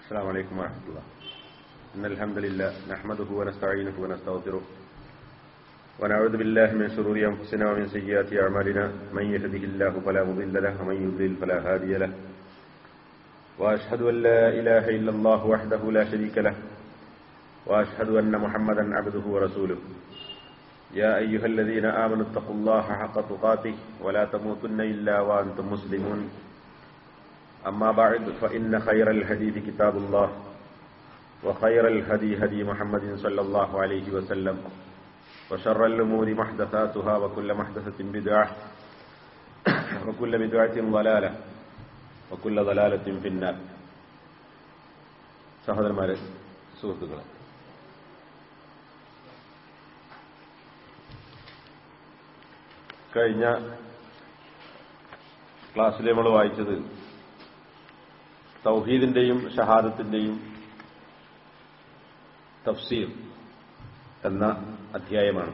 السلام عليكم ورحمة الله. إن الحمد لله نحمده ونستعينه ونستغفره ونعوذ بالله من شرور أنفسنا ومن سيئات أعمالنا. من يهده الله فلا مضل له ومن يضلل فلا هادي له. وأشهد أن لا إله إلا الله وحده لا شريك له وأشهد أن محمدا عبده ورسوله. يا أيها الذين آمنوا اتقوا الله حق تقاته ولا تموتن إلا وأنتم مسلمون. أما بعد فإن خير الحديث كتاب الله وخير الهدي هدي محمد صلى الله عليه وسلم وشر الأمور محدثاتها وكل محدثة بدعة وكل بدعة ضلالة وكل ضلالة في النار. സഹോദരന്മാരെ, സുഹൃത്തുക്കളെ, കഴിഞ്ഞ ക്ലാസ്സിൽ നമ്മൾ വായിച്ചത് തൗഹീദിന്റെയും ഷഹാദത്തിന്റെയും തഫ്സീർ എന്ന അധ്യായമാണ്.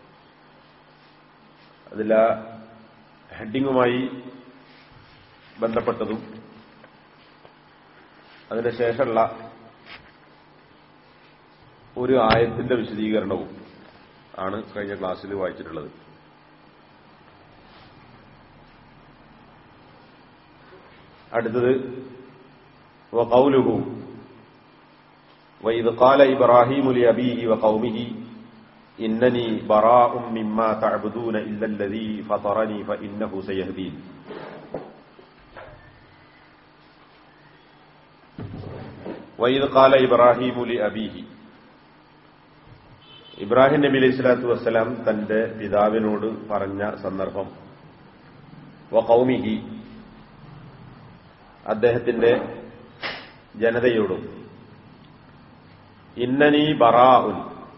അതിൽ ആ ഹെഡിങ്ങുമായി ബന്ധപ്പെട്ടതും അതിന് ശേഷമുള്ള ഒരു ആയത്തിന്റെ വിശദീകരണവും ആണ് കഴിഞ്ഞ ക്ലാസ്സിൽ വായിച്ചിട്ടുള്ളത്. അടുത്തത് وقوله وإذ قال إبراهيم لأبيه وقومه إنني براء مما تعبدون إلا الذي فطرني فإنه سيهدين. وإذ قال إبراهيم لأبيه, ഇബ്രാഹിം നബി അലൈഹി സ്വലാത്തു വസ്സലാം തന്റെ പിതാവിനോട് പറഞ്ഞ സന്ദർഭം, വഖൗമിഹി അദ്ദേഹത്തിന്റെ ജനതയോടും, ഇന്നനി ബറാഉൻ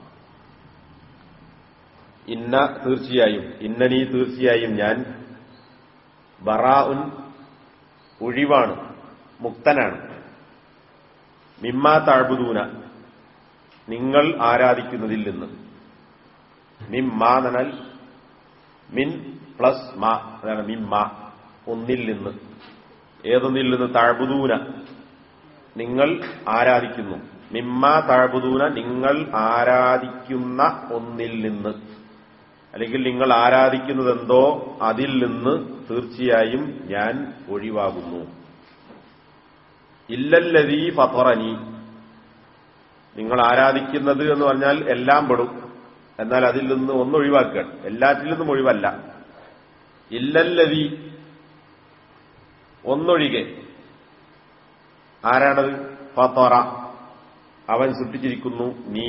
ഇന്നനി തീർച്ചയായും ഞാൻ, ബറാഉൻ ഒഴിവാണ്, മുക്തനാണ്, മിമ്മാ തഅബുദൂന നിങ്ങൾ ആരാധിക്കുന്നതിൽ നിന്ന്. മിമ്മാ എന്നാൽ മിൻ പ്ലസ് മാ, അതാണ് മിമ്മാ, ഒന്നിൽ നിന്ന്. ഏതൊന്നിൽ നിന്ന്? തഅബുദൂന നിങ്ങൾ ആരാധിക്കുന്നു, മിമ്മാ തഅബുദൂന നിങ്ങൾ ആരാധിക്കുന്ന ഒന്നിൽ നിന്ന്, അല്ലെങ്കിൽ നിങ്ങൾ ആരാധിക്കുന്നതെന്തോ അതിൽ നിന്ന് തീർച്ചയായും ഞാൻ ഒഴിവാകുന്നു. ഇല്ലല്ലദീ ഫതറനി, നിങ്ങൾ ആരാധിക്കുന്നത് എന്ന് പറഞ്ഞാൽ എല്ലാം പെടും, എന്നാൽ അതിൽ നിന്ന് ഒന്നൊഴിവാക്കുക, എല്ലാറ്റിൽ നിന്നും ഒഴിവല്ല. ഇല്ലല്ലദീ ഒന്നൊഴികെ, ആരാണത്? ഫതറ അവൻ സൃഷ്ടിച്ചിരിക്കുന്നു, നീ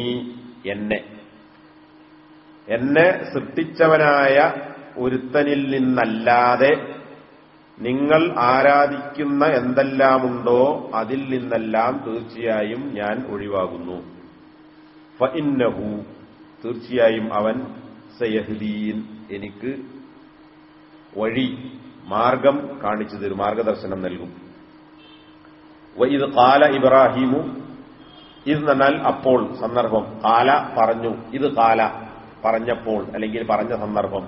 എന്നെ സൃഷ്ടിച്ചവനായ ഒരുത്തനിൽ നിന്നല്ലാതെ നിങ്ങൾ ആരാധിക്കുന്ന എന്തെല്ലാമുണ്ടോ അതിൽ നിന്നെല്ലാം തീർച്ചയായും ഞാൻ ഒഴിവാകുന്നു. ഫഇന്നഹു തീർച്ചയായും അവൻ, സയഹ്ദീൻ എനിക്ക് വഴി, മാർഗം കാണിച്ചു തരും, മാർഗദർശനം നൽകും. വഇദ് ഖാല ഇബ്രാഹിമു, ഇത് എന്നാൽ അപ്പോൾ, സന്ദർഭം. ഖാല പറഞ്ഞു, ഇത് ഖാല പറഞ്ഞപ്പോൾ, അല്ലെങ്കിൽ പറഞ്ഞ സന്ദർഭം.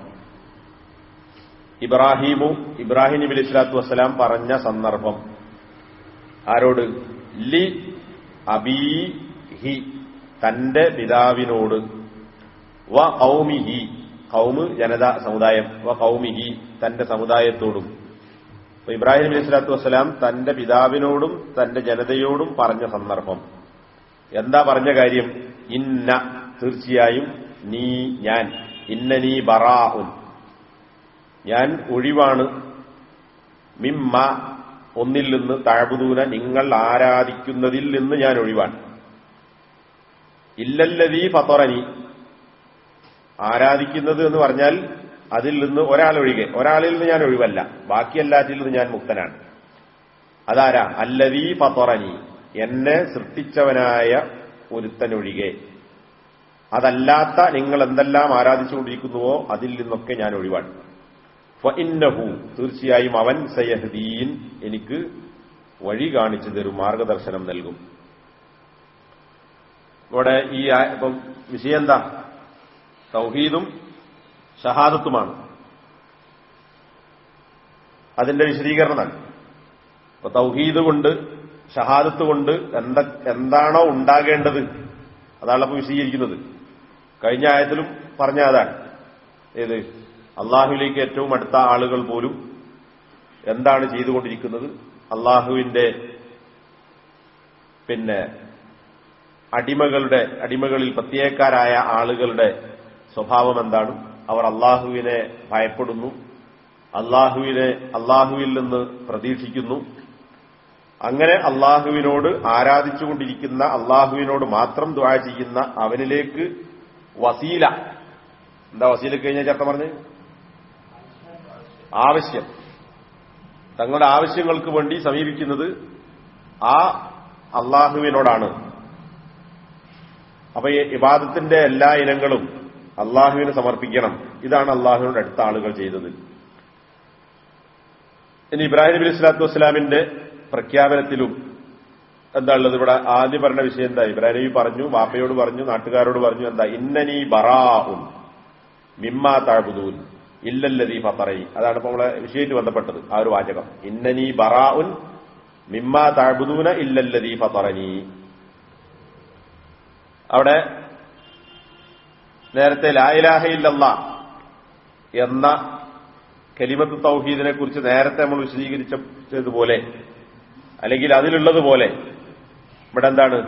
ഇബ്രാഹിം നബി അലൈഹി സ്വലാത്തു വസ്സലാം പറഞ്ഞ സന്ദർഭം ആരോട്? ലി അബീഹി തന്റെ പിതാവിനോട്, വ ഖൗമിഹി ഖൗമ് ജനത സമുദായം, വ ഖൗമിഹി തന്റെ സമുദായത്തോടും. ഇബ്രാഹിം നബി അലൈഹി സ്വലാത്തു വസ്സലാം തന്റെ പിതാവിനോടും തന്റെ ജനതയോടും പറഞ്ഞ സന്ദർഭം. എന്താ പറഞ്ഞ കാര്യം? ഇന്ന തീർച്ചയായും, നീ ഞാൻ, ഇന്നനീ ബറാഉൻ ഞാൻ ഒഴിവാണ്, മിമ്മ ഒന്നിൽ നിന്ന്, തഅബുദൂന നിങ്ങൾ ആരാധിക്കുന്നതിൽ നിന്ന് ഞാൻ ഒഴിവാണ്. ഇല്ലല്ലദീ ഫതറനി ആരാധിക്കുന്നത് എന്ന് പറഞ്ഞാൽ അതിൽ നിന്ന് ഒരാളൊഴികെ, ഒരാളിൽ നിന്ന് ഞാൻ ഒഴിവല്ല, ബാക്കി എല്ലാറ്റിൽ നിന്ന് ഞാൻ മുക്തനാണ്. അതാരാ? അല്ലദീ ഫതറനി എന്നെ സൃഷ്ടിച്ചവനായ ഒരുത്തനൊഴികെ, അതല്ലാത്ത നിങ്ങൾ എന്തെല്ലാം ആരാധിച്ചുകൊണ്ടിരിക്കുന്നുവോ അതിൽ നിന്നൊക്കെ ഞാൻ ഒഴിവാണ്. ഫഇന്നഹു തീർച്ചയായും അവൻ, സയഹ്ദീൻ എനിക്ക് വഴി കാണിച്ചു തരും, മാർഗദർശനം നൽകും. ഇവിടെ ഈ ഇപ്പം വിഷയം എന്താ? തൗഹീദും ഷഹാദത്തുമാണ്. അതിന്റെ വിശദീകരണമാണ്. അപ്പൊ തൗഹീദ് കൊണ്ട് ഷഹാദത്ത് കൊണ്ട് എന്താണോ ഉണ്ടാകേണ്ടത് അതാണ് അപ്പൊ വിശദീകരിക്കുന്നത്. കഴിഞ്ഞ ആയത്തിലും പറഞ്ഞ അതാണ്. ഏത് അള്ളാഹുവിലേക്ക് ഏറ്റവും അടുത്ത ആളുകൾ പോലും എന്താണ് ചെയ്തുകൊണ്ടിരിക്കുന്നത്, അള്ളാഹുവിന്റെ അടിമകളിൽ പ്രത്യേകക്കാരായ ആളുകളുടെ സ്വഭാവം എന്താണ്? അവർ അള്ളാഹുവിനെ ഭയപ്പെടുന്നു, അള്ളാഹുവിൽ നിന്ന് പ്രതീക്ഷിക്കുന്നു. അങ്ങനെ അള്ളാഹുവിനോട് ആരാധിച്ചുകൊണ്ടിരിക്കുന്ന, അള്ളാഹുവിനോട് മാത്രം ദുആ ചെയ്യുന്ന അവനിലേക്ക് വസീല. എന്താ വസീല കഴിഞ്ഞ ചേർത്ത പറഞ്ഞ്? ആവശ്യം. തങ്ങളുടെ ആവശ്യങ്ങൾക്ക് വേണ്ടി സമീപിക്കുന്നത് ആ അള്ളാഹുവിനോടാണ്. അപ്പൊ ഈ ഇബാദത്തിന്റെ എല്ലാ ഇനങ്ങളും അള്ളാഹുവിന് സമർപ്പിക്കണം. ഇതാണ് അള്ളാഹുവിനോട് അടുത്ത ആളുകൾ ചെയ്തത്. ഇനി ഇബ്രാഹിം നബി സ്വല്ലല്ലാഹു അലൈഹി വസല്ലമിന്റെ പ്രഖ്യാപനത്തിലും എന്താ ഉള്ളത്? ഇവിടെ ആദ്യം പറഞ്ഞ വിഷയം എന്താ? ഇബ്രാഹിം നബി പറഞ്ഞു, വാപ്പയോട് പറഞ്ഞു, നാട്ടുകാരോട് പറഞ്ഞു, എന്താ? ഇന്നനീ ബറാഉൻ മിമ്മാ തഅബുദൂൻ ഇല്ലല്ലദീ ഫതറനി. അതാണ് ഇപ്പൊ നമ്മളെ വിഷയത്തിൽ ബന്ധപ്പെട്ടത് ആ ഒരു വാചകം. ഇന്നനീ ബറാഉൻ മിമ്മാ തഅബുദൂന ഇല്ലല്ലദീ ഫതറനി. അവിടെ നേരത്തെ ലാ ഇലാഹ ഇല്ലല്ലാഹ് എന്ന കലിമത്ത് തൗഹീദിനെ കുറിച്ച് നേരത്തെ നമ്മൾ വിശദീകരിച്ചതുപോലെ, അല്ലെങ്കിൽ അതിലുള്ളതുപോലെ ഇവിടെ എന്താണ്?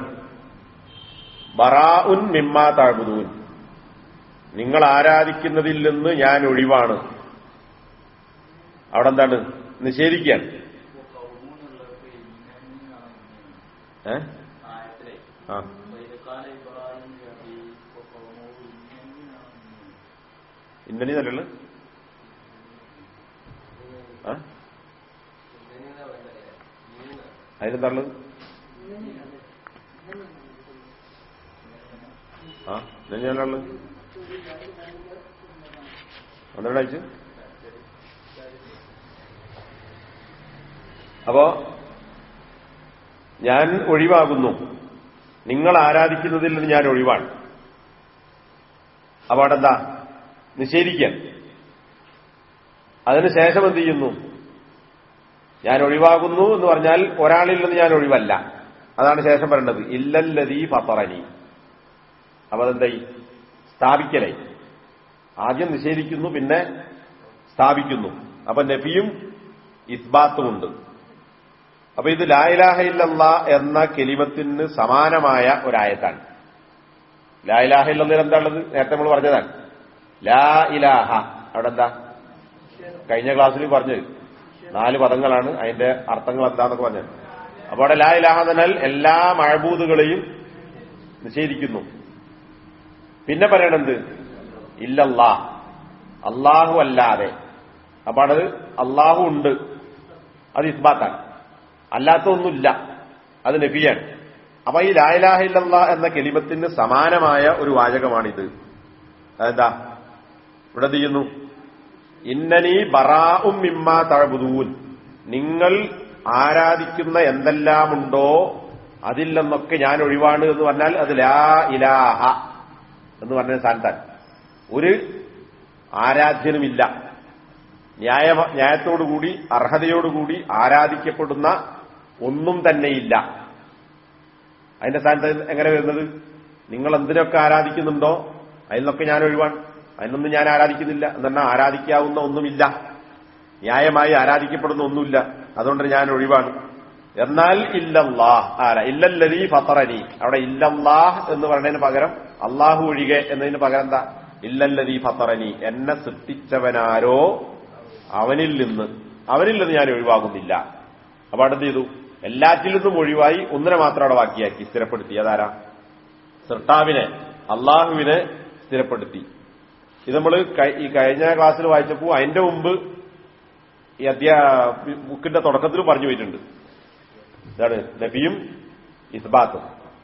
ബറാഉൻ മിമ്മാ തഅബുദൂൻ, നിങ്ങൾ ആരാധിക്കുന്നതിൽ നിന്ന് ഞാൻ ഒഴിവാണ്. അവിടെ എന്താണ്? നിഷേധിക്കാൻ. ഇന്നനി നല്ലുള്ളു അതിനെന്താണുള്ളത്? ഞാനുള്ളത് ഒന്നുകൂടെ അയച്ചു. അപ്പോ ഞാൻ ഒഴിവാകുന്നു, നിങ്ങൾ ആരാധിക്കുന്നതിൽ നിന്ന് ഞാൻ ഒഴിവാണ്. അപ്പൊ അവിടെ എന്താ? നിഷേധിക്കാൻ. അതിനുശേഷം എന്ത് ചെയ്യുന്നു? ഞാൻ ഒഴിവാകുന്നു എന്ന് പറഞ്ഞാൽ ഒരാളിൽ നിന്ന് ഞാൻ ഒഴിവല്ല. അതാണ് ശേഷം പറയേണ്ടത്. ഇല്ലല്ലദീ ഫതറനി. അപ്പൊ അതെന്തായി? സ്ഥാപിക്കലായി. ആദ്യം നിഷേധിക്കുന്നു, പിന്നെ സ്ഥാപിക്കുന്നു. അപ്പൊ നഫിയും ഇസ്ബാത്തുമുണ്ട്. അപ്പൊ ഇത് ലാ ഇലാഹ ഇല്ലല്ലാഹ് എന്ന കലിമത്തിന് സമാനമായ ഒരായത്താണ്. ലാ ഇലാഹ ഇല്ലല്ലാഹ് എന്താണുള്ളത്? നേരത്തെ നമ്മൾ പറഞ്ഞതാണ്. ലാ ഇലാഹ അവിടെ എന്താ? കഴിഞ്ഞ ക്ലാസ്സിൽ പറഞ്ഞത് 4 പദങ്ങളാണ്. അതിന്റെ അർത്ഥങ്ങൾ എന്താന്നൊക്കെ പറഞ്ഞത്. അപ്പൊ അവിടെ ലാ ഇലാഹ എന്നാൽ എല്ലാ മഅബൂദുകളെയും നിഷേധിക്കുന്നു. പിന്നെ പറയണത് ഇല്ലല്ലാഹ്, അള്ളാഹു അല്ലാതെ. അപ്പൊ അത് അള്ളാഹു ഉണ്ട്, അത് ഇസ്ബാത്താണ്. അല്ലാത്ത ഒന്നുമില്ല, അത് നഫിയാണ്. അപ്പൊ ഈ ലാ ഇലാഹ ഇല്ലല്ലാഹ് എന്ന കലിമത്തിന് സമാനമായ ഒരു വാചകമാണിത്. അതെന്താ? ഇവിടെ ചെയ്യുന്നു, ഇന്നനീ ബറാഉം മിമ്മാ തഅബുദൂൻ, നിങ്ങൾ ആരാധിക്കുന്ന എന്തെല്ലാമുണ്ടോ അതിൽ നിന്നൊക്കെ ഞാൻ ഒഴിവാണ് എന്ന് പറഞ്ഞാൽ അത് ലാ ഇലാഹ എന്ന് പറഞ്ഞ സ്ഥാനത്താണ്. ഒരു ആരാധ്യനുമില്ല, ന്യായത്തോടുകൂടി അർഹതയോടുകൂടി ആരാധിക്കപ്പെടുന്ന ഒന്നും തന്നെയില്ല. അതിന്റെ സ്ഥാനത്ത് എങ്ങനെ വരുന്നത്? നിങ്ങൾ എന്തിനൊക്കെ ആരാധിക്കുന്നുണ്ടോ അതിൽ നിന്നൊക്കെ ഞാൻ ഒഴിവാണ്, അതിനൊന്നും ഞാൻ ആരാധിക്കുന്നില്ല. എന്നാൽ ആരാധിക്കാവുന്ന ഒന്നുമില്ല, ന്യായമായി ആരാധിക്കപ്പെടുന്ന ഒന്നുമില്ല, അതുകൊണ്ട് ഞാൻ ഒഴിവാണ്. എന്നാൽ ഇല്ലല്ലാഹ് ഇല്ലല്ലദീ ഫതറനി, അവിടെ ഇല്ലല്ലാഹ് എന്ന് പറയുന്നതിന് പകരം അള്ളാഹു ഒഴികെ എന്നതിന് പകരം എന്താ? ഇല്ലല്ലദീ ഫതറനി, എന്നെ സൃഷ്ടിച്ചവനാരോ അവനിൽ നിന്ന് ഞാൻ ഒഴിവാകുന്നില്ല. അപ്പൊ അടുത്ത് ചെയ്തു, എല്ലാറ്റിൽ നിന്നും ഒഴിവായി ഒന്നിനെ മാത്രം അവിടെ ബാക്കിയാക്കി സ്ഥിരപ്പെടുത്തി. അതാരാ? സൃഷ്ടാവിനെ, അള്ളാഹുവിനെ സ്ഥിരപ്പെടുത്തി. ഇത് നമ്മൾ ഈ കഴിഞ്ഞ ക്ലാസ്സിൽ വായിച്ചപ്പോൾ അതിന്റെ മുമ്പ് ഈ ബുക്കിന്റെ തുടക്കത്തിൽ പറഞ്ഞു പോയിട്ടുണ്ട്. ഇതാണ് നബിയും ഇസ്ബാത്തും.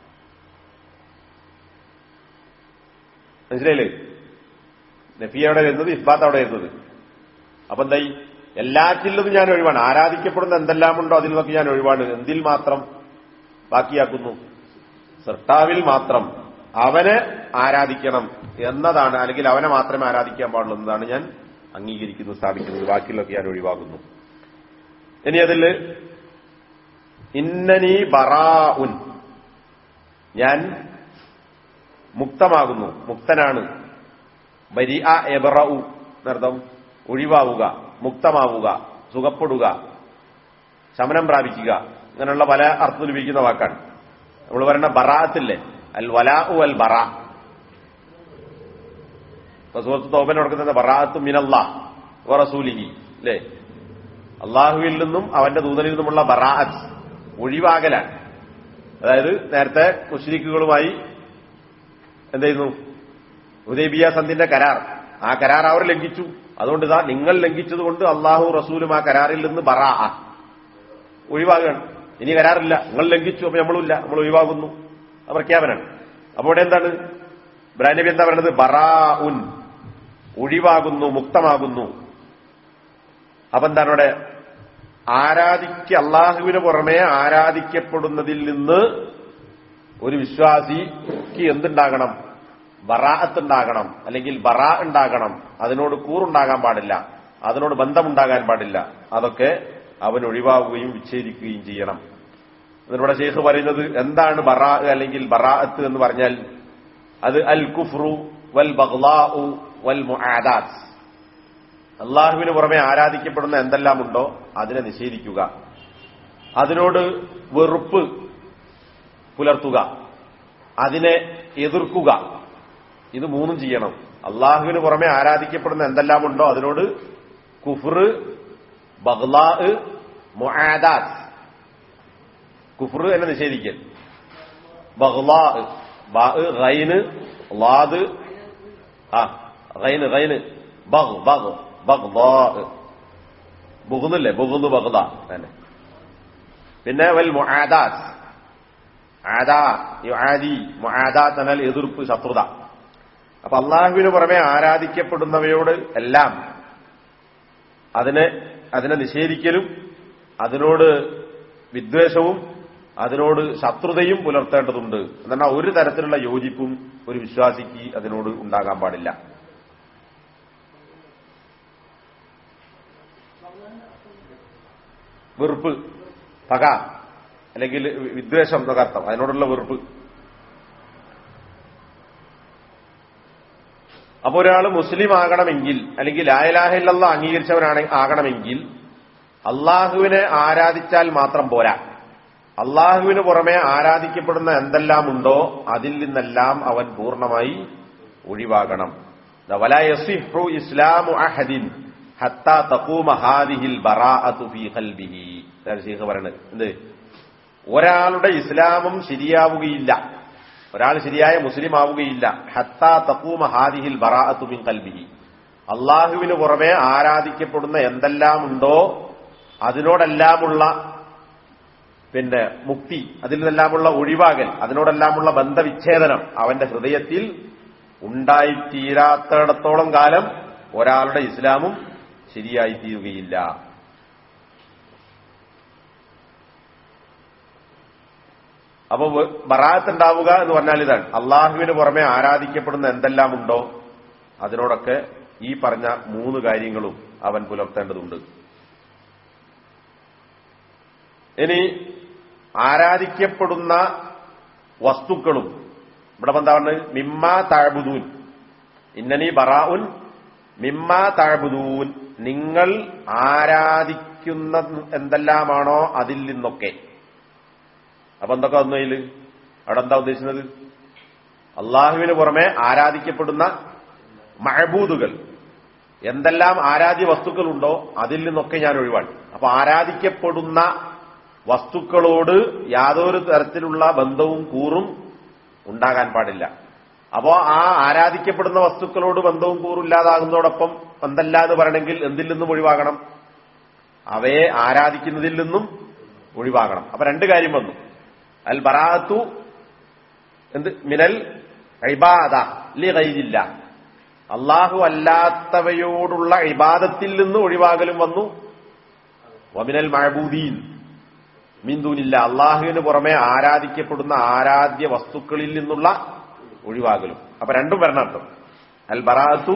മനസ്സിലായില്ലേ? നബി അവിടെ വരുന്നത്, ഇസ്ബാത്ത് അവിടെ വരുന്നത്. അപ്പൊ എന്തായി? എല്ലാറ്റിൽ നിന്നും ഞാൻ ഒഴിവാണ്, ആരാധിക്കപ്പെടുന്ന എന്തെല്ലാമുണ്ടോ അതിൽ നിന്നൊക്കെ ഞാൻ ഒഴിവാണ്. എന്തിൽ മാത്രം ബാക്കിയാക്കുന്നു? സൃഷ്ടാവിൽ മാത്രം അവനെ ആരാധിക്കണം എന്നതാണ്, അല്ലെങ്കിൽ അവനെ മാത്രമേ ആരാധിക്കാൻ പാടുള്ളൂ എന്നതാണ് ഞാൻ അംഗീകരിക്കുന്നത്, സ്ഥാപിക്കുന്നത്. ബാക്കിയുള്ളതൊക്കെ ഞാൻ ഒഴിവാകുന്നു. ഇനി അതിൽ ഇന്നനി ബറാഉൻ, ഞാൻ മുക്തമാകുന്നു, മുക്തനാണ്. ബരിഅ എബ്റഉ എന്നർത്ഥം ഒഴിവാവുക, മുക്തമാവുക, സുഖപ്പെടുക, ശമനം പ്രാപിക്കുക, അങ്ങനെയുള്ള പല അർത്ഥത്തിൽ ഉപയോഗിക്കുന്ന വാക്കാണ്. നമ്മൾ പറയുന്ന ബറാഅത്തില്ലേ, അൽ വലാഉ അൽ ബറാ. സൂറത്ത് തൗബയിൽ നടക്കുന്ന ബറാഅത്തു മിനല്ലാഹ് വ റസൂലിഹി അല്ലേ, അള്ളാഹുവിൽ നിന്നും അവന്റെ ദൂതനിൽ നിന്നുമുള്ള ബറാഅത്ത് ഒഴിവാകലാണ്. അതായത് നേരത്തെ മുശ്രിക്കുകളുമായി എന്ത് ചെയ്യുന്നു, ഹുദൈബിയ സന്ധിന്റെ കരാർ, ആ കരാർ അവർ ലംഘിച്ചു. അതുകൊണ്ട് ഇതാ നിങ്ങൾ ലംഘിച്ചതുകൊണ്ട് അള്ളാഹു റസൂലും ആ കരാറിൽ നിന്ന് ബറാഅ ഒഴിവാകുകയാണ്. ഇനി കരാറില്ല, നിങ്ങൾ ലംഘിച്ചു, അപ്പൊ നമ്മളുമില്ല, നമ്മൾ ഒഴിവാകുന്നു, പ്രഖ്യാപനാണ്. അപ്പൊ ഇവിടെ എന്താണ് ഇബ്രാഹിം നബി എന്താ പറയുന്നത്? ബറാഉൻ, ഒഴിവാകുന്നു, മുക്തമാകുന്നു. അപ്പൊ എന്താണ് ഇവിടെ? അള്ളാഹുവിന് പുറമെ ആരാധിക്കപ്പെടുന്നതിൽ നിന്ന് ഒരു വിശ്വാസിക്ക് എന്തുണ്ടാകണം? ബറാഅത്ത് ഉണ്ടാകണം, അല്ലെങ്കിൽ ബറാ ഉണ്ടാകണം. അതിനോട് കൂറുണ്ടാകാൻ പാടില്ല, അതിനോട് ബന്ധമുണ്ടാകാൻ പാടില്ല. അതൊക്കെ അവൻ ഒഴിവാകുകയും വിച്ഛേദിക്കുകയും ചെയ്യണം. അതിലൂടെ ശൈഖ് പറയുന്നത് എന്താണ് ബറാ അല്ലെങ്കിൽ ബറാഅത്ത് എന്ന് പറഞ്ഞാൽ, അത് അൽ കുഫ്റു വൽ ബഗ്ളാഉ വൽ മുആദാത്ത്. അള്ളാഹുവിന് പുറമെ ആരാധിക്കപ്പെടുന്ന എന്തെല്ലാം ഉണ്ടോ അതിനെ നിഷേധിക്കുക, അതിനോട് വെറുപ്പ് പുലർത്തുക, അതിനെ എതിർക്കുക. ഇത് മൂന്നും ചെയ്യണം. അള്ളാഹുവിന് പുറമെ ആരാധിക്കപ്പെടുന്ന എന്തെല്ലാം ഉണ്ടോ അതിനോട് കുഫ്ർ, ബഗ്ളാ, മുആദാത്ത്. കുഫ്ർ എന്നെ നിഷേധിക്കൽ, ബഗ്ളാ, ബാ ഗൈന് ലാദ്, ഗൈന് ഗൈന് ബഗ് ബഗ് ബഗ്ളാ, ബുഗ്ളില്ലേ, ബുഗ്ള് ബഗ്ളാ തന്നെ. പിന്നെ വൽ മുആദാത്ത്, ആദാ യുആദി, മുആദാത്ത് എന്നാൽ എതിർപ്പ്, ശത്രുത. അപ്പൊ അള്ളാഹുവിന് പുറമെ ആരാധിക്കപ്പെടുന്നവയോട് എല്ലാം അതിനെ നിഷേധിക്കലും, അതിനോട് വിദ്വേഷവും, അതിനോട് ശത്രുതയും പുലർത്തേണ്ടതുണ്ട്. എന്നാൽ ഒരു തരത്തിലുള്ള യോജിപ്പും ഒരു വിശ്വാസിക്ക് അതിനോട് ഉണ്ടാകാൻ പാടില്ല. വെറുപ്പ്, പക അല്ലെങ്കിൽ വിദ്വേഷം എന്നൊക്കെ അർത്ഥം, അതിനോടുള്ള വെറുപ്പ്. അപ്പൊ ഒരാൾ മുസ്ലിം ആകണമെങ്കിൽ, അല്ലെങ്കിൽ ലാ ഇലാഹ ഇല്ലല്ലാഹ് അംഗീകരിച്ചവനാകണമെങ്കിൽ അള്ളാഹുവിനെ ആരാധിച്ചാൽ മാത്രം പോരാ. അള്ളാഹുവിന് പുറമെ ആരാധിക്കപ്പെടുന്ന എന്തെല്ലാം ഉണ്ടോ അതിൽ നിന്നെല്ലാം അവൻ പൂർണ്ണമായി ഒഴിവാകണം. വലാ യസിഹു ഇസ്ലാമു അഹദിൻ ഹത്താ തഖൂമ ഹാദിഹിൽ ബറാഅതു ഫീ ഖൽബിഹി. ശൈഖ് പറയുന്നത് എന്ത്? ഒരാളുടെ ഇസ്ലാമും ശരിയാവുകയില്ല, ഒരാൾ ശരിയായ മുസ്ലിം ആവുകയില്ല, ഹത്താ തഖൂമ ഹാദിഹിൽ ബറാഅതു മിൻ ഖൽബിഹി. അള്ളാഹുവിന് പുറമെ ആരാധിക്കപ്പെടുന്ന എന്തെല്ലാം ഉണ്ടോ അതിനോടെല്ലാമുള്ള മുക്തി, അതിൽ നിന്നെല്ലാമുള്ള ഒഴിവാകൽ, അതിനോടെല്ലാമുള്ള ബന്ധവിച്ഛേദനം അവന്റെ ഹൃദയത്തിൽ ഉണ്ടായിത്തീരാത്തിടത്തോളം കാലം ഒരാളുടെ ഇസ്ലാമും ശരിയായിത്തീരുകയില്ല. അപ്പൊ ബറാഅത്ത് ഉണ്ടാവുക എന്ന് പറഞ്ഞാൽ ഇതാണ്, അള്ളാഹുവിന് പുറമെ ആരാധിക്കപ്പെടുന്ന എന്തെല്ലാം ഉണ്ടോ അതിനോടൊക്കെ ഈ പറഞ്ഞ മൂന്ന് കാര്യങ്ങളും അവൻ പുലർത്തേണ്ടതുണ്ട്. ഇനി ആരാധിക്കപ്പെടുന്ന വസ്തുക്കളും ഇവിടെ എന്താ പറഞ്ഞത്? മിമ്മാ തഅബുദൂൻ, ഇന്നനി ബറാഉൻ മിമ്മാ തഅബുദൂൻ, നിങ്ങൾ ആരാധിക്കുന്ന എന്തെല്ലാമാണോ അതിൽ നിന്നൊക്കെ. അപ്പൊ എന്തൊക്കെ വന്നു അതിൽ? അവിടെ എന്താ ഉദ്ദേശിക്കുന്നത്? അള്ളാഹുവിന് പുറമെ ആരാധിക്കപ്പെടുന്ന മഅബൂദുകൾ, എന്തെല്ലാം ആരാധ്യ വസ്തുക്കളുണ്ടോ അതിൽ നിന്നൊക്കെ ഞാൻ ഒഴിവാണ്. അപ്പൊ ആരാധിക്കപ്പെടുന്ന വസ്തുക്കളോട് യാതൊരു തരത്തിലുള്ള ബന്ധവും കൂറും ഉണ്ടാകാൻ പാടില്ല. അപ്പോ ആ ആരാധിക്കപ്പെടുന്ന വസ്തുക്കളോട് ബന്ധവും കൂറും ഇല്ലാതാകുന്നതോടൊപ്പം എന്തല്ല എന്ന് പറയണമെങ്കിൽ എന്തിൽ നിന്നും ഒഴിവാകണം? അവയെ ആരാധിക്കുന്നതിൽ നിന്നും ഒഴിവാകണം. അപ്പൊ രണ്ട് കാര്യം വന്നു. അൽ ബറാഅത്തു മിനൽ ഇബാദ ലിഗൈരില്ല, അല്ലാഹു അല്ലാത്തവയോടുള്ള ഇബാദത്തിൽ നിന്ന് ഒഴിവാകലും വന്നു. വമിനൽ മഅബൂദീൻ മിൻ ദൂനില്ല, അള്ളാഹുവിന് പുറമെ ആരാധിക്കപ്പെടുന്ന ആരാധ്യ വസ്തുക്കളിൽ നിന്നുള്ള ഒഴിവാകലും. അപ്പൊ രണ്ടും വരണർത്ഥം. അൽ ബറാഅത്തു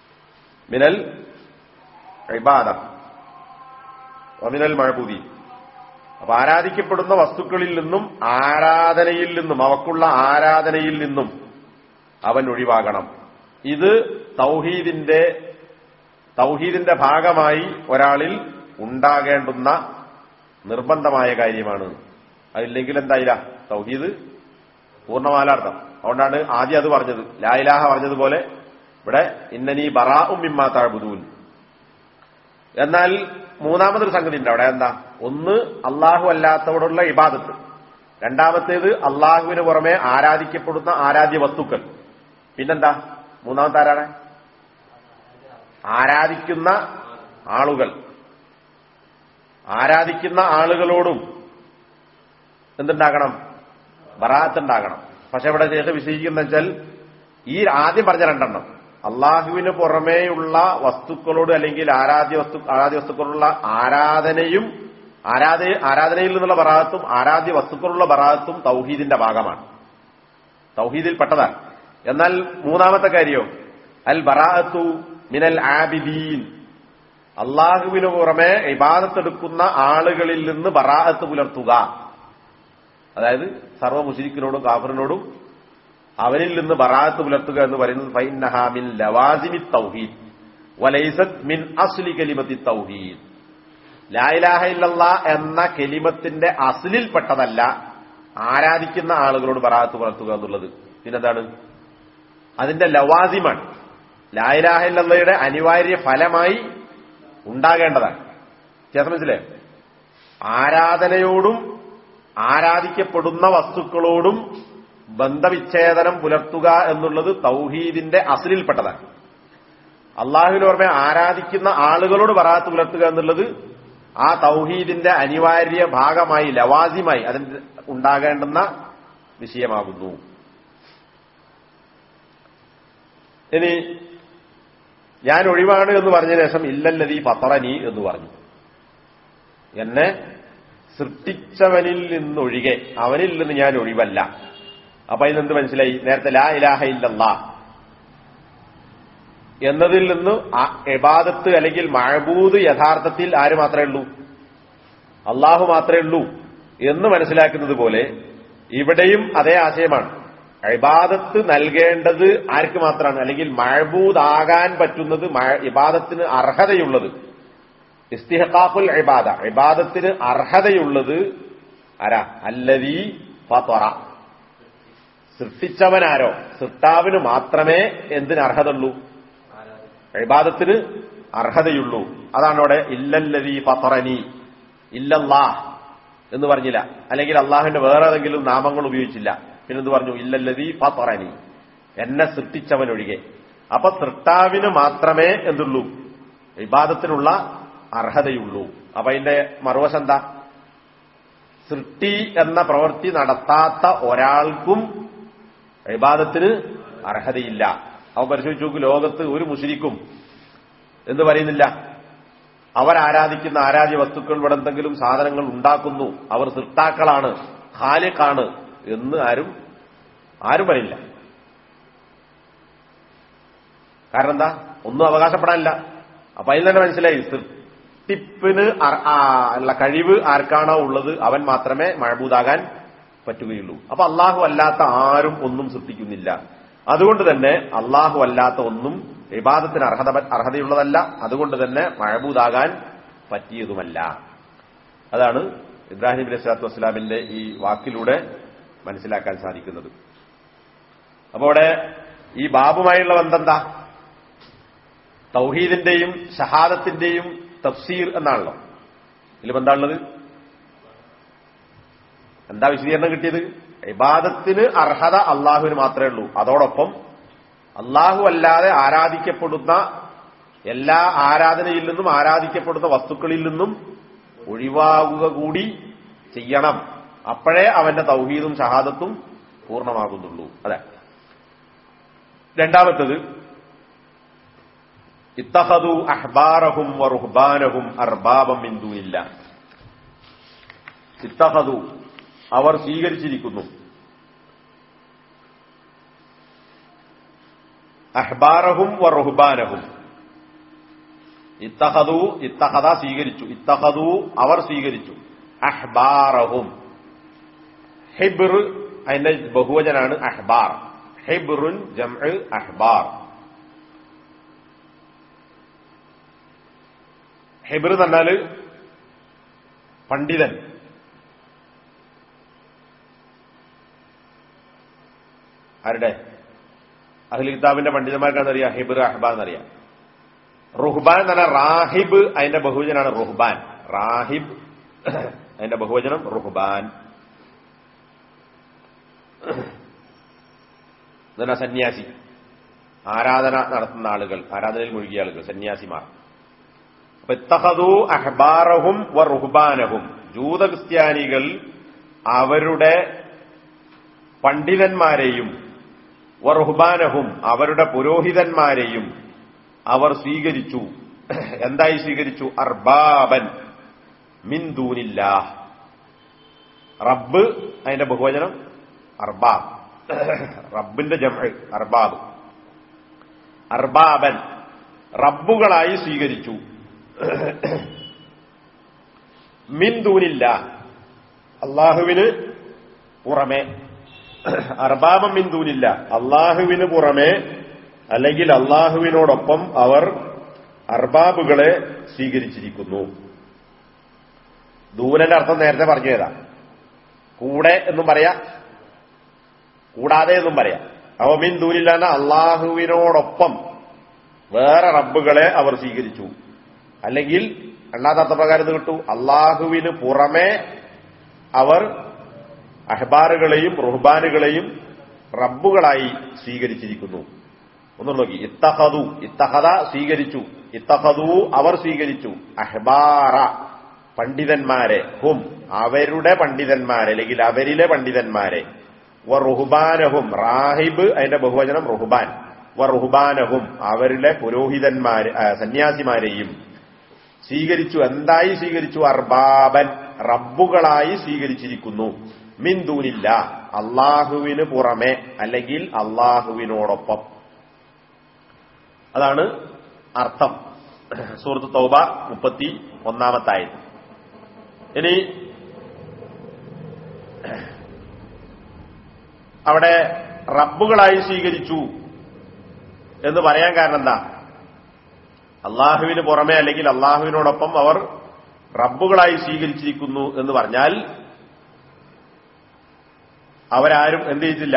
മിനൽ ഇബാദ വമിനൽ മഅബൂദീൻ. അപ്പൊ ആരാധിക്കപ്പെടുന്ന വസ്തുക്കളിൽ നിന്നും ആരാധനയിൽ നിന്നും അവക്കുള്ള ആരാധനയിൽ നിന്നും അവൻ ഒഴിവാകണം. ഇത് തൗഹീദിന്റെ ഭാഗമായി ഒരാളിൽ ഉണ്ടാകേണ്ടുന്ന നിർബന്ധമായ കാര്യമാണ്. അതില്ലെങ്കിൽ എന്തായില്ല, തൗഹീദ് പൂർണ്ണമാലാർത്ഥം. അതുകൊണ്ടാണ് ആദ്യം അത് പറഞ്ഞത്, ലാ ഇലാഹ പറഞ്ഞതുപോലെ ഇവിടെ ഇന്നനീ ബറാഉം മിമ്മാ തഅബുദൂൻ. എന്നാൽ മൂന്നാമതൊരു സംഗതി ഉണ്ട് അവിടെ. എന്താ? ഒന്ന് അള്ളാഹു അല്ലാത്തവരോടുള്ള ഇബാദത്ത്, രണ്ടാമത്തേത് അള്ളാഹുവിന് പുറമെ ആരാധിക്കപ്പെടുന്ന ആരാധ്യ വസ്തുക്കൾ, പിന്നെന്താ മൂന്നാമത്തെ ആരാണ്? ആരാധിക്കുന്ന ആളുകൾ. ആരാധിക്കുന്ന ആളുകളോടും എന്തുണ്ടാകണം? ബറാഅത്ത് ഉണ്ടാകണം. പക്ഷെ ഇവിടെ ശേഷം വിശദീകരിക്കുന്ന വെച്ചാൽ ഈ ആദ്യം പറഞ്ഞ രണ്ടെണ്ണം, അള്ളാഹുവിന് പുറമേയുള്ള വസ്തുക്കളോട് അല്ലെങ്കിൽ ആരാധ്യ വസ്തുക്കളുള്ള ആരാധനയിൽ നിന്നുള്ള ബറാഅത്തും ആരാധ്യ വസ്തുക്കളുള്ള ബറാഅത്തും തൗഹീദിന്റെ ഭാഗമാണ്, തൗഹീദിൽ പെട്ടതാണ്. എന്നാൽ മൂന്നാമത്തെ കാര്യോ അൽ ബറാഅത്തു മിനൽ ആബിദീൻ, അള്ളാഹുവിന് പുറമെ ഇബാദത്തെടുക്കുന്ന ആളുകളിൽ നിന്ന് ബറാഅത്ത് പുലർത്തുക. അതായത് സർവ്വ മുശ്രിക്കിനോടും കാഫിറിനോടും അവനിൽ നിന്ന് ബറാഅത്ത് പുലർത്തുക എന്ന് പറയുന്നത് ഫഇന്നഹാ മിൻ ലവാസിമി തൗഹീദ് വലൈസത് മിൻ അസ്ലി കലിമത്തി തൗഹീദ്. ലാ ഇലാഹ ഇല്ലല്ലാഹ് എന്ന കലിമത്തിന്റെ അസ്ലിൽപ്പെട്ടതല്ല ആരാധിക്കുന്ന ആളുകളോട് ബറാഅത്ത് പുലർത്തുക എന്നുള്ളത്. പിന്നെന്താണ്? അതിന്റെ ലവാസിമാണ്, ലാ ഇലാഹ ഇല്ലല്ലാഹയുടെ അനിവാര്യ ഫലമായി ഉണ്ടാകേണ്ടതാണ്. ചേർത്ത് മനസ്സിലായോ? ആരാധനയോടും ആരാധിക്കപ്പെടുന്ന വസ്തുക്കളോടും ബന്ധവിച്ഛേദനം പുലർത്തുക എന്നുള്ളത് തൗഹീദിന്റെ അസ്ലിൽപ്പെട്ടതാണ്. അള്ളാഹുവിന് പുറമെ ആരാധിക്കുന്ന ആളുകളോട് ബറാഅത്ത് പുലർത്തുക എന്നുള്ളത് ആ തൗഹീദിന്റെ അനിവാര്യ ഭാഗമായി ലവാസിമായി അതിന് ഉണ്ടാകേണ്ടുന്ന വിഷയമാകുന്നു. ഇനി ഞാൻ ഒഴിവാണ് എന്ന് പറഞ്ഞ ശേഷം ഇല്ലല്ലദീ ഫത്തറനി എന്ന് പറഞ്ഞു. എന്നെ സൃഷ്ടിച്ചവനിൽ നിന്നൊഴികെ അവനിൽ നിന്ന് ഞാൻ ഒഴിവല്ല. അപ്പൊ ഇതിനെന്ത് മനസ്സിലായി? നേരത്തെ ലാ ഇലാഹ ഇല്ലല്ലാഹ് എന്നതിൽ നിന്ന് ഇബാദത്ത് അല്ലെങ്കിൽ മഅബൂദ് യഥാർത്ഥത്തിൽ ആര് മാത്രമേ ഉള്ളൂ? അള്ളാഹു മാത്രമേ ഉള്ളൂ എന്ന് മനസ്സിലാക്കുന്നത് പോലെ ഇവിടെയും അതേ ആശയമാണ്. ഇബാദത്ത് നൽകേണ്ടത് ആർക്ക് മാത്രമാണ്? അല്ലെങ്കിൽ മഅബൂദാകാൻ പറ്റുന്നത്, ഇബാദത്തിന് അർഹതയുള്ളത്, ഇസ്തിഹഖാഖുൽ ഇബാദ, ഇബാദത്തിന് അർഹതയുള്ളത് ആരാ? അല്ലദീ ഫതറ, സൃഷ്ടിച്ചവനാരോ? സൃഷ്ടാവിന് മാത്രമേ എന്തിന് അർഹതയുള്ളൂ? ഇബാദത്തിന് അർഹതയുള്ളൂ. അതാണ് അവിടെ ഇല്ലല്ലദീ ഫതറനി, ഇല്ലല്ലാഹ് എന്ന് പറഞ്ഞില്ല, അല്ലെങ്കിൽ അള്ളാഹുവിന്റെ വേറെ ഏതെങ്കിലും നാമങ്ങൾ ഉപയോഗിച്ചില്ല. പിന്നെന്ത് പറഞ്ഞു? ഇല്ലല്ലദീ ഫതറനി, എന്നെ സൃഷ്ടിച്ചവനൊഴികെ. അപ്പൊ സൃഷ്ടാവിന് മാത്രമേ എന്തുള്ളൂ? ഇബാദത്തിനുള്ള അർഹതയുള്ളൂ. അപ്പൊ അതിന്റെ മറുവശം എന്താ? സൃഷ്ടി എന്ന പ്രവൃത്തി നടത്താത്ത ഒരാൾക്കും ഇബാദത്തിന് അർഹതയില്ല. അവൻ പരിശോധിച്ചു നോക്ക്, ലോകത്ത് ഒരു മുശ്രിക്കും എന്ന് പറയുന്നില്ല അവരാരാധിക്കുന്ന ആരാധ്യ വസ്തുക്കൾ ഇവിടെ എന്തെങ്കിലും സാധനങ്ങൾ ഉണ്ടാക്കുന്നു, അവർ സൃഷ്ടാക്കളാണ്, ഖാലിഖാണ് എന്ന് ആരും പറയില്ല. കാരണം എന്താ? ഒന്നും അവകാശപ്പെടാനില്ല. അപ്പൊ അതിൽ തന്നെ മനസ്സിലായി, സൃഷ്ടിപ്പിന് ഉള്ള കഴിവ് ആർക്കാണോ ഉള്ളത് അവൻ മാത്രമേ മഅബൂദാകാൻ പറ്റുകയുള്ളൂ. അപ്പൊ അള്ളാഹു അല്ലാത്ത ആരും ഒന്നും സൃഷ്ടിക്കുന്നില്ല. അതുകൊണ്ട് തന്നെ അള്ളാഹു അല്ലാത്ത ഒന്നും ഇബാദത്തിന് അർഹതയുള്ളതല്ല. അതുകൊണ്ട് തന്നെ മഅബൂദാകാൻ പറ്റിയതുമല്ല. അതാണ് ഇബ്രാഹിം നബി സ്വല്ലല്ലാഹു അലൈഹി വസല്ലമിന്റെ ഈ വാക്കിലൂടെ മനസ്സിലാക്കാൻ സാധിക്കുന്നത്. അപ്പൊ അവിടെ ഈ ബാബുമായുള്ള ബന്ധം എന്താ? തൗഹീദിന്റെയും ഷഹാദത്തിന്റെയും തഫ്സീർ എന്നാണല്ലോ. ഇതിൽ ബന്ധാണുള്ളത്. എന്താ വിശദീകരണം കിട്ടിയത്? ഇബാദത്തിന് അർഹത അള്ളാഹുവിന് മാത്രമേ ഉള്ളൂ. അതോടൊപ്പം അള്ളാഹു അല്ലാതെ ആരാധിക്കപ്പെടുന്ന എല്ലാ ആരാധനയിൽ നിന്നും ആരാധിക്കപ്പെടുന്ന വസ്തുക്കളിൽ നിന്നും ഒഴിവാകുക കൂടി ചെയ്യണം. അപ്പോഴേ അവന്റെ തൗഹീദും ഷഹാദത്തും പൂർണ്ണമാകുന്നുള്ളൂ. അതെ. രണ്ടാമത്തത് ഇത്തഖദു അഹ്ബാറഹും വറുഹ്ബാനഹും അർബാബം മിൻ ദൂനില്ലാഹ്. ഇത്തഖദു അവർ സ്വീകരിച്ചിരിക്കുന്നു, അഹ്ബാറഹും വറുഹ്ബാനഹും. ഇത്തഖദ സ്വീകരിച്ചു, ഇത്തഖദു അവർ സ്വീകരിച്ചു, അഹ്ബാറഹും. ഹിബ്ർ അതിന്റെ ബഹുവചനാണ് അഹ്ബാർ. ഹിബ്റുൻ ജംഉ അഹ്ബാർ. ഹിബ്ർ എന്ന് പറഞ്ഞാല് പണ്ഡിതൻ. ആരുടെ? അഹ്ലു കിതാബിന്റെ പണ്ഡിതന്മാർക്കാണ് അറിയാം ഹിബ്ർ അഹ്ബാർ എന്നറിയാം. റുഹ്ബാൻ എന്ന് പറഞ്ഞാൽ റാഹിബ് അതിന്റെ ബഹുവചനാണ് റുഹ്ബാൻ. റാഹിബ് അതിന്റെ ബഹുവചനം റുഹ്ബാൻ. എന്നാ സന്യാസി, ആരാധന നടത്തുന്ന ആളുകൾ, ആരാധനയിൽ മുഴുകിയ ആളുകൾ, സന്യാസിമാർ. അപ്പൊ ഇത്തഖദൂ അഹ്ബാറഹും വ റുഹ്ബാനഹും, ജൂത ക്രിസ്ത്യാനികൾ അവരുടെ പണ്ഡിതന്മാരെയും വ റുഹ്ബാനഹും അവരുടെ പുരോഹിതന്മാരെയും അവർ സ്വീകരിച്ചു. എന്തായി സ്വീകരിച്ചു? അർബാബൻ മിൻ ദൂനില്ലാഹ്. റബ്ബ് അതിന്റെ ബഹുവചനം അർബാബ്. റബ്ബിന്റെ ജംഅ് അർബാബ്. അർബാബൻ റബ്ബുകളായി സ്വീകരിച്ചു. മിൻ ദൂനില്ലാഹ് അള്ളാഹുവിന് പുറമെ. അർബാബൻ മിൻ ദൂനില്ലാഹ് അള്ളാഹുവിന് പുറമെ അല്ലെങ്കിൽ അള്ളാഹുവിനോടൊപ്പം അവർ അർബാബുകളെ സ്വീകരിച്ചിരിക്കുന്നു. ദൂനന്റെ അർത്ഥം നേരത്തെ പറഞ്ഞതാ. കൂടെ എന്നും പറയാ, കൂടാതെ എന്നും പറയാം. അവ മിൻ ദൂനില്ലാന്ന അള്ളാഹുവിനോടൊപ്പം വേറെ റബ്ബുകളെ അവർ സ്വീകരിച്ചു. അല്ലെങ്കിൽ രണ്ടാമത്തെ അർത്ഥപ്രകാരം ഇത് കിട്ടു, അള്ളാഹുവിന് പുറമെ അവർ അഹ്ബാറുകളെയും റുഹ്ബാനുകളെയും റബ്ബുകളായി സ്വീകരിച്ചിരിക്കുന്നു. ഒന്നും നോക്കി. ഇത്തഖദു, ഇത്തഖദ സ്വീകരിച്ചു, ഇത്തഖദു അവർ സ്വീകരിച്ചു, അഹ്ബാറ പണ്ഡിതന്മാരെ, ഹും അവരുടെ പണ്ഡിതന്മാരെ അല്ലെങ്കിൽ അവരിലെ പണ്ഡിതന്മാരെ, വ റുഹ്ബാനഹും റാഹിബ് അതിന്റെ ബഹുവചനം റുഹ്ബാൻ, വ റുഹ്ബാനഹും അവരിലെ പുരോഹിതന്മാരെ സന്യാസിമാരെയും സ്വീകരിച്ചു. എന്തായി സ്വീകരിച്ചു? അർബാബൻ റബ്ബുകളായി സ്വീകരിച്ചിരിക്കുന്നു. മിൻ ദൂനില്ലാഹ് അള്ളാഹുവിന് പുറമെ അല്ലെങ്കിൽ അള്ളാഹുവിനോടൊപ്പം. അതാണ് അർത്ഥം. സൂറത്ത് തൗബ 31 ഇനി അവിടെ റബ്ബുകളായി സ്വീകരിച്ചു എന്ന് പറയാൻ കാരണം എന്താ? അള്ളാഹുവിന് പുറമെ അല്ലെങ്കിൽ അള്ളാഹുവിനോടൊപ്പം അവർ റബ്ബുകളായി സ്വീകരിച്ചിരിക്കുന്നു എന്ന് പറഞ്ഞാൽ അവരാരും എന്ത് ചെയ്തിട്ടില്ല.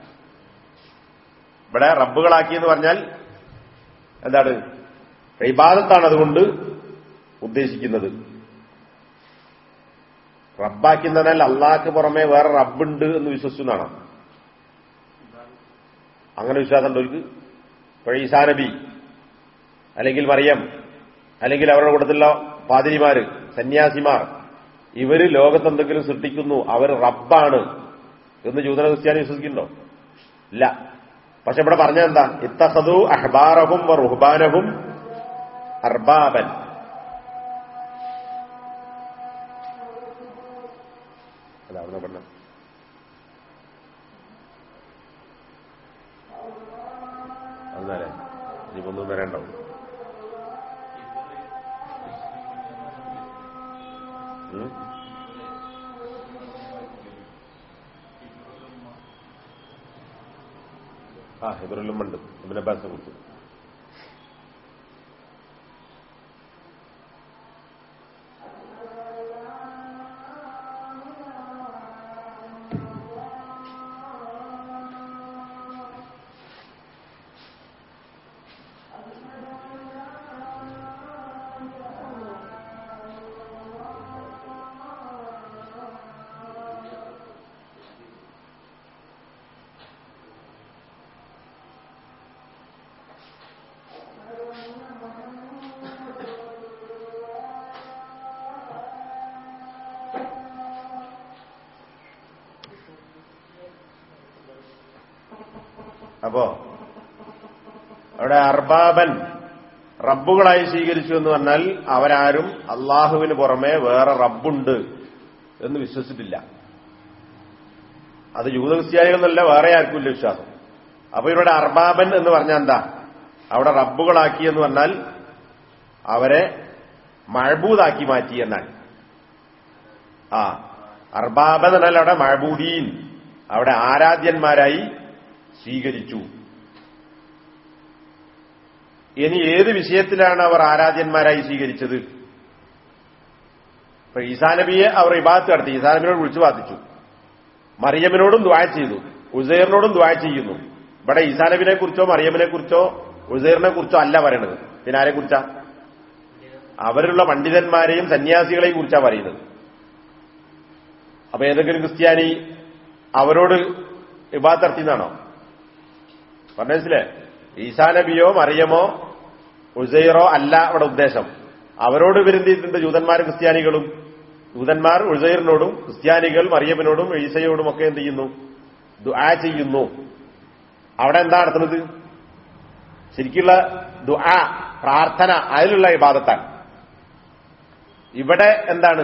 ഇവിടെ റബ്ബുകളാക്കിയെന്ന് പറഞ്ഞാൽ എന്താണ്? ഇബാദത്താണ് അതുകൊണ്ട് ഉദ്ദേശിക്കുന്നത്. റബ്ബാക്കുന്നതിനാൽ അള്ളാഹ്ക്ക് പുറമെ വേറെ റബ്ബുണ്ട് എന്ന് വിശ്വസിക്കുന്നതാണ്. അങ്ങനെ വിശ്വാസം ഉണ്ടോ അവർക്ക്? ഇപ്പോൾ ഈസാ നബി അല്ലെങ്കിൽ മറിയം അല്ലെങ്കിൽ അവരുടെ കൂട്ടത്തിലുള്ള പാതിരിമാര് സന്യാസിമാർ ഇവര് ലോകത്തെന്തെങ്കിലും സൃഷ്ടിക്കുന്നു, അവർ റബ്ബാണ് എന്ന് ജൂത ക്രിസ്ത്യാനി വിശ്വസിക്കുന്നുണ്ടോ? ഇല്ല. പക്ഷെ ഇവിടെ പറഞ്ഞെന്താ? ഇത്തഖദു അഹ്ബാറഹും വ റുഹ്ബാനഹും അർബാബൻ. അതാണ് പറഞ്ഞ അന്നേരം ഇനിയിപ്പൊന്നും വരേണ്ടാവും. ഹിബ്രുലും ഉണ്ട് ഇബ്നു അബ്ബാസിനെ കുറിച്ച്. അപ്പോ അവിടെ അർബാബൻ റബ്ബുകളായി സ്വീകരിച്ചു എന്ന് പറഞ്ഞാൽ അവരാരും അള്ളാഹുവിന് പുറമെ വേറെ റബ്ബുണ്ട് എന്ന് വിശ്വസിച്ചിട്ടില്ല. അത് ജൂത ക്രിസ്ത്യാനികളെന്നല്ല, വേറെ ആർക്കുമില്ല വിശ്വാസം. അപ്പൊ ഇവിടെ അർബാബൻ എന്ന് പറഞ്ഞാൽ എന്താ? അവിടെ റബ്ബുകളാക്കി എന്ന് പറഞ്ഞാൽ അവരെ മഅബൂദാക്കി മാറ്റി എന്നാണ്. അർബാബ എന്ന് പറഞ്ഞാൽ അവിടെ മഅബൂദീൻ, അവിടെ ആരാധ്യന്മാരായി സ്വീകരിച്ചു. ഇനി ഏത് വിഷയത്തിലാണ് അവർ ആരാധ്യന്മാരായി സ്വീകരിച്ചത്? ഇപ്പൊ ഈസാ നബിയെ അവർ ഇബാദത്ത് നടത്തി, ഈസാ നബിയോട് വിളിച്ചു പ്രാർത്ഥിച്ചു, മറിയമിനോടും ദുആ ചെയ്തു, ഉസൈറിനോടും ദുആ ചെയ്യുന്നു. ഇവിടെ ഈസാ നബിനെ കുറിച്ചോ മറിയമിനെ കുറിച്ചോ ഉസൈറിനെ കുറിച്ചോ അല്ല പറയണത്. പിന്നെ ആരെ കുറിച്ചാ? അവരുള്ള പണ്ഡിതന്മാരെയും സന്യാസികളെയും കുറിച്ചാണ് പറയുന്നത്. അപ്പൊ ഏതെങ്കിലും ക്രിസ്ത്യാനി അവരോട് ഇബാദത്ത് നടത്തിയെന്നാണോ പറഞ്ഞേ? ഈസാ നബിയോ മറിയമോ ഉസൈറോ അല്ല അവിടെ ഉദ്ദേശം. അവരോട് വിരുന്നിയിട്ടുണ്ട് ജൂതന്മാരും ക്രിസ്ത്യാനികളും. ജൂതന്മാർ ഉസൈറിനോടും ക്രിസ്ത്യാനികൾ മറിയമിനോടും ഈസയോടും ഒക്കെ എന്ത് ചെയ്യുന്നു? ദുആ ചെയ്യുന്നു. അവിടെ എന്താ നടത്തുന്നത്? ശരിക്കുള്ള ദുആ, പ്രാർത്ഥന, അതിലുള്ള ഇബാദത്താണ്. ഇവിടെ എന്താണ്?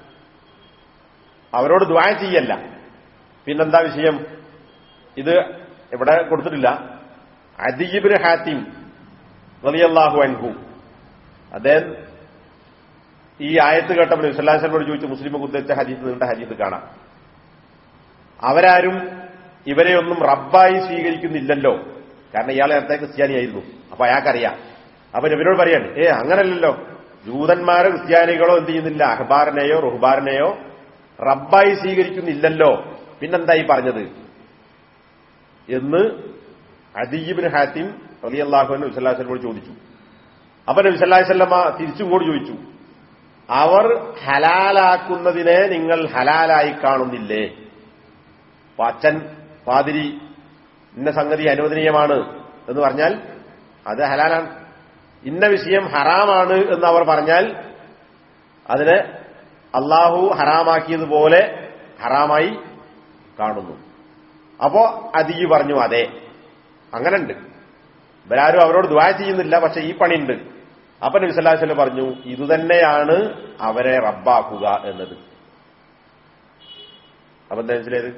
അവരോട് ദുആ ചെയ്യല്ല. പിന്നെന്താ വിഷയം? ഇത് ഇവിടെ കൊടുത്തിട്ടില്ല. അദി ഇബ്നു ഹാത്തിം റളിയല്ലാഹു അൻഹു അദ്ദേഹം ഈ ആയത്ത് കേട്ടപ്പോൾ നബി സല്ലല്ലാഹു അലൈഹി വസല്ലമയോട് ചോദിച്ചു. മുസ്ലിം ഉദ്ധരിച്ച ഹദീസ്, നീണ്ട ഹദീസ് കാണാം. അവരാരും ഇവരെയൊന്നും റബ്ബായി സ്വീകരിക്കുന്നില്ലല്ലോ. കാരണം ഇയാൾ നേരത്തെ ക്രിസ്ത്യാനിയായിരുന്നു. അപ്പൊ അയാൾക്കറിയാം. അപ്പൊ നബിയോട് പറയാണ്, അങ്ങനല്ലല്ലോ, ജൂതന്മാരോ ക്രിസ്ത്യാനികളോ എന്ത് ചെയ്യുന്നില്ല, അഹ്ബാറിനെയോ റുഹ്ബാറിനെയോ റബ്ബായി സ്വീകരിക്കുന്നില്ലല്ലോ, പിന്നെന്തായി പറഞ്ഞത് എന്ന് അദി ഇബ്നു ഹാത്തിം റളിയല്ലാഹു അൻഹു നബി സല്ലല്ലാഹു അലൈഹി വസല്ലമയോട് ചോദിച്ചു. അപ്പൊ നബി സല്ലല്ലാഹു അലൈഹി വസല്ലമ തിരിച്ചും ചോദിച്ചു, അവർ ഹലാലാക്കുന്നതിനെ നിങ്ങൾ ഹലാലായി കാണുന്നില്ലേ? അച്ഛൻ പാതിരി ഇന്ന സംഗതി അനുവദനീയമാണ് എന്ന് പറഞ്ഞാൽ അത് ഹലാലാണ്. ഇന്ന വിഷയം ഹറാമാണ് എന്ന് അവർ പറഞ്ഞാൽ അതിനെ അള്ളാഹു ഹറാമാക്കിയതുപോലെ ഹറാമായി കാണുന്നു. അപ്പോ അദി പറഞ്ഞു, അതെ അങ്ങനെയുണ്ട്. ഇവരാരും അവരോട് ദുആ ചെയ്യുന്നില്ല, പക്ഷെ ഈ പണിയുണ്ട്. അപ്പൊ നബി സല്ലല്ലാഹു അലൈഹി വസല്ലം പറഞ്ഞു, ഇതുതന്നെയാണ് അവരെ റബ്ബാക്കുക എന്നത്. അപ്പൊ എന്താ മനസ്സിലായത്?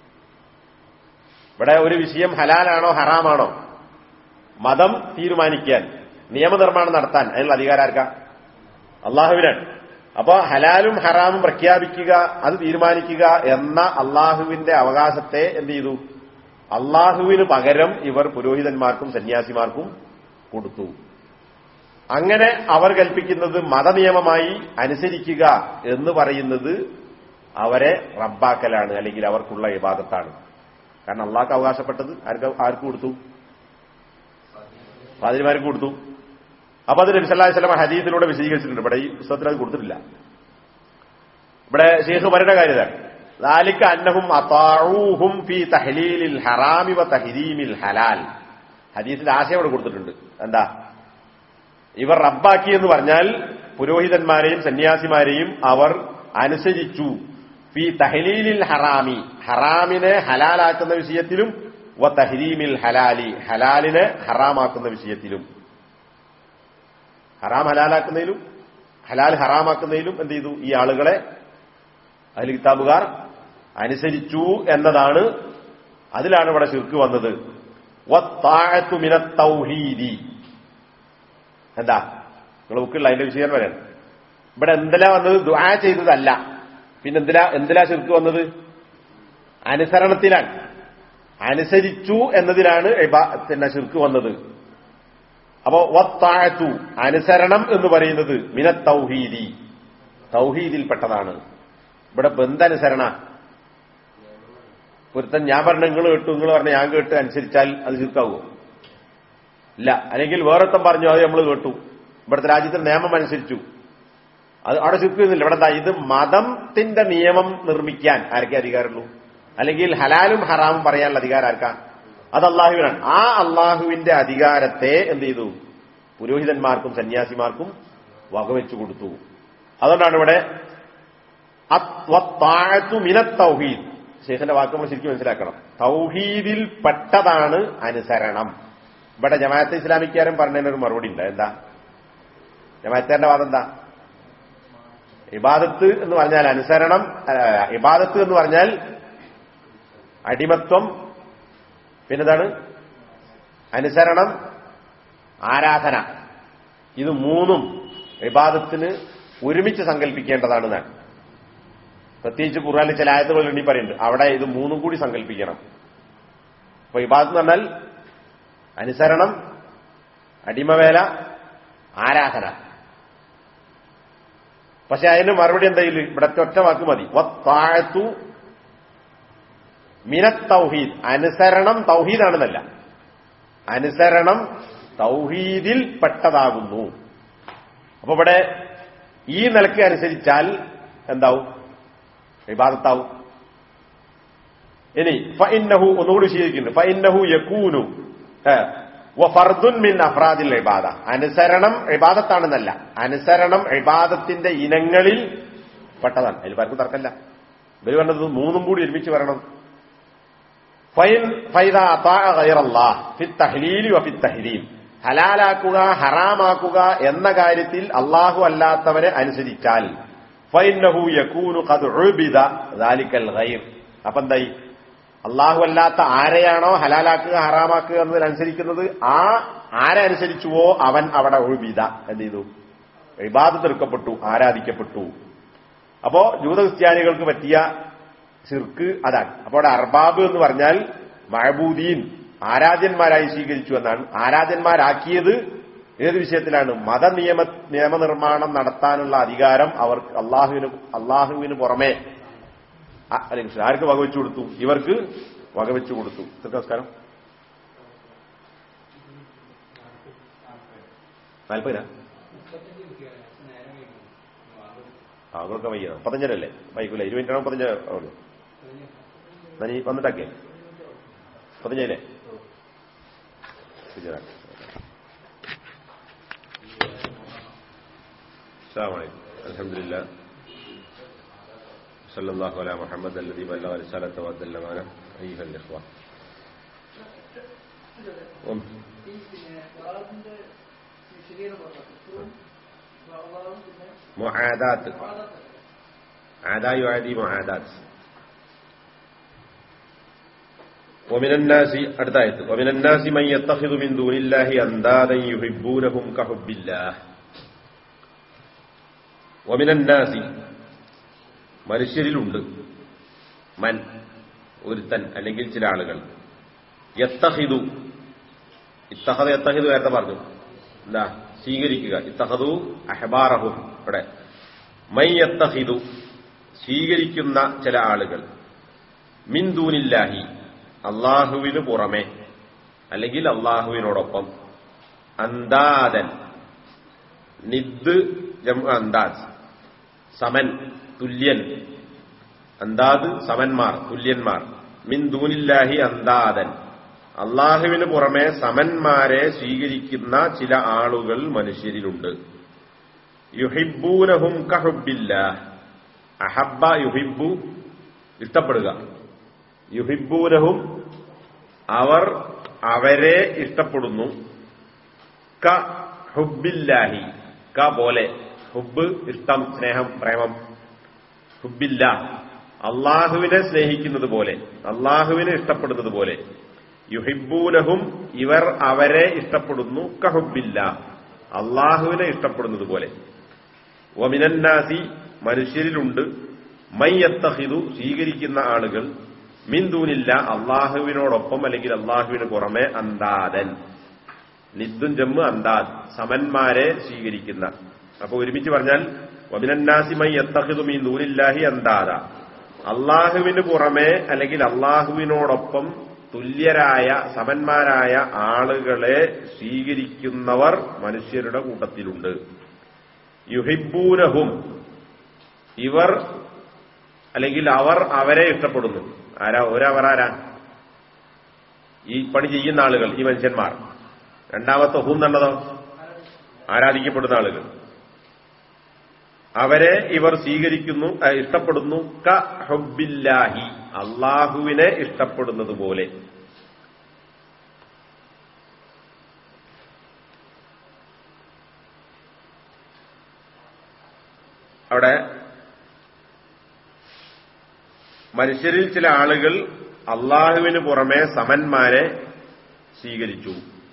ഇവിടെ ഒരു വിഷയം ഹലാലാണോ ഹറാമാണോ മതം തീരുമാനിക്കാൻ, നിയമനിർമ്മാണം നടത്താൻ അതിനുള്ള അധികാരം ആർക്കാ? അള്ളാഹുവിനാണ്. അപ്പൊ ഹലാലും ഹറാമും പ്രഖ്യാപിക്കുക, അത് തീരുമാനിക്കുക എന്ന അള്ളാഹുവിന്റെ അവകാശത്തെ എന്ത് ചെയ്തു? അള്ളാഹുവിന് പകരം ഇവർ പുരോഹിതന്മാർക്കും സന്യാസിമാർക്കും കൊടുത്തു. അങ്ങനെ അവർ കൽപ്പിക്കുന്നത് മതനിയമമായി അനുസരിക്കുക എന്ന് പറയുന്നത് അവരെ റബ്ബാക്കലാണ്, അല്ലെങ്കിൽ അവർക്കുള്ള ഇബാദത്താണ്. കാരണം അള്ളാഹ്ക്ക് അവകാശപ്പെട്ടത് ആർക്ക് കൊടുത്തു? പാതിരിമാർക്ക് കൊടുത്തു. അപ്പൊ അത് നബി സല്ലല്ലാഹു അലൈഹി വസല്ലം ഹദീസിലൂടെ വിശദീകരിച്ചിട്ടുണ്ട്. ഇവിടെ ഈ പുസ്തകത്തിൽ അത് കൊടുത്തിട്ടില്ല. ഇവിടെ ശൈഖ് പറയുന്ന കാര്യമാണ്, ذلك أنهم أطاعوهم في تحليل الحرام وتحريم الحلال. ഹദീസിൽ ആശയം ഇവിടെ കൊടുത്തിട്ടുണ്ട്. എന്താ? ഇവർ റബ്ബാക്കി എന്ന് പറഞ്ഞാൽ പുരോഹിതന്മാരെയും സന്യാസിമാരെയും അവർ അനുസരിച്ചു. ഫി തഹ്ലീലിൽ ഹറാമി, ഹറാമിനെ ഹലാലാക്കുന്ന വിഷയത്തിലും, വ തഹ്രീമിൽ ഹലാലി, ഹലാലിനെ ഹറാമാക്കുന്ന വിഷയത്തിലും. ഹറാം ഹലാലാക്കുന്നതിലും ഹലാൽ ഹറാമാക്കുന്നതിലും എന്ത് ചെയ്തു? ഈ ആളുകളെ അഹ്ലു കിതാബുകാർ അനുസരിച്ചു എന്നതാണ്. അതിലാണ് ഇവിടെ ശിർക്ക് വന്നത്. വത്താഅതു മിനത് തൗഹീദി. എന്താ നിങ്ങൾ ബുക്കുള്ള അതിന്റെ വിഷയം പറയണം. ഇവിടെ എന്തെല്ലാം വന്നത്? ദുആ ചെയ്തതല്ല. പിന്നെ എന്തിലാ ശിർക്ക് വന്നത്? അനുസരണത്തിലാണ്. അനുസരിച്ചു എന്നതിലാണ് പിന്നെ ശിർക്ക് വന്നത്. അപ്പോ വത്താഅതു, അനുസരണം എന്ന് പറയുന്നത് മിനത് തൗഹീദി, തൗഹീദിൽപ്പെട്ടതാണ്. ഇവിടെ ബന്ധനുസരണ. ഒരുത്തൻ ഞാൻ പറഞ്ഞ നിങ്ങൾ കേട്ടു, നിങ്ങൾ പറഞ്ഞ ഞാൻ കേട്ട് അനുസരിച്ചാൽ അത് ശിർക്കാവോ? ഇല്ല. അല്ലെങ്കിൽ വേറൊരുത്തൻ പറഞ്ഞു, അത് നമ്മൾ കേട്ടു, ഇവിടുത്തെ രാജ്യത്തിന്റെ നിയമം അനുസരിച്ചു, അത് അവിടെ ശിർക്കുന്നില്ല. ഇവിടെ എന്താ? ഇത് മതത്തിന്റെ നിയമം നിർമ്മിക്കാൻ ആർക്കേ അധികാരമുള്ളൂ? അല്ലെങ്കിൽ ഹലാലും ഹറാമും പറയാനുള്ള അധികാരം ആർക്കാ? അത് അള്ളാഹുവിനാണ്. ആ അള്ളാഹുവിന്റെ അധികാരത്തെ എന്ത് ചെയ്തു? പുരോഹിതന്മാർക്കും സന്യാസിമാർക്കും വകവെച്ചു കൊടുത്തു. അതുകൊണ്ടാണ് ഇവിടെ മിനത് തൗഹീദ്. ശേഖന്റെ വാക്ക് നമ്മൾ ശരിക്കും മനസ്സിലാക്കണം. തൗഹീദിൽ പെട്ടതാണ് അനുസരണം. ഇവിടെ ജമാഅത്തെ ഇസ്ലാമിക്കാരൻ പറഞ്ഞതിനൊരു മറുപടി ഉണ്ട്. എന്താ ജമാഅത്തുകാരന്റെ വാദം? എന്താ? ഇബാദത്ത് എന്ന് പറഞ്ഞാൽ അനുസരണം, ഇബാദത്ത് എന്ന് പറഞ്ഞാൽ അടിമത്വം, പിന്നെന്താണ്? അനുസരണം, ആരാധന. ഇത് മൂന്നും ഇബാദത്തിന് ഒരുമിച്ച് സങ്കല്പിക്കേണ്ടതാണ്. പ്രത്യേകിച്ച് ഖുർആനിൽ ചില ആയത്തുകൾ എണ്ണി പറയുന്നുണ്ട്. അവിടെ ഇത് മൂന്നും കൂടി സങ്കല്പിക്കണം. അപ്പൊ ഇബാദത്ത് എന്ന് പറഞ്ഞാൽ അനുസരണം, അടിമവേല, ആരാധന. പക്ഷെ അതിന് മറുപടി എന്തായാലും ഇവിടെ ഒറ്റ വാക്ക് മതി. വത്താഅതു മിനത്ത് തൗഹീദ്. അനുസരണം തൗഹീദാണെന്നല്ല, അനുസരണം തൗഹീദിൽ പെട്ടതാകുന്നു. അപ്പൊ ഇവിടെ ഈ നിലക്ക് അനുസരിച്ചാൽ എന്താവും? ഇബാദത്താവും. ഇനി ഫഇന്നഹു ഒന്നുകൂടി വിശദീകരിക്കുന്നുണ്ട്. ഫഇന്നഹു യകൂനു വഫർദുൻ മിൻ അഫ്റാദിൽ ഇബാദ. അനുസരണം ഇബാദത്താണെന്നല്ല, അനുസരണം ഇബാദത്തിന്റെ ഇനങ്ങളിൽ പെട്ടതാണ്. അതിൽ പലർക്കും തർക്കമില്ല. ഇവർ പറഞ്ഞത് മൂന്നും കൂടി ഒരുമിച്ച് വരണം. ഫൈദാ അതാഅ ഗൈറല്ലാഹ് ഫിത്തഹ്ലീലി വഫിത്തഹ്രീം. ഹലാലാക്കുക ഹറാമാക്കുക എന്ന കാര്യത്തിൽ അല്ലാഹു അല്ലാത്തവരെ അനുസരിച്ചാൽ ഫഇന്നഹു യകൂനു ഖദ് ഉബിദ ദാലിക്കൽ ഗൈർ. അപ്പൊ എന്തായി? അല്ലാഹു അല്ലാത്ത ആരെയാണോ ഹലാലാക്കുക ഹറാമാക്കുക എന്നതിനനുസരിക്കുന്നത്, ആ ആരെ അനുസരിച്ചുവോ അവൻ അവിടെ ഉബിദ എന്ത് ചെയ്തു? ഇബാദത്ത് എടുക്കപ്പെട്ടു, ആരാധിക്കപ്പെട്ടു. അപ്പോ ജൂത ക്രിസ്ത്യാനികൾക്ക് പറ്റിയ ശിർക്ക് അതാണ്. അപ്പോൾ അവിടെ അർബാബ് എന്ന് പറഞ്ഞാൽ മഅബൂദീൻ, ആരാധ്യന്മാരായി സ്വീകരിച്ചു എന്നാണ്. ആരാധ്യന്മാരാക്കിയത് ഏത് വിഷയത്തിലാണ്? നിയമനിർമ്മാണം നടത്താനുള്ള അധികാരം അവർക്ക് അള്ളാഹുവിന് പുറമെ അല്ലെങ്കിൽ ആർക്ക് വകവെച്ചു കൊടുത്തു? ഇവർക്ക് വകവെച്ചു കൊടുത്തു. നമസ്കാരം 40 അവർക്ക് വൈകണം. 15 വൈകൂല. 20 മിനിറ്റാണോ 15 ആവുള്ളൂ? നീ വന്നിട്ടൊക്കെ 15 അൽഹംദുലില്ലാ സല്ലല്ലാഹു അലാ മുഹമ്മദ് അല്ലദീ ബല്ലഗ റിസാലത വഅദ്ദ അൽ-അമാന. അയ്യുഹൽ ഇഖ്വ, മുആദാത്ത് ആദാ യുആദി മുആദാത്ത്. ومن الناس അടുത്ത ആയത്ത് ومن الناس من يتخذ من دون الله أندادا يحبونهم كحب الله. ومن الناس മനുഷ്യരിലുണ്ട്, മൻ ഒരുത്തൻ അല്ലെങ്കിൽ ചില ആളുകൾ, യത്തഖിദു യത്തഖിദു നേരത്തെ പറഞ്ഞു എന്താ? സ്വീകരിക്കുക. ഇത്തഖദു അഹ്ബാറഹും. ഇവിടെ മൻ യത്തഖിദു സ്വീകരിക്കുന്ന ചില ആളുകൾ, മിൻ ദൂനില്ലാഹി അള്ളാഹുവിന് പുറമെ അല്ലെങ്കിൽ അള്ളാഹുവിനോടൊപ്പം, അന്താദൻ നിദ് ജംഉ അന്താദ് സമൻ തുല്യൻ, അന്താദ് സമന്മാർ തുല്യന്മാർ, മിൻ ദൂനില്ലാഹി അന്താദൻ അള്ളാഹുവിന് പുറമെ സമന്മാരെ സ്വീകരിക്കുന്ന ചില ആളുകൾ മനുഷ്യരിലുണ്ട്. യുഹിബ്ബൂനഹും കഹുബ്ബില്ലാഹ്. അഹബ്ബ യുഹിബ്ബു ഇഷ്ടപ്പെടുക, യുഹിബ്ബൂനഹും അവർ അവരെ ഇഷ്ടപ്പെടുന്നു, ക ഹുബ്ബില്ലാഹി ക പോലെ, ഹുബ് ഇഷ്ടം സ്നേഹം പ്രേമം, ഹുബ്ബില്ല അള്ളാഹുവിനെ സ്നേഹിക്കുന്നത് പോലെ, അള്ളാഹുവിനെ ഇഷ്ടപ്പെടുന്നത് പോലെ, യുഹിബ്ബൂനഹും ഇവർ അവരെ ഇഷ്ടപ്പെടുന്നു, കഹുബ്ബില്ല അള്ളാഹുവിനെ ഇഷ്ടപ്പെടുന്നത് പോലെ. വമിനന്നാസി മനുഷ്യരിലുണ്ട്, മൻ യത്തഖിദു സ്വീകരിക്കുന്ന ആളുകൾ, മിൻ ദൂനില്ല അള്ളാഹുവിനോടൊപ്പം അല്ലെങ്കിൽ അള്ളാഹുവിന് പുറമെ, അന്താദൻ നിദ്ദുൻ ജമ്മ് അന്താദ് സമന്മാരെ സ്വീകരിക്കുന്ന. അപ്പൊ ഒരുമിച്ച് പറഞ്ഞാൽ വമിനന്നാസി മൻ യത്തഖിദു മിൻ ദൂനില്ലാഹി അന്താദ, അള്ളാഹുവിന് പുറമെ അല്ലെങ്കിൽ അള്ളാഹുവിനോടൊപ്പം തുല്യരായ സമന്മാരായ ആളുകളെ സ്വീകരിക്കുന്നവർ മനുഷ്യരുടെ കൂട്ടത്തിലുണ്ട്. യുഹിബ്ബൂനഹും ഇവർ അല്ലെങ്കിൽ അവർ അവരെ ഇഷ്ടപ്പെടുന്നു. ആരാ? ഈ പണി ചെയ്യുന്ന ആളുകൾ, ഈ മനുഷ്യന്മാർ. രണ്ടാമത്തെ ഹും എന്നുള്ളതോ ആരാധിക്കപ്പെടുന്ന ആളുകൾ. അവരെ ഇവർ സ്വീകരിക്കുന്നു, ഇഷ്ടപ്പെടുന്നു, ക ഹുബ്ബില്ലാഹി അള്ളാഹുവിനെ ഇഷ്ടപ്പെടുന്നത് പോലെ. അവിടെ മനുഷ്യരിൽ ചില ആളുകൾ അള്ളാഹുവിന് പുറമെ സമന്മാരെ സ്വീകരിച്ചു.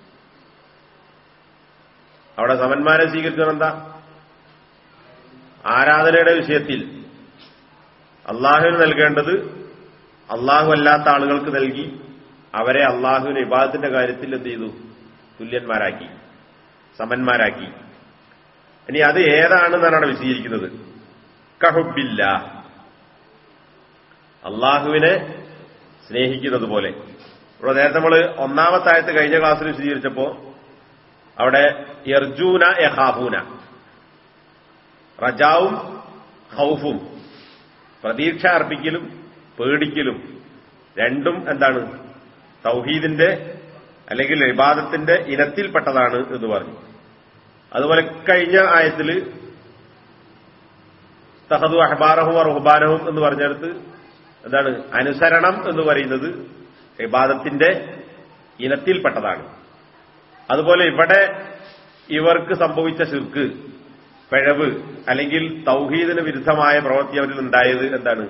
അവിടെ സമന്മാരെ സ്വീകരിച്ചത് എന്താ? ആരാധനയുടെ വിഷയത്തിൽ അള്ളാഹുവിന് നൽകേണ്ടത് അള്ളാഹു അല്ലാത്ത ആളുകൾക്ക് നൽകി അവരെ അള്ളാഹുവിന് ഇബാദത്തിന്റെ കാര്യത്തിൽ എന്ത് ചെയ്തു? തുല്യന്മാരാക്കി, സമന്മാരാക്കി. ഇനി അത് ഏതാണെന്നാണ് അവിടെ വിശദീകരിക്കുന്നത്. കഹുബില്ല, അള്ളാഹുവിനെ സ്നേഹിക്കുന്നത് പോലെ. ഇവിടെ നേരത്തെ നമ്മൾ ഒന്നാമത്തെ ആയത്ത് കഴിഞ്ഞ ക്ലാസ്സിൽ വിശദീകരിച്ചപ്പോ അവിടെ യർജൂന യഖാഫൂന, റജാവും ഖൗഫും, പ്രതീക്ഷ അർപ്പിക്കലും പേടിക്കലും രണ്ടും എന്താണ്? തൗഹീദിന്റെ അല്ലെങ്കിൽ ഇബാദത്തിന്റെ ഇനത്തിൽപ്പെട്ടതാണ് എന്ന് പറഞ്ഞു. അതുപോലെ കഴിഞ്ഞ ആയത്തില് തഖദു അഹ്ബാറഹും റുഹ്ബാനഹും എന്ന് പറഞ്ഞെടുത്ത് എന്താണ്? അനുസരണം എന്ന് പറയുന്നത് ഇബാദത്തിന്റെ ഇനത്തിൽപ്പെട്ടതാണ്. അതുപോലെ ഇവിടെ ഇവർക്ക് സംഭവിച്ച ശിർക്ക്, പിഴവ് അല്ലെങ്കിൽ തൗഹീദിന് വിരുദ്ധമായ പ്രവൃത്തി അവരിൽ ഉണ്ടായത് എന്താണ്?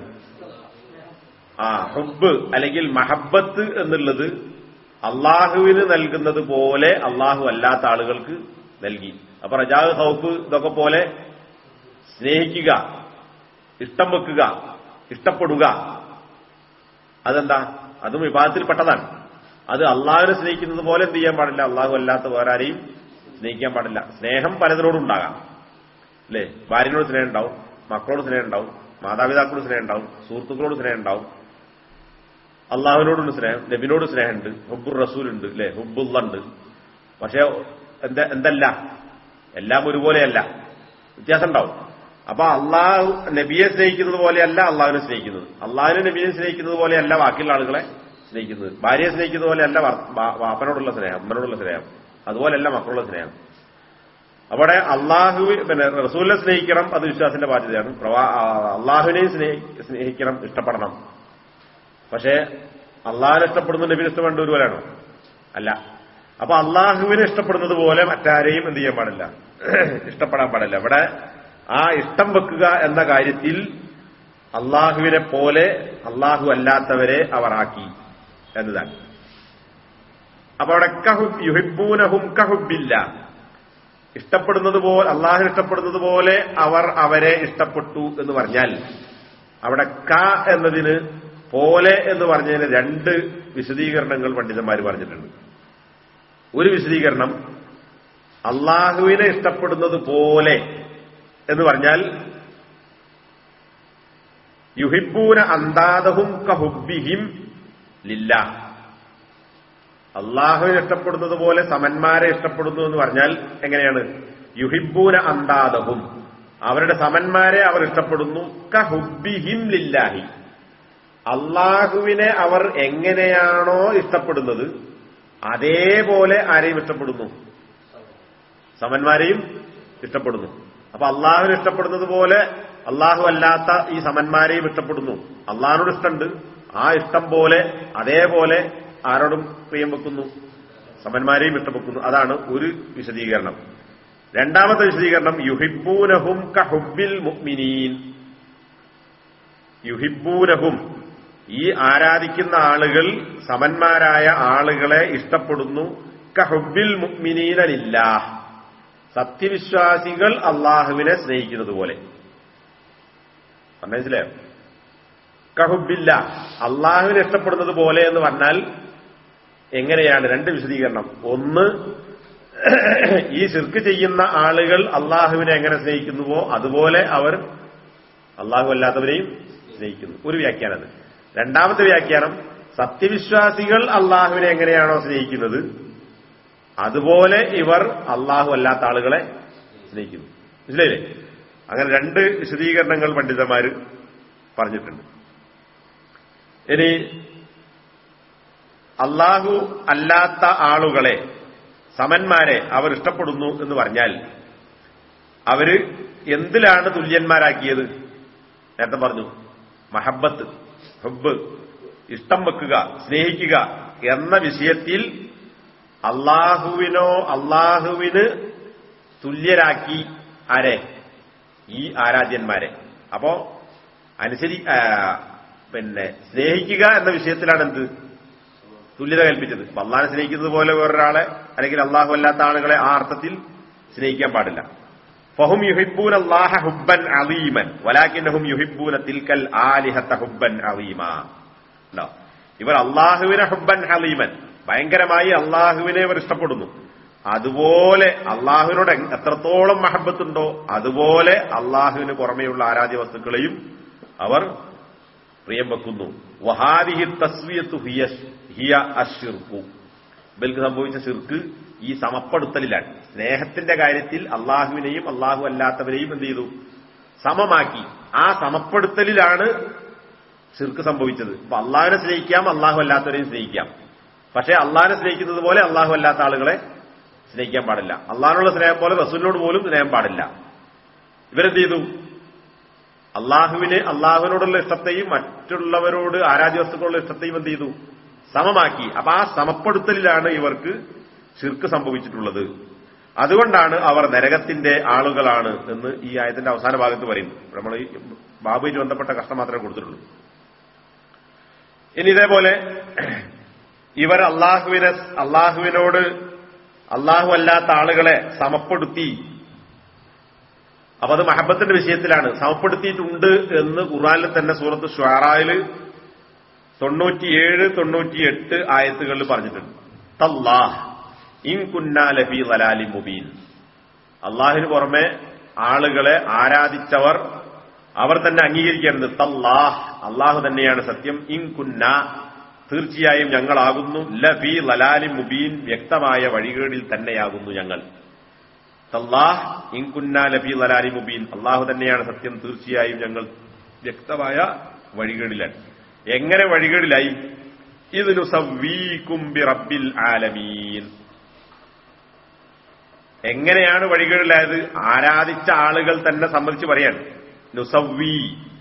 ഹുബ് അല്ലെങ്കിൽ മഹബത്ത് എന്നുള്ളത് അള്ളാഹുവിന് നൽകുന്നത് പോലെ അള്ളാഹു അല്ലാത്ത ആളുകൾക്ക് നൽകി. അപ്പൊ റജാ, ഖൗഫ് ഇതൊക്കെ പോലെ സ്നേഹിക്കുക, ഇഷ്ടം വെക്കുക, ഇഷ്ടപ്പെടുക, അതെന്താ? അതും വിഭാഗത്തിൽപ്പെട്ടതാണ്. അത് അള്ളാഹുവിനെ സ്നേഹിക്കുന്നത് പോലെ എന്ത് ചെയ്യാൻ പാടില്ല? അള്ളാഹു അല്ലാത്ത വേറെ ആരെയും സ്നേഹിക്കാൻ പാടില്ല. സ്നേഹം പലതിനോടും ഉണ്ടാകാം, അല്ലേ? ഭാര്യനോട് സ്നേഹം ഉണ്ടാവും, മക്കളോട് സ്നേഹം ഉണ്ടാവും, മാതാപിതാക്കളോട് സ്നേഹം ഉണ്ടാവും, സുഹൃത്തുക്കളോട് സ്നേഹം ഉണ്ടാവും, അള്ളാഹുവിനോടുണ്ട് സ്നേഹം, നബിനോട് സ്നേഹമുണ്ട്, ഹുബ്ബുർ റസൂൽ ഉണ്ട്, അല്ലെ? ഹുബ്ബുള്ള ഉണ്ട്. പക്ഷെ എന്തല്ല, എല്ലാം ഒരുപോലെയല്ല, വ്യത്യാസം ഉണ്ടാവും. അപ്പൊ അള്ളാഹു നബിയെ സ്നേഹിക്കുന്നത് പോലെയല്ല അള്ളാഹുവിനെ സ്നേഹിക്കുന്നത്, അള്ളാഹുവിനെ നബിയെ സ്നേഹിക്കുന്നത് പോലെയല്ല ബാക്കിയുള്ള ആളുകളെ സ്നേഹിക്കുന്നത്, ഭാര്യയെ സ്നേഹിക്കുന്നത് പോലെയല്ല വാപ്പനോടുള്ള സ്നേഹം, അമ്മനോടുള്ള സ്നേഹം, അതുപോലെയല്ല മക്കളുള്ള സ്നേഹം. അവിടെ അള്ളാഹു റസൂലിനെ സ്നേഹിക്കണം, അത് വിശ്വാസത്തിന്റെ ബാധ്യതയാണ്. അള്ളാഹുവിനെയും സ്നേഹിക്കണം, ഇഷ്ടപ്പെടണം. പക്ഷേ അള്ളാഹുവിനെ ഇഷ്ടപ്പെടുന്ന നബിനെ ഇഷ്ടപ്പെടേണ്ട ഒരുപോലെയാണോ? അല്ല. അപ്പൊ അള്ളാഹുവിനെ ഇഷ്ടപ്പെടുന്നത് പോലെ മറ്റാരെയും എന്ത് ചെയ്യാൻ പാടില്ല? ഇഷ്ടപ്പെടാൻ പാടില്ല. ഇവിടെ ആ ഇഷ്ടം വെക്കുക എന്ന കാര്യത്തിൽ അള്ളാഹുവിനെ പോലെ അള്ളാഹു അല്ലാത്തവരെ അവർ ആക്കി എന്നതാണ്. അപ്പൊ അവിടെ യുഹിബ്ബൂനഹും കഹുബില്ല, ഇഷ്ടപ്പെടുന്നത് പോലെ അള്ളാഹു ഇഷ്ടപ്പെടുന്നത് പോലെ അവർ അവരെ ഇഷ്ടപ്പെട്ടു എന്ന് പറഞ്ഞാൽ അവിടെ ക എന്നതിന് പോലെ എന്ന് പറഞ്ഞതിന് രണ്ട് വിശദീകരണങ്ങൾ പണ്ഡിതന്മാർ പറഞ്ഞിട്ടുണ്ട്. ഒരു വിശദീകരണം അള്ളാഹുവിനെ ഇഷ്ടപ്പെടുന്നത് പോലെ എന്ന് പറഞ്ഞാൽ യുഹിബ്ബൂന അന്താദഹും കഹുബ്ബിഹിം ലില്ലാഹ്, അള്ളാഹുവിനെ ഇഷ്ടപ്പെടുന്നത് പോലെ സമന്മാരെ ഇഷ്ടപ്പെടുന്നു എന്ന് പറഞ്ഞാൽ എങ്ങനെയാണ്? യുഹിബ്ബൂന അന്താദഹും, അവരുടെ സമന്മാരെ അവർ ഇഷ്ടപ്പെടുന്നു, കഹുബ്ബിഹിം ലില്ലാഹി, അള്ളാഹുവിനെ അവർ എങ്ങനെയാണോ ഇഷ്ടപ്പെടുന്നത് അതേപോലെ ആരെയും ഇഷ്ടപ്പെടുന്നു? സമന്മാരെയും ഇഷ്ടപ്പെടുന്നു. അപ്പൊ അള്ളാഹുവിനെ ഇഷ്ടപ്പെടുന്നത് പോലെ അള്ളാഹു അല്ലാത്ത ഈ സമന്മാരെയും ഇഷ്ടപ്പെടുന്നു. അള്ളാഹിനോട് ഇഷ്ടമുണ്ട്, ആ ഇഷ്ടം പോലെ അതേപോലെ ആരോടും പ്രിയം വെക്കുന്നു? സമന്മാരെയും ഇഷ്ടവെക്കുന്നു. അതാണ് ഒരു വിശദീകരണം. രണ്ടാമത്തെ വിശദീകരണം യുഹിബ്ബൂനഹും കഹുബ്ബിൽ മുഅ്മിനീൻ, യുഹിബ്ബൂനഹും, ഈ ആരാധിക്കുന്ന ആളുകൾ സമന്മാരായ ആളുകളെ ഇഷ്ടപ്പെടുന്നു, കഹുബ്ബിൽ മുഅ്മിനീന ലില്ലാഹ്, സത്യവിശ്വാസികൾ അള്ളാഹുവിനെ സ്നേഹിക്കുന്നത് പോലെ. മനസ്സിലായോ? കഹുബ്ബില്ല, അള്ളാഹുവിനെ ഇഷ്ടപ്പെടുന്നത് പോലെ എന്ന് പറഞ്ഞാൽ എങ്ങനെയാണ്? രണ്ട് വിശദീകരണം. ഒന്ന്, ഈ ശിർക്ക് ചെയ്യുന്ന ആളുകൾ അള്ളാഹുവിനെ എങ്ങനെ സ്നേഹിക്കുന്നുവോ അതുപോലെ അവർ അള്ളാഹു അല്ലാത്തവരെയും സ്നേഹിക്കുന്നു. ഒരു വ്യാഖ്യാനം. രണ്ടാമത്തെ വ്യാഖ്യാനം, സത്യവിശ്വാസികൾ അള്ളാഹുവിനെ എങ്ങനെയാണോ സ്നേഹിക്കുന്നത് അതുപോലെ ഇവർ അള്ളാഹു അല്ലാത്ത ആളുകളെ സ്നേഹിക്കുന്നു. മനസ്സിലായില്ലേ? അങ്ങനെ രണ്ട് വിശദീകരണങ്ങൾ പണ്ഡിതന്മാര് പറഞ്ഞിട്ടുണ്ട്. ഇനി അള്ളാഹു അല്ലാത്ത ആളുകളെ, സമന്മാരെ അവർ ഇഷ്ടപ്പെടുന്നു എന്ന് പറഞ്ഞാൽ അവര് എന്തിലാണ് തുല്യന്മാരാക്കിയത്? നേരത്തെ പറഞ്ഞു, മഹബത്ത്, ഹുബ്, ഇഷ്ടം വെക്കുക, സ്നേഹിക്കുക എന്ന വിഷയത്തിൽ അള്ളാഹുവിന് തുല്യരാക്കി ആരെ? ഈ ആരാധ്യന്മാരെ. അപ്പോ സ്നേഹിക്കുക എന്ന വിഷയത്തിലാണ് എന്ത് തുല്യത കൽപ്പിച്ചത്. അള്ളാഹിനെ സ്നേഹിക്കുന്നത് പോലെ വേറൊരാളെ അല്ലെങ്കിൽ അള്ളാഹു അല്ലാത്ത ആളുകളെ ആ അർത്ഥത്തിൽ സ്നേഹിക്കാൻ പാടില്ല. ഫഹും യുഹിബ്ബൂന അല്ലാഹ ഹുബ്ബൻ അളീമൻ വലാകിന്നഹും യുഹിബ്ബൂന തിൽക്കൽ ആലിഹത ഹുബ്ബൻ അളീമാ. ഇവർ അള്ളാഹുവിനെ ഹുബ്ബൻ അളീമൻ, ഭയങ്കരമായി അള്ളാഹുവിനെ ഇവർ ഇഷ്ടപ്പെടുന്നു. അതുപോലെ അള്ളാഹുവിനോട് എത്രത്തോളം മഹബത്തുണ്ടോ അതുപോലെ അള്ളാഹുവിന് പുറമെയുള്ള ആരാധ്യ വസ്തുക്കളെയും അവർ പ്രിയം വെക്കുന്നു. വഹാദിഹി തസ്വിയത്തു ഹിയ അശ്ശിർക്കു. ഇവർക്ക് സംഭവിച്ച ശിർക്ക് ഈ സമപ്പെടുത്തലിലാണ്. സ്നേഹത്തിന്റെ കാര്യത്തിൽ അള്ളാഹുവിനെയും അള്ളാഹു അല്ലാത്തവരെയും എന്ത് ചെയ്തു? സമമാക്കി. ആ സമപ്പെടുത്തലിലാണ് ശിർക്ക് സംഭവിച്ചത്. അപ്പൊ അള്ളാഹുവിനെ സ്നേഹിക്കാം, അള്ളാഹു അല്ലാത്തവരെയും സ്നേഹിക്കാം. പക്ഷെ അള്ളാഹിനെ സ്നേഹിക്കുന്നത് പോലെ അള്ളാഹു അല്ലാത്ത ആളുകളെ സ്നേഹിക്കാൻ പാടില്ല. അള്ളാഹിനുള്ള സ്നേഹം പോലെ റസൂലിനോട് പോലും സ്നേഹം പാടില്ല. ഇവരെന്ത് ചെയ്തു? അള്ളാഹുവിനോടുള്ള ഇഷ്ടത്തെയും മറ്റുള്ളവരോട് ആരാധ്യ വസ്തുക്കളുടെ ഇഷ്ടത്തെയും എന്ത് ചെയ്തു? സമമാക്കി. അപ്പൊ ആ സമപ്പെടുത്തലിലാണ് ഇവർക്ക് ശിർക്ക് സംഭവിച്ചിട്ടുള്ളത്. അതുകൊണ്ടാണ് അവർ നരകത്തിന്റെ ആളുകളാണ് എന്ന് ഈ ആയത്തിന്റെ അവസാന ഭാഗത്ത് പറയുന്നു. നമ്മൾ ഈ ബാബുവിന് ബന്ധപ്പെട്ട കഷ്ടം മാത്രമേ കൊടുത്തിട്ടുള്ളൂ. ഇനി ഇതേപോലെ ഇവർ അള്ളാഹുവിനോട് അള്ളാഹു അല്ലാത്ത ആളുകളെ സമപ്പെടുത്തി. അപ്പൊ അത് മഹബത്തിന്റെ വിഷയത്തിലാണ്. സമപ്പെടുത്തിയിട്ടുണ്ട് എന്ന് ഖുർആനിൽ തന്നെ സൂറത്ത് ശുആറയിൽ 97, 98 ആയത്തുകളിൽ പറഞ്ഞിട്ടുണ്ട്. തല്ലാഹ് ഇൻ കുന്നാ ലഫീ ളലാലിൻ മുബീൻ. അള്ളാഹിന് പുറമെ ആളുകളെ ആരാധിച്ചവർ അവർ തന്നെ അംഗീകരിക്കേണ്ടത് തല്ലാഹ്, അള്ളാഹു തന്നെയാണ് സത്യം. ഇൻ കുന്നാ, തീർച്ചയായും ഞങ്ങളാകുന്നു ലഫീ ളലാലിൻ മുബീൻ, വ്യക്തമായ വഴികേടിൽ തന്നെയാകുന്നു ഞങ്ങൾ. തല്ലാഹ് ഇൻ കുന്നാ ലഫീ ളലാലിൻ മുബീൻ, അള്ളാഹു തന്നെയാണ് സത്യം, തീർച്ചയായും ഞങ്ങൾ വ്യക്തമായ വഴികേടിലാണ്. എങ്ങനെ വഴികേടിലായി? ഇദ് നുസവ്വീകും ബിറബ്ബിൽ ആലമീൻ. എങ്ങനെയാണ് വഴികേടിലായത്? ആരാധിച്ച ആളുകൾ തന്നെ സംബന്ധിച്ച് പറയാണ്. നുസവ്വി,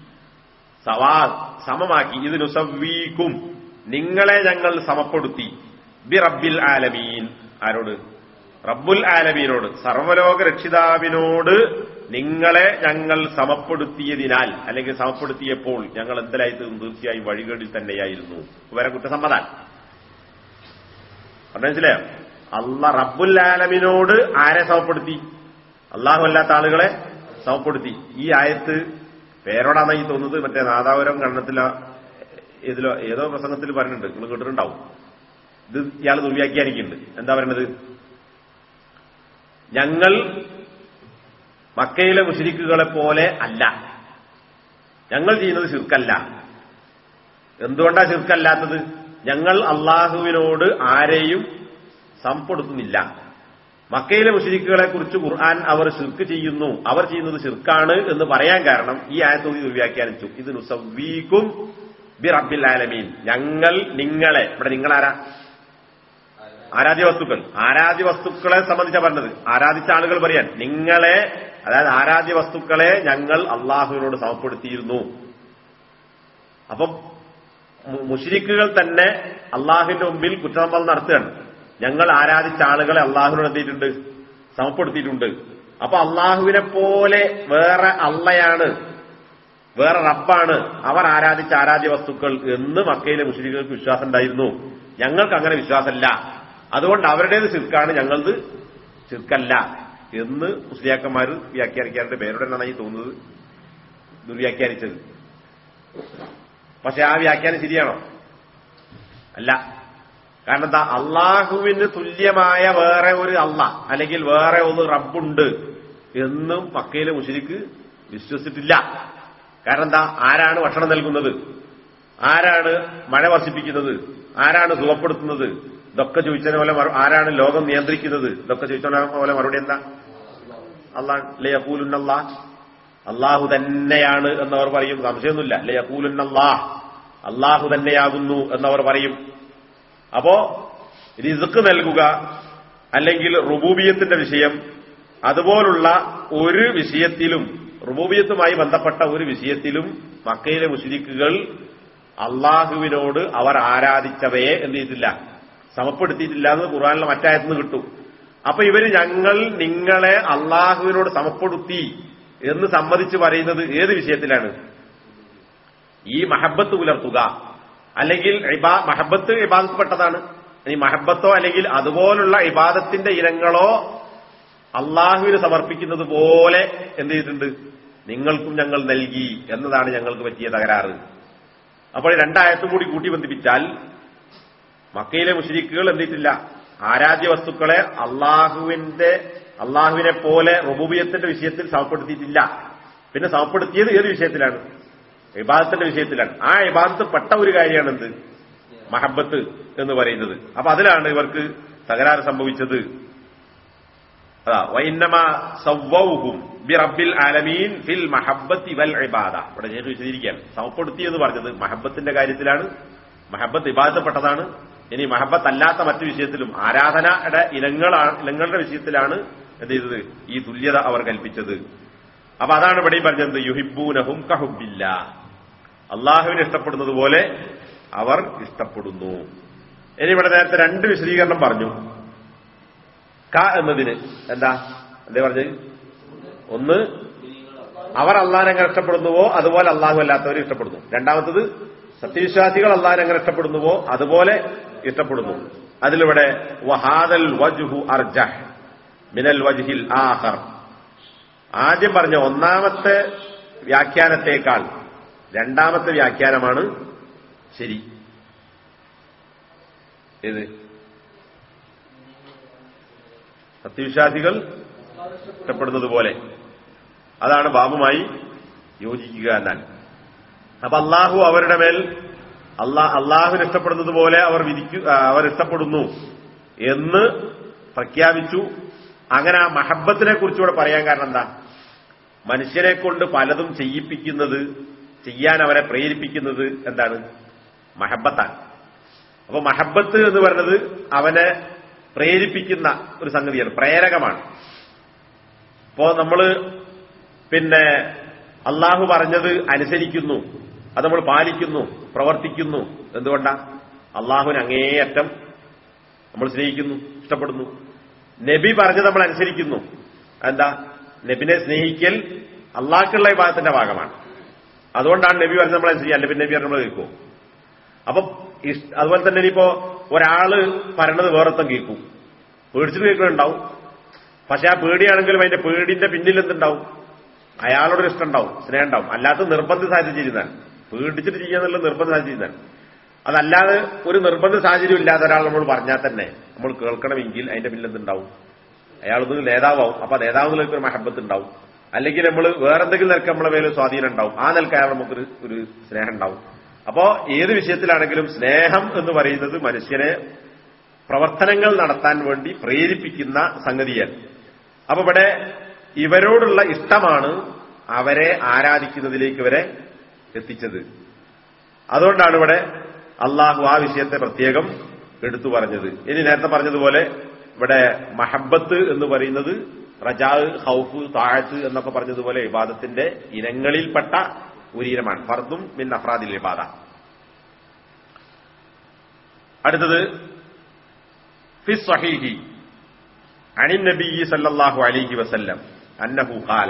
സമമാക്കി. ഇത് നുസവ്വീകും, നിങ്ങളെ ഞങ്ങൾ സമപ്പെടുത്തി. ബി റബ്ബിൽ ആലമീൻ, ആരോട്? റബ്ബുൽ ആലമീനോട്, സർവലോക രക്ഷിതാവിനോട് നിങ്ങളെ ഞങ്ങൾ സമപ്പെടുത്തിയതിനാൽ, അല്ലെങ്കിൽ സമപ്പെടുത്തിയപ്പോൾ ഞങ്ങൾ എന്തിലായി തീർന്നു? തീർച്ചയായും വഴികേടിൽ തന്നെയായിരുന്നു. വേറെ കുറ്റസമ്മതാണ്. മനസ്സിലായോ? റബ്ബുൽ ആലമീനോട് ആരെ സമപ്പെടുത്തി? അള്ളാഹു അല്ലാത്ത ആളുകളെ സമപ്പെടുത്തി. ഈ ആയത്ത് പേരോടാന്നായി തോന്നുന്നത് മറ്റേ നാദാപുരം കണ്ണത്തിലോ ഏതോ പ്രസംഗത്തിൽ പറഞ്ഞിട്ടുണ്ട്, നിങ്ങൾ കേട്ടിട്ടുണ്ടാവും. ഇത് ഇയാൾ ദുർവ്യാഖ്യാനിക്കുന്നുണ്ട്. എന്താ പറയുന്നത്? ഞങ്ങൾ മക്കയിലെ മുശ്രിക്കുകളെ പോലെ അല്ല, ഞങ്ങൾ ചെയ്യുന്നത് ശിർക്കല്ല. എന്തുകൊണ്ടാ ശിർക്കല്ലാത്തത്? ഞങ്ങൾ അള്ളാഹുവിനോട് ആരെയും സമപ്പെടുത്തുന്നില്ല. മക്കയിലെ മുശ്രിക്കുകളെ കുറിച്ച് ഖുർആൻ അവർ ശിർക്ക് ചെയ്യുന്നു, അവർ ചെയ്യുന്നത് ശിർക്കാണ് എന്ന് പറയാൻ കാരണം ഈ ആയത്തോതി ദുർവ്യാഖ്യാനിച്ചു. ഇത് നുസവ്വീകും ബി റബ്ബിൽ ആലമീൻ, ഞങ്ങൾ നിങ്ങളെ, ഇവിടെ നിങ്ങളാരാ? ആരാധ്യവസ്തുക്കൾ. ആരാധ്യവസ്തുക്കളെ സംബന്ധിച്ചാ പറഞ്ഞത്. ആരാധിച്ച ആളുകൾ പറയാൻ നിങ്ങളെ, അതായത് ആരാധ്യവസ്തുക്കളെ ഞങ്ങൾ അള്ളാഹുവിനോട് സമപ്പെടുത്തിയിരുന്നു. അപ്പം മുശ്രിക്കുകൾ തന്നെ അള്ളാഹുവിന്റെ മുമ്പിൽ കുറ്റസമ്മതം നടത്തുകയാണ്. ഞങ്ങൾ ആരാധിച്ച ആളുകളെ അള്ളാഹുവിനോട് എന്തിയിട്ടുണ്ട്? സമപ്പെടുത്തിയിട്ടുണ്ട്. അപ്പൊ അള്ളാഹുവിനെ പോലെ വേറെ അള്ളയാണ്, വേറെ റബ്ബാണ് അവർ ആരാധിച്ച ആരാധ്യ വസ്തുക്കൾ എന്ന് മക്കയിലെ മുശ്രിക്കുകൾക്ക് വിശ്വാസം ഉണ്ടായിരുന്നു. ഞങ്ങൾക്ക് അങ്ങനെ വിശ്വാസമല്ല, അതുകൊണ്ട് അവരുടേത് ശിർക്കാണ്, ഞങ്ങളത് ശിർക്കല്ല എന്ന് മുസ്ലിയാക്കന്മാർ വ്യാഖ്യാനിക്കാറുണ്ട്. പേരുടെ നന്നായി തോന്നുന്നത് ദുർവ്യാഖ്യാനിച്ചത്. പക്ഷെ ആ വ്യാഖ്യാനം ശരിയാണോ? അല്ല. കാരണം എന്താ? അള്ളാഹുവിന് തുല്യമായ വേറെ ഒരു അള്ള അല്ലെങ്കിൽ വേറെ ഒരു റബ്ബുണ്ട് എന്നും മക്കയിലെ മുശ്രിക്ക് വിശ്വസിച്ചിട്ടില്ല. കാരണം എന്താ? ആരാണ് ഭക്ഷണം നൽകുന്നത്? ആരാണ് മഴ വർഷിപ്പിക്കുന്നത്? ആരാണ് സുഖപ്പെടുത്തുന്നത്? ഇതൊക്കെ ചോദിച്ചതിന് പോലെ ആരാണ് ലോകം നിയന്ത്രിക്കുന്നത്? ഇതൊക്കെ ചോദിച്ചതിനെ പോലെ മറുപടി എന്താ? അള്ളാഹ്. ലയഖൂലുന്നല്ലാഹ്, അള്ളാഹു തന്നെയാണ് എന്നവർ പറയും. സംശയമൊന്നുമില്ല. ലയഖൂലുന്നല്ലാഹ്, അള്ളാഹു തന്നെയാകുന്നു എന്നവർ പറയും. അപ്പോ റിസ്ക് നൽകുക അല്ലെങ്കിൽ റുബൂബിയത്തിന്റെ വിഷയം, അതുപോലുള്ള ഒരു വിഷയത്തിലും, റുബൂബിയത്തുമായി ബന്ധപ്പെട്ട ഒരു വിഷയത്തിലും മക്കയിലെ മുശ്രിക്കുകൾ അള്ളാഹുവിനോട് അവർ ആരാധിച്ചവയെ എന്ത് ചെയ്തിട്ടില്ല? സമപ്പെടുത്തിയിട്ടില്ല എന്ന് ഖുർആനിലെ മറ്റായത്തുനിന്ന് കിട്ടും. അപ്പൊ ഇവര് ഞങ്ങൾ നിങ്ങളെ അള്ളാഹുവിനോട് സമപ്പെടുത്തി എന്ന് സമ്മതിച്ച് പറയുന്നത് ഏത് വിഷയത്തിലാണ്? ഈ മഹബത്ത് പുലർത്തുക, അല്ലെങ്കിൽ മഹബത്ത് ഇബാദത്ത് പെട്ടതാണ്. ഈ മഹബത്തോ അല്ലെങ്കിൽ അതുപോലുള്ള ഇബാദത്തിന്റെ ഇനങ്ങളോ അള്ളാഹുവിന് സമർപ്പിക്കുന്നത് പോലെ എന്ത് ചെയ്തിട്ടുണ്ട്, നിങ്ങൾക്കും ഞങ്ങൾ നൽകി എന്നതാണ് ഞങ്ങൾക്ക് പറ്റിയ തകരാറ്. അപ്പോൾ രണ്ടായത്തും കൂടി കൂട്ടി ബന്ധിപ്പിച്ചാൽ മക്കയിലെ മുശ്രിക്കുകൾ എന്ത് ചെയ്തിട്ടില്ല, ആരാധ്യ വസ്തുക്കളെ അള്ളാഹുവിനെ പോലെ റുബൂബിയത്തിന്റെ വിഷയത്തിൽ സമപ്പെടുത്തിയിട്ടില്ല. പിന്നെ സമപ്പെടുത്തിയത് ഏത് വിഷയത്തിലാണ്? ഇബാദത്തിന്റെ വിഷയത്തിലാണ്. ആ ഇബാദത്ത് പെട്ട ഒരു കാര്യമാണ് എന്ത്, മഹബത്ത് എന്ന് പറയുന്നത്. അപ്പൊ അതിലാണ് ഇവർക്ക് തകരാറ് സംഭവിച്ചത്. അതാ വഇന്നമാ സവ്വൗഹും ബിറബ്ബിൽ ആലമീൻ ഫിൽ മഹബ്ബത്തി വൽ ഇബാദ. ഇവിടെ ഞാൻ വിശദീകരിക്കുകയാണ്. സമപ്പെടുത്തി എന്ന് പറഞ്ഞത് മഹബത്തിന്റെ കാര്യത്തിലാണ്. മഹബത്ത് ഇബാദത്തപ്പെട്ടതാണ്. ഇനി മഹബത്ത് അല്ലാത്ത മറ്റു വിഷയത്തിലും ആരാധനയുടെ ഇനങ്ങളുടെ വിഷയത്തിലാണ് എന്ത് ചെയ്തത്, ഈ തുല്യത അവർ കൽപ്പിച്ചത്. അപ്പൊ അതാണ് ഇവിടെയും പറഞ്ഞത്, യുഹിബ്ബൂനഹും കഹുബ്ബില്ലാ, അള്ളാഹുവിനെ ഇഷ്ടപ്പെടുന്നത് പോലെ അവർ ഇഷ്ടപ്പെടുന്നു. ഇനി ഇവിടെ നേരത്തെ രണ്ട് വിശദീകരണം പറഞ്ഞു. ക എന്നതിന് എന്താ പറഞ്ഞത്? ഒന്ന്, അവർ അള്ളാഹിനെ എങ്ങനെ ഇഷ്ടപ്പെടുന്നുവോ അതുപോലെ അള്ളാഹു അല്ലാത്തവരെ ഇഷ്ടപ്പെടുന്നു. രണ്ടാമത്തത്, സത്യവിശ്വാസികൾ അള്ളാഹിനെ എങ്ങനെ ഇഷ്ടപ്പെടുന്നുവോ അതുപോലെ ഇഷ്ടപ്പെടുന്നു. അതിലിവിടെ വഹാദൽ വജ്ഹു അർജഹ് മിനൽ വജ്ഹിൽ ആഖർ. ആദ്യം പറഞ്ഞ ഒന്നാമത്തെ വ്യാഖ്യാനത്തേക്കാൾ രണ്ടാമത്തെ വ്യാഖ്യാനമാണ് ശരി. ഏത്? സത്യവിശ്വാസികൾ ഇഷ്ടപ്പെടുന്നത് പോലെ, അതാണ് ബാബുമായി യോജിക്കുക എന്നാൽ. അപ്പൊ അള്ളാഹു അവരുടെ മേൽ അള്ളാഹുവിന് ഇഷ്ടപ്പെടുന്നത് പോലെ അവർ ഇഷ്ടപ്പെടുന്നു എന്ന് പ്രഖ്യാപിച്ചു. അങ്ങനെ ആ മഹബത്തിനെ കുറിച്ചുകൂടെ പറയാൻ കാരണം എന്താ? മനുഷ്യനെ കൊണ്ട് പലതും ചെയ്യാൻ അവരെ പ്രേരിപ്പിക്കുന്നത് എന്താണ്? മഹബത്താണ്. അപ്പൊ മഹബത്ത് എന്ന് പറയുന്നത് അവനെ പ്രേരിപ്പിക്കുന്ന ഒരു സംഗതിയാണ്, പ്രേരകമാണ്. ഇപ്പോ നമ്മള് അള്ളാഹു പറഞ്ഞത് അനുസരിക്കുന്നു, അത് നമ്മൾ പാലിക്കുന്നു, പ്രവർത്തിക്കുന്നു. എന്തുകൊണ്ടാ? അള്ളാഹുവിന് അങ്ങേയറ്റം നമ്മൾ സ്നേഹിക്കുന്നു, ഇഷ്ടപ്പെടുന്നു. നബി പറഞ്ഞത് നമ്മൾ അനുസരിക്കുന്നു. എന്താ? നബിനെ സ്നേഹിക്കൽ അള്ളാഹ്ക്കുള്ള ഇബാദത്തിന്റെ ഭാഗമാണ്. അതുകൊണ്ടാണ് നബി പറഞ്ഞത് നമ്മൾ അനുസരിക്കുക. അല്ല പിന്നെ നബി പറഞ്ഞ് നമ്മൾ കേൾക്കും. അപ്പൊ അതുപോലെ തന്നെ ഇനിയിപ്പോ ഒരാള് പറയണത് വേറൊത്തം കേൾക്കും, പേടിച്ചിട്ട് കേൾക്കുന്നുണ്ടാവും. പക്ഷെ ആ പേടിയാണെങ്കിലും അതിന്റെ പേടിന്റെ പിന്നിൽ എന്തുണ്ടാവും? അയാളോടൊരു ഇഷ്ടം ഉണ്ടാവും, സ്നേഹം ഉണ്ടാവും. അല്ലാത്ത നിർബന്ധ സാഹചര്യം ചെയ്യുന്നതാണ്. പേടിച്ചിട്ട് ചെയ്യാന്നുള്ള നിർബന്ധ സാഹചര്യം ചെയ്യുന്നതാണ്. അതല്ലാതെ ഒരു നിർബന്ധ സാഹചര്യം ഇല്ലാത്ത ഒരാൾ നമ്മൾ പറഞ്ഞാൽ തന്നെ നമ്മൾ കേൾക്കണമെങ്കിൽ അതിന്റെ പിന്നിൽ എന്തുണ്ടാവും? അയാളൊന്ന് നേതാവാവും. അപ്പൊ നേതാവ് നിലയ്ക്ക് ഒരു മഹബത്ത് ഉണ്ടാവും. അല്ലെങ്കിൽ നമ്മൾ വേറെന്തെങ്കിലും നിലക്ക് നമ്മളെ മേലെ സ്വാധീനം ഉണ്ടാവും. ആ നിലക്ക് അയാൾ നമുക്കൊരു സ്നേഹം ഉണ്ടാവും. അപ്പോ ഏത് വിഷയത്തിലാണെങ്കിലും സ്നേഹം എന്ന് പറയുന്നത് മനുഷ്യനെ പ്രവർത്തനങ്ങൾ നടത്താൻ വേണ്ടി പ്രേരിപ്പിക്കുന്ന സംഗതിയാണ്. അപ്പൊ ഇവിടെ ഇവരോടുള്ള ഇഷ്ടമാണ് അവരെ ആരാധിക്കുന്നതിലേക്ക് ഇവരെ എത്തിച്ചത്. അതുകൊണ്ടാണ് ഇവിടെ അള്ളാഹു ആ വിഷയത്തെ പ്രത്യേകം എടുത്തു പറഞ്ഞത്. ഇനി നേരത്തെ പറഞ്ഞതുപോലെ ഇവിടെ മഹബത്ത് എന്ന് പറയുന്നത് റജാ, ഖൗഫ്, താഅത്ത് എന്നൊക്കെ പറഞ്ഞതുപോലെ ഇബാദത്തിന്റെ ഇനങ്ങളിൽപ്പെട്ട ഒരു ഇനമാണ്. ഫർദും മിൻ അഫ്റാദിൽ ഇബാദ. അടുത്തത് ഫി സ്വഹീഹി അനിൻ നബി സല്ലല്ലാഹു അലൈഹി വസല്ലം അന്നഹു ഖാല.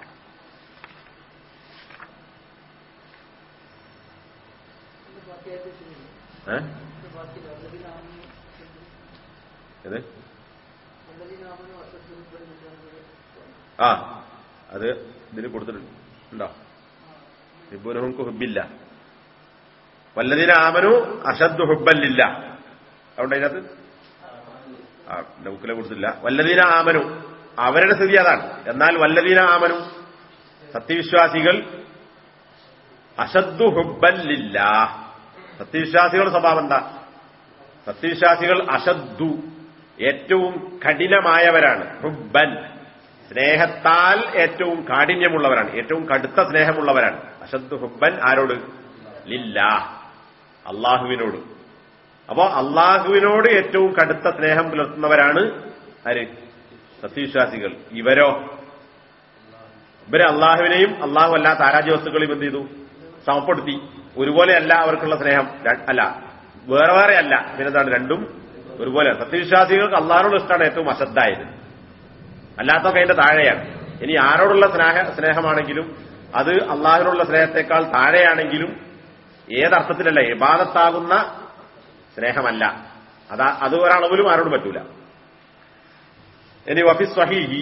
അത് ഇതിന് കൊടുത്തിട്ടുണ്ടോ? ഹിബ്ബൂനഹും ഹുബ്ബില്ല, വല്ലദീന ആമനു അശദ്ദു ഹുബ്ബല്ലില്ല. അതുകൊണ്ട് അതിനകത്ത് നൗക്കിലെ കൊടുത്തില്ല. വല്ലദീന ആമനു, അവരുടെ സ്ഥിതി അതാണ്. എന്നാൽ വല്ലദീന ആമനു, സത്യവിശ്വാസികൾ അശദ്ദു ഹുബ്ബല്ലില്ല, സത്യവിശ്വാസികളുടെ സ്വഭാവം എന്താ? സത്യവിശ്വാസികൾ അശദ്ദു, ഏറ്റവും കഠിനമായവരാണ്. ഹുബ്ബൻ, സ്നേഹത്താൽ ഏറ്റവും കാഠിന്യമുള്ളവരാണ്, ഏറ്റവും കടുത്ത സ്നേഹമുള്ളവരാണ്. അശദ്ദു ഹുബ്ബൻ ആരോട്? ലില്ലാഹ്, അള്ളാഹുവിനോട്. അപ്പോ അള്ളാഹുവിനോട് ഏറ്റവും കടുത്ത സ്നേഹം പുലർത്തുന്നവരാണ് ആര്? സത്യവിശ്വാസികൾ. ഇവരെ അള്ളാഹുവിനെയും അള്ളാഹു അല്ലാത്ത ആരാധ്യ വസ്തുക്കളെയും എന്ത് ചെയ്തു? സമപ്പെടുത്തി. ഒരുപോലെയല്ല അവർക്കുള്ള സ്നേഹം, അല്ല വേറെ വേറെ അല്ല. പിന്നെന്താണ്? രണ്ടും ഒരുപോലെ. സത്യവിശ്വാസികൾക്ക് അള്ളാഹിനോട് ഇഷ്ടമാണ് ഏറ്റവും അശദ്ധായത്, അല്ലാത്തൊക്കെ അതിന്റെ താഴെയാണ്. ഇനി ആരോടുള്ള സ്നേഹമാണെങ്കിലും അത് അള്ളാഹിനോടുള്ള സ്നേഹത്തെക്കാൾ താഴെയാണെങ്കിലും ഏതർത്ഥത്തിലല്ല, ഇബാദത്താകുന്ന സ്നേഹമല്ല. അത് ഒരളവിലും ആരോടും പറ്റൂല. ഇനി വഫി സ്വഹീഹി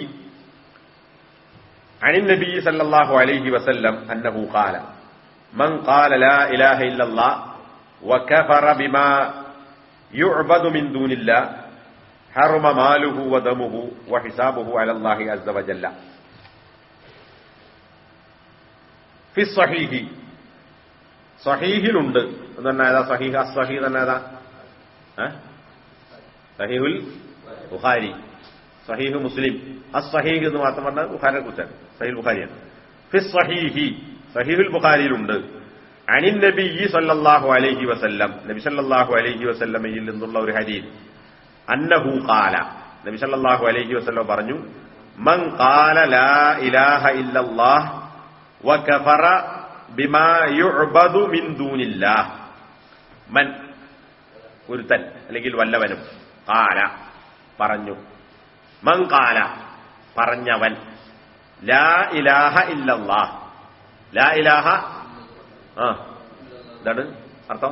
عن النبي صلى الله عليه وسلم أنه قال من قال لا إله إلا الله وكفر بما يعبد من دون الله حرم ماله ودمه وحسابه على الله عز وجل في الصحيح സഹീഹിലുണ്ട് എന്ന് ഏതാ സഹീഹ് അസ്സഹീഹ് തന്നെ ഏതാ സഹീഹുൽ ബുഖാരി സഹീഹ് മുസ്ലിം അസ്സഹീഹ് എന്ന് മാത്രം പറഞ്ഞാൽ ബുഖാരിയെ കുറിച്ചാണ് സഹീഹുൽ ബുഖാരിയാണ് ഫി സ്വഹീഹി സഹീഹുൽ ബുഖാരിയിലുണ്ട് അനിൻ നബി സല്ലല്ലാഹു അലൈഹി വസല്ലം നബി സല്ലല്ലാഹു അലൈഹി വസല്ലമയിൽ നിന്നുള്ള ഒരു ഹദീസ് അന്നഹു ഖാല നബി സല്ലല്ലാഹു അലൈഹി വസല്ലം പറഞ്ഞു മൻ ഖാല ലാ ഇലാഹ ഇല്ലല്ലാഹ് വകഫറ ബിമാ യുഅബദു മിൻ ദൂനില്ലാഹ് മൻ ഒരുത്തൻ അല്ലെങ്കിൽ വല്ലവനും ഖാല പറഞ്ഞു മൻ ഖാല പറഞ്ഞവൻ ലാ ഇലാഹ ഇല്ലല്ലാഹ് ലാ ഇലാഹ എന്താണ് അർത്ഥം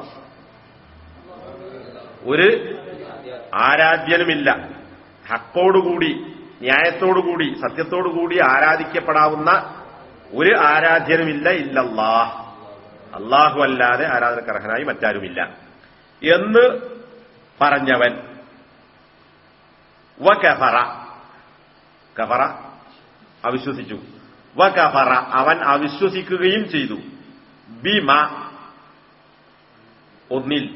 ഒരു ആരാധ്യനുമില്ല ഹക്കോടുകൂടി ന്യായത്തോടുകൂടി സത്യത്തോടുകൂടി ആരാധിക്കപ്പെടാവുന്ന ഒരു ആരാധ്യനുമില്ല ഇല്ലല്ലാഹ് അല്ലാഹു അല്ലാതെ ആരാധനക്കർഹനായി മറ്റാരുമില്ല എന്ന് പറഞ്ഞവൻ വകഫറ കഫറ അവിശ്വസിച്ചു വകഫറ അവൻ അവിശ്വസിക്കുകയും ചെയ്തു ബിമ ഒന്നിൽ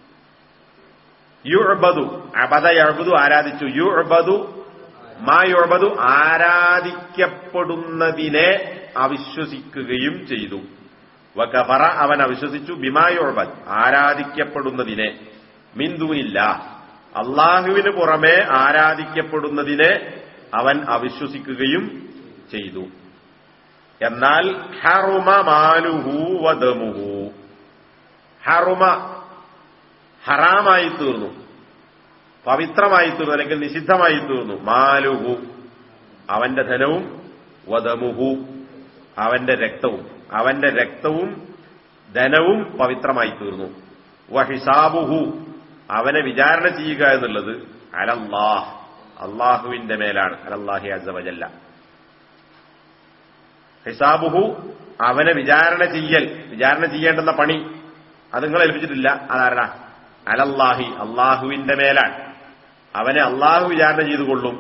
യുഅബദു അബദ യഅബദു ആരാധിച്ചു യുഅബദു മാ യുഅബദു ആരാധിക്കപ്പെടുന്നതിനെ അവിശ്വസിക്കുകയും ചെയ്തു വകഫറ അവൻ അവിശ്വസിച്ചു ബിമാ യുഅബദ് ആരാധിക്കപ്പെടുന്നതിനെ മിൻ ദൂനില്ലാഹ് അല്ലാഹുവിന് പുറമെ ആരാധിക്കപ്പെടുന്നതിനെ അവൻ അവിശ്വസിക്കുകയും ചെയ്തു. എന്നാൽ ഹറുമ മാലുഹു വദമുഹു ഹറുമ ഹറാമായി തീർന്നു, പവിത്രമായി തീർന്നു, അല്ലെങ്കിൽ നിഷിദ്ധമായി തീർന്നു. മാലുഹു അവന്റെ ധനവും വദമുഹു അവന്റെ രക്തവും ധനവും പവിത്രമായി തീർന്നു. വഹിസാബുഹു അവനെ വിചാരണ ചെയ്യുക എന്നുള്ളത് അലല്ലാഹ് അള്ളാഹുവിന്റെ മേലാണ്. അലല്ലാഹി അസ്സ വജല്ല. ഹിസാബുഹു അവനെ വിചാരണ ചെയ്യേണ്ടുന്ന പണി അത് നിങ്ങൾ ഏൽപ്പിച്ചിട്ടില്ല. അതാരടാ? അലല്ലാഹി അള്ളാഹുവിന്റെ മേലാണ്. അവനെ അള്ളാഹു വിചാരണ ചെയ്തുകൊള്ളും.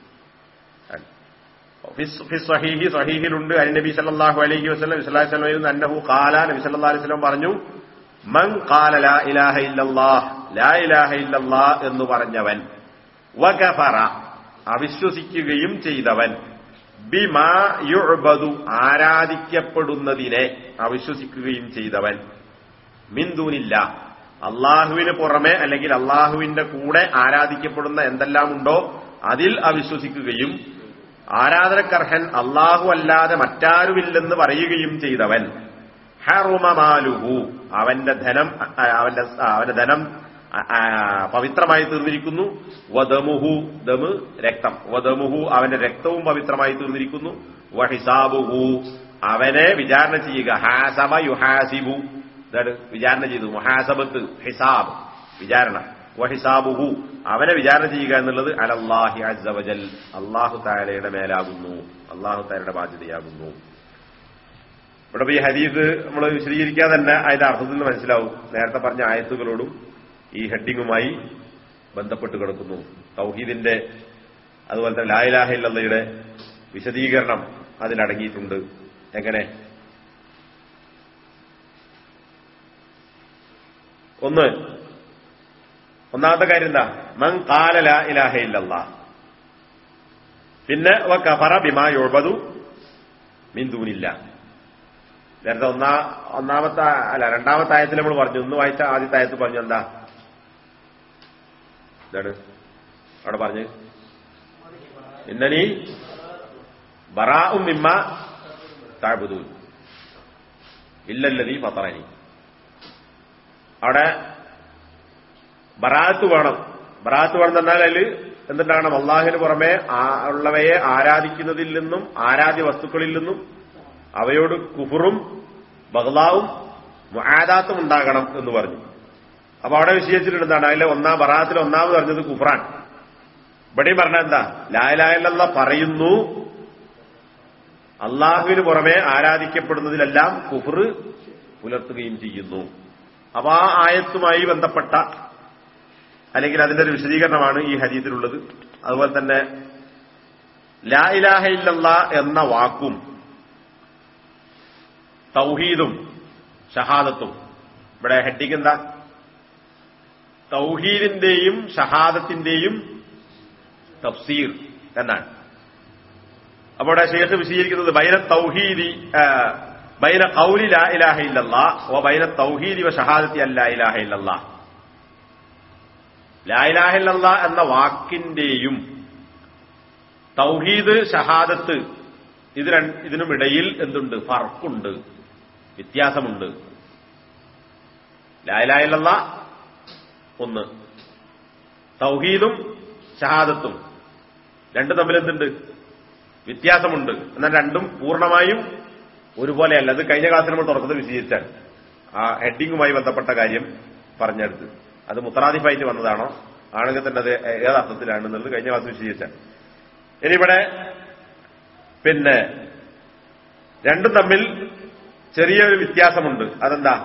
സ്വഹീഹിലുണ്ട് നബി സല്ലല്ലാഹു അലൈഹി വസല്ലം അന്നഹു ഖാല നബി സല്ലല്ലാഹു അലൈഹി വസല്ലം പറഞ്ഞു മൻ ഖാല ലാ ഇലാഹ ഇല്ലല്ലാഹ് ലാ ഇലാഹ ഇല്ലല്ലാഹ് എന്ന് പറഞ്ഞവൻ വകഫറ അവിശ്വസിക്കുകയും ചെയ്തവൻ ബിമാ യുഅബദു ആരാധിക്കപ്പെടുന്നതിനെ അവിശ്വസിക്കുകയും ചെയ്തവൻ മിൻ ദൂനില്ലാഹ് അള്ളാഹുവിന് പുറമെ അല്ലെങ്കിൽ അള്ളാഹുവിന്റെ കൂടെ ആരാധിക്കപ്പെടുന്ന എന്തെല്ലാം ഉണ്ടോ അതിൽ അവിശ്വസിക്കുകയും ആരാധനക്കർഹൻ അള്ളാഹു അല്ലാതെ മറ്റാരുമില്ലെന്ന് പറയുകയും ചെയ്തവൻ ഹറുമ മാലുഹു അവന്റെ ധനം പവിത്രമായി തീർന്നിരിക്കുന്നു. വദമുഹു ദമ് രക്തം, വദമുഹു അവന്റെ രക്തവും പവിത്രമായി തീർന്നിരിക്കുന്നു. വഹിസാബുഹു അവനെ വിചാരണ ചെയ്യുക. ഹാസബ യുഹാസിബു വിചാരണ ചെയ്തു. മുഹാസബത്ത് ഹിസാബ് വിചാരണ. വഹിസാബുഹു അവനെ വിചാരണ ചെയ്യുക എന്നുള്ളത് അലല്ലാഹി അസ്സ വജൽ അല്ലാഹു തആലയുടെ മേലാകുന്നു, അല്ലാഹു തആലയുടെ ബാധ്യതയാകുന്നു. ഇവിടെ ഈ ഹദീസ് നമ്മൾ വിശദീകരിക്കാതെ തന്നെ അതിന്റെ അർത്ഥത്തിൽ നിന്ന് മനസ്സിലാവും. നേരത്തെ പറഞ്ഞ ആയത്തുകളോടും ഈ ഹെഡിങ്ങുമായി ബന്ധപ്പെട്ട് കിടക്കുന്നു. തൗഹീദിന്റെ അതുപോലെ തന്നെ ലാ ഇലാഹ ഇല്ലല്ലാഹയുടെ വിശദീകരണം അതിലടങ്ങിയിട്ടുണ്ട്. എങ്ങനെ? ഒന്നാമത്തെ കാര്യം എന്താ? മൻ ഖാല ലാ ഇലാഹ ഇല്ലല്ലാഹ്. പിന്നെ വകഫറ ബിമാ യുഅബദു മിൻ ദൂനില്ലാഹ്. നേരത്തെ രണ്ടാമത്തെ ആയത്തിൽ നമ്മൾ പറഞ്ഞു. ഒന്ന് വായിച്ച ആദ്യത്തെ ആയത്ത് പറഞ്ഞു എന്താ? എന്താണ് അവിടെ പറഞ്ഞ്? ഇന്നനി ബറാഉം മിമ്മാ തഅബുദൂൻ ഇല്ലല്ലദീ ഫതറനി. അവിടെ ബറാഅത്ത് വേണം. ബറാഅത്ത് വേണം എന്നാൽ അതിൽ എന്തുണ്ടാകണം? അള്ളാഹുവിന് പുറമെ ഉള്ളവയെ ആരാധിക്കുന്നതിൽ നിന്നും ആരാധ്യ വസ്തുക്കളിൽ നിന്നും അവയോട് കുഫറും ബഗ്ളാവും മുആദാത്തും ഉണ്ടാകണം എന്ന് പറഞ്ഞു. അപ്പൊ അവിടെ വിശേഷിച്ചിട്ടുണ്ട് എന്താണ്? അതിലെ ബറാഅത്തിൽ ഒന്നാമത് പറഞ്ഞത് കുഫറാൻ. ഇവിടെയും പറഞ്ഞ എന്താ? ലാ ഇലാഹ ഇല്ലല്ലാഹ് പറയുന്നു, അള്ളാഹുവിന് പുറമെ ആരാധിക്കപ്പെടുന്നതിലെല്ലാം കുഫ്ർ പുലർത്തുകയും ചെയ്യുന്നു. അപ്പൊ ആ ആയത്തുമായി ബന്ധപ്പെട്ട അല്ലെങ്കിൽ അതിന്റെ ഒരു വിശദീകരണമാണ് ഈ ഹദീസിലുള്ളത്. അതുപോലെ തന്നെ ലാ ഇലാഹ ഇല്ലല്ലാഹ് എന്ന വാക്കും തൗഹീദും ഷഹാദത്തും, ഇവിടെ ഹെഡിങ് എന്താ? തൗഹീദിന്റെയും ഷഹാദത്തിന്റെയും തഫ്സീർ എന്നാണ്. അപ്പോൾ ഇവിടെ ശേഖ് വിശദീകരിക്കുന്നത് ബൈന തൗഹീദി ബൈന ഖൗലി ലാ ഇലാഹ ഇല്ലല്ലാഹ് വ ബൈന തൗഹീദി വ ഷഹാദത്തി അല്ലാ ഇലാഹ ഇല്ലല്ലാഹ്. ലാ ഇലാഹ ഇല്ലല്ലാഹ് എന്ന വാക്കിന്റെയും തൗഹീദ് ഷഹാദത്ത് ഇതിനുമിടയിൽ എന്തുണ്ട്? ഫർക്കുണ്ട്, വ്യത്യാസമുണ്ട്. ലാ ഇലാഹ ഇല്ലല്ലാഹ് ഒന്ന്, തൗഹീദും ഷഹാദത്തും രണ്ടും തമ്മിൽ എന്തുണ്ട്? വ്യത്യാസമുണ്ട്. എന്നാൽ രണ്ടും പൂർണ്ണമായും ഒരുപോലെയല്ല. അത് കഴിഞ്ഞ ക്ലാസ്സിൽ നമ്മൾ തുറക്കുന്നത് വിശദീകരിച്ചാണ്. ആ ഹെഡിങ്ങുമായി ബന്ധപ്പെട്ട കാര്യം പറഞ്ഞെടുത്ത് അത് മുത്തറാദിഫായിട്ട് വന്നതാണോ ആണെങ്കിൽ തന്നെ അത് ഏതർത്ഥത്തിലാണെന്നുള്ളത് കഴിഞ്ഞ ക്ലാസ് വിശദീകരിച്ചാണ്. ഇനി ഇവിടെ പിന്നെ രണ്ടും തമ്മിൽ ചെറിയൊരു വ്യത്യാസമുണ്ട്. അതെന്താ?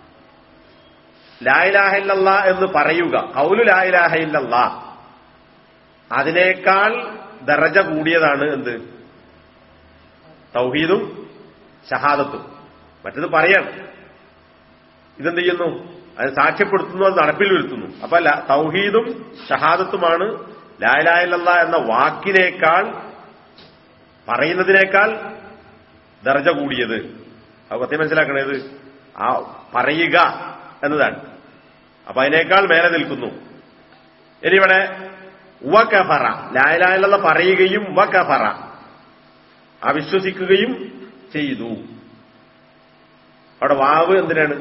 ലാ ഇലാഹ ഇല്ലല്ലാഹ് എന്ന് പറയുക, ഖൗലു ലാ ഇലാഹ ഇല്ലല്ലാഹ്, അതിനേക്കാൾ ദറജ കൂടിയതാണ് എന്ത്? തൗഹീദും ഷഹാദത്തും. മറ്റത് പറയാണ്, ഇതെന്ത് ചെയ്യുന്നു? അത് സാക്ഷ്യപ്പെടുത്തുന്നു, അത് നടപ്പിൽ വരുത്തുന്നു. അപ്പൊ തൗഹീദും ഷഹാദത്തുമാണ് ലാ ഇലാഹ ഇല്ലല്ലാഹ് എന്ന വാക്കിനേക്കാൾ, പറയുന്നതിനേക്കാൾ ദർജ കൂടിയത്. അത് പ്രത്യേകം മനസ്സിലാക്കണത് ആ പറയുക എന്നതാണ്. അപ്പൊ അതിനേക്കാൾ മേലെ നിൽക്കുന്നു. ഇനി ഇവിടെ വ കഫറ, ലാ ഇലാഹ ഇല്ലല്ലാഹ് പറയുകയും വ കഫറ, അവിശ്വസിക്കുകയും ചെയ്തു. അവിടെ വാവ് എന്തിനാണ്?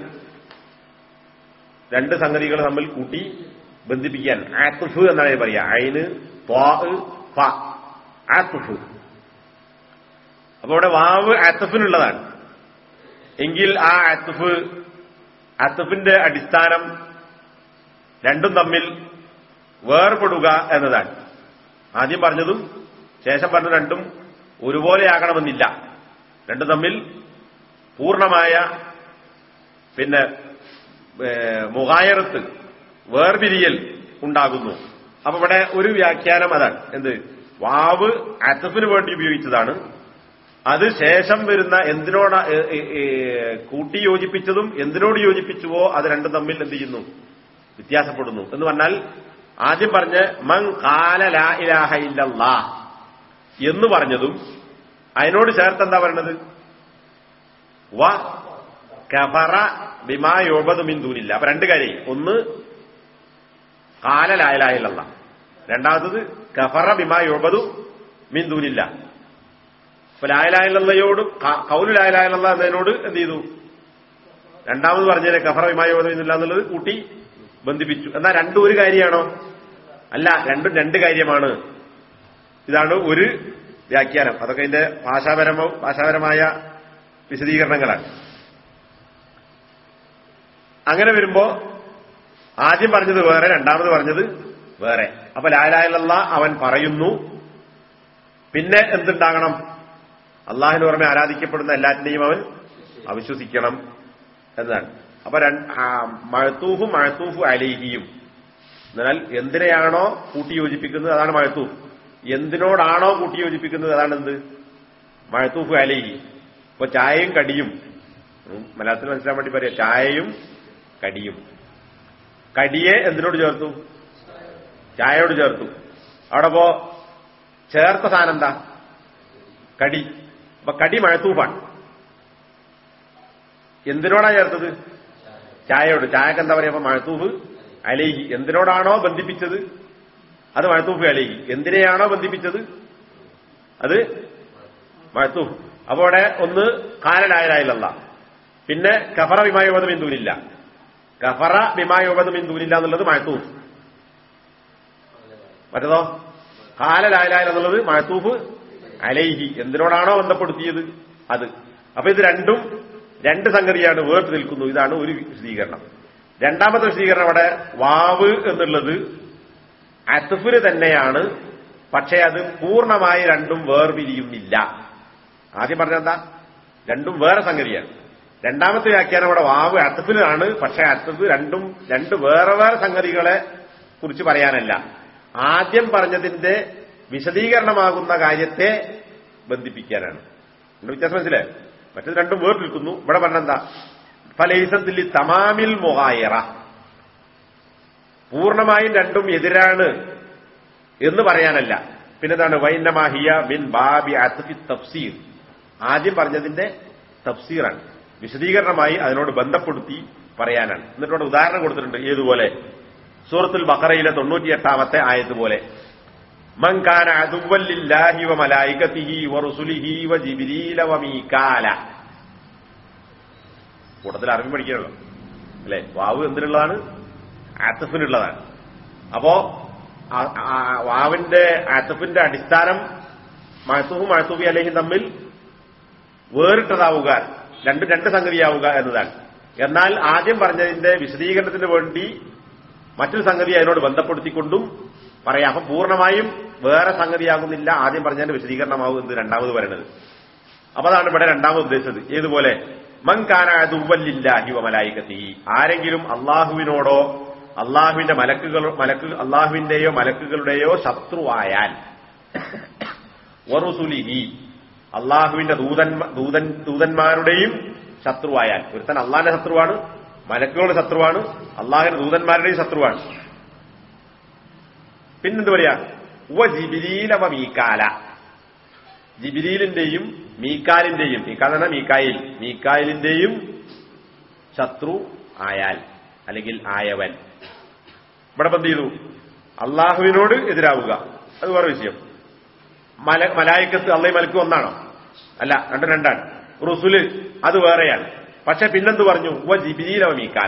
രണ്ട് സംഗതികൾ തമ്മിൽ കൂട്ടി ബന്ധിപ്പിക്കാൻ ആത്ഫ് എന്നാണ് പറയുക. ഐന് ത്വാ ഫ, ആത്ഫ്. അപ്പൊ ഇവിടെ വാവ് ആത്ഫിനുള്ളതാണ് എങ്കിൽ ആ ആത്ഫിന്റെ അടിസ്ഥാനം രണ്ടും തമ്മിൽ വേർപെടുക എന്നതാണ്. ആദ്യം പറഞ്ഞതും ശേഷം പറഞ്ഞ രണ്ടും ഒരുപോലെയാകണമെന്നില്ല. രണ്ടും തമ്മിൽ പൂർണ്ണമായ പിന്നെ മുഗായറത്ത്, വേർപിരിയൽ ഉണ്ടാകുന്നു. അപ്പൊ ഇവിടെ ഒരു വ്യാഖ്യാനം അതാണ്. എന്ത്? വാവ് അത്ഫിന് വേണ്ടി ഉപയോഗിച്ചതാണ്. അത് ശേഷം വരുന്ന എന്തിനോട് കൂട്ടി യോജിപ്പിച്ചതും എന്തിനോട് യോജിപ്പിച്ചുവോ അത് രണ്ടും തമ്മിൽ എന്ത് ചെയ്യുന്നു? വ്യത്യാസപ്പെടുന്നു. എന്ന് പറഞ്ഞാൽ ആദ്യം പറഞ്ഞ മൻ ഖാല ലാ ഇലാഹ ഇല്ലല്ലാഹ് എന്ന് പറഞ്ഞതും അതിനോട് ചേർത്ത് എന്താ പറയണത്? വ കഫറ ബിമാ യുഅബദു മിൻ ദൂനില്ലാഹ്. അപ്പൊ രണ്ട് കാര്യം, ഒന്ന് ഖാല ലാ ഇലാഹ ഇല്ലല്ലാഹ്, രണ്ടാമത്തത് കഫറ ബിമാ യുഅബദു മിൻ ദൂനില്ലാഹ്. അപ്പൊ ലാ ഇലാഹ ഇല്ലല്ലാഹയോട് ഖൗലു ലാ ഇലാഹ ഇല്ലല്ലാഹ് എന്നതിനോട് എന്ത് ചെയ്തു? രണ്ടാമത് പറഞ്ഞതിനെ കഫറ ബിമാ യുഅബദു മിൻ ദൂനില്ലാഹ് എന്നുള്ളത് കൂട്ടി ബന്ധിപ്പിച്ചു. എന്നാൽ രണ്ടും ഒരു കാര്യമാണോ? അല്ല, രണ്ടും രണ്ട് കാര്യമാണ്. ഇതാണ് ഒരു വ്യാഖ്യാനം. അതൊക്കെ ഇതിന്റെ ഭാഷാപരമായ വിശദീകരണങ്ങളാണ്. അങ്ങനെ വരുമ്പോ ആദ്യം പറഞ്ഞത് വേറെ, രണ്ടാമത് പറഞ്ഞത് വേറെ. അപ്പൊ ലാ ഇലാഹ ഇല്ലല്ലാഹ് അവൻ പറയുന്നു, പിന്നെ എന്തുണ്ടാകണം? അള്ളാഹിന് പുറമെ ആരാധിക്കപ്പെടുന്ന എല്ലാറ്റിനെയും അവൻ അവിശ്വസിക്കണം എന്നതാണ്. അപ്പൊ മഅ്തൂഫും മഅ്തൂഫു അലൈഹിയും എന്നാൽ എന്തിനെയാണോ കൂട്ടി യോജിപ്പിക്കുന്നത് അതാണ് മഅ്തൂഫ്. എന്തിനോടാണോ കൂട്ടി യോജിപ്പിക്കുന്നത് അതാണ് എന്ത്? മഅ്തൂഫു അലൈഹി. ഇപ്പൊ ചായയും കടിയും, മലയാളത്തിൽ മനസ്സിലാൻ വേണ്ടി പറയാം, ചായയും കടിയും. കടിയെ എന്തിനോട് ചേർത്തു? ചായയോട് ചേർത്തു. അവിടെ ഇപ്പോ ചേർത്ത സാധനം എന്താ? കടി. അപ്പൊ കടി മഅ്തൂഫാണ്. എന്തിനോടാ ചേർത്തത്? ചായയോട്. ചായക്ക് എന്താ പറയാ? അപ്പൊ മഅ്തൂഫ് അലൈഹി. എന്തിനോടാണോ ബന്ധിപ്പിച്ചത് അത് മഅ്തൂഫ് അലൈഹി. എന്തിനെയാണോ ബന്ധിപ്പിച്ചത് അത് മഅ്തൂഫ്. അപ്പൊ അവിടെ ഒന്ന് ഖാല ലാ ഇലാഹ ഇല്ലല്ലാഹ്, പിന്നെ കഫറ ബിമാ യുഅബദു മിൻ ദൂനില്ലാഹ്. കഫറ ബിമാ യുഅബദു മിൻ ദൂനില്ലാഹ് എന്നുള്ളത് മഅ്തൂഫ്. മറ്റേതോ ഖാല ലാ ഇലാഹ ഇല്ലല്ലാഹ് എന്നുള്ളത് മഅ്തൂഫ് അലൈഹി. എന്തിനോടാണോ ബന്ധപ്പെടുത്തിയത് അത്. അപ്പൊ ഇത് രണ്ടും രണ്ട് സംഗതിയാണ്, വേർത്ത് നിൽക്കുന്നു. ഇതാണ് ഒരു വിശദീകരണം. രണ്ടാമത്തെ വിശദീകരണം അവിടെ വാവ് എന്നുള്ളത് അത്ഫിന് തന്നെയാണ് പക്ഷേ അത് പൂർണ്ണമായി രണ്ടും വേർപിരിയുന്നില്ല. ആദ്യം പറഞ്ഞെന്താ? രണ്ടും വേറെ സംഗതിയാണ്. രണ്ടാമത്തെ വ്യാഖ്യാനം അവിടെ വാവ് അത്ഫിലാണ്. പക്ഷേ അത്ഫ് രണ്ട് വേറെ വേറെ സംഗതികളെ കുറിച്ച് പറയാനല്ല, ആദ്യം പറഞ്ഞതിന്റെ വിശദീകരണമാകുന്ന കാര്യത്തെ ബന്ധിപ്പിക്കാനാണ്. വ്യത്യാസം മനസ്സിലായോ? മറ്റത് രണ്ടും വേർതിരിക്കുന്നു. ഇവിടെ പറഞ്ഞെന്താ? ഫലൈസത്തിൽ തമാമിൽ മുഗായിറ, പൂർണ്ണമായും രണ്ടും എതിരാണ് എന്ന് പറയാനല്ല. പിന്നെന്താണ്? വൈന്നമാഹിയ മിൻ ബാബി അത്ഫി തഫ്സീർ, ആദ്യം പറഞ്ഞതിന്റെ തഫ്സീറാണ്, വിശദീകരണമായി അതിനോട് ബന്ധപ്പെടുത്തി പറയാനാണ്. എന്നിട്ടോട് ഉദാഹരണം കൊടുത്തിട്ടുണ്ട്. ഏതുപോലെ? സൂറത്തുൽ ബഖറയിലെ 98-ാമത്തെ ആയത്ത് പോലെ, മൻ കാന അദുവ്വൻ ലില്ലാഹി വ മലായികതിഹി വ റുസുലിഹി വ ജിബ്രീല വ മീകാല. കൂട്ടത്തിൽ അറബി പഠിക്കണല്ലോ അല്ലെ? വാവ് എന്തിനുള്ളതാണ്? ആത്തഫിനുള്ളതാണ്. അപ്പോ വാവിന്റെ ആത്തഫിന്റെ അടിസ്ഥാനം മഅ്തൂഫും മഅ്തൂഫി അലൈഹി തമ്മിൽ വേറിട്ടതാവുക, രണ്ട് സംഗതിയാവുക എന്നതാണ്. എന്നാൽ ആദ്യം പറഞ്ഞതിന്റെ വിശദീകരണത്തിന് വേണ്ടി മറ്റൊരു സംഗതി അതിനോട് ബന്ധപ്പെടുത്തിക്കൊണ്ടും പറയാം. അപ്പൊ പൂർണ്ണമായും വേറെ സംഗതിയാകുന്നില്ല, ആദ്യം പറഞ്ഞതിന്റെ വിശദീകരണമാവും എന്ത് രണ്ടാമത് പറയുന്നത്. അപ്പൊ അതാണ് ഇവിടെ രണ്ടാമത് ഉദ്ദേശിച്ചത്. ഏതുപോലെ? മൻ കാന അദുവ്വൻ ലില്ലാഹി വ മലായികതിഹി, ആരെങ്കിലും അള്ളാഹുവിനോടോ അള്ളാഹുവിന്റെയോ മലക്കുകളുടെയോ ശത്രുവായാൽ, വറുസുലിഹി, അള്ളാഹുവിന്റെ ദൂതന്മാരുടെയും ശത്രുവായാൽ. ഒരുത്തൻ അള്ളാഹിന്റെ ശത്രുവാണ്, മലക്കുകളുടെ ശത്രുവാണ്, അള്ളാഹിന്റെ ദൂതന്മാരുടെയും ശത്രുവാണ്. പിന്നെന്ത് പറയാ? വ ജിബ്രീല വ മീകാല, ജിബ്രീലിന്റെയും മീകാലിന്റെയും, മീകാൽ മീകായിലിന്റെയും ശത്രു ആയാൽ അല്ലെങ്കിൽ ആയവൻ. ഇവിടെ എന്ത് ചെയ്തു? അള്ളാഹുവിനോട് എതിരാവുക, അത് വേറെ വിഷയം. മലായിക്കത്ത് അള്ളയും മലക്കും ഒന്നാണോ? അല്ല, രണ്ടാണ്. റുസുല് അത് വേറെയാണ്. പക്ഷെ പിന്നെന്ത് പറഞ്ഞു? വ ജിബ്രീല വ മീകാല.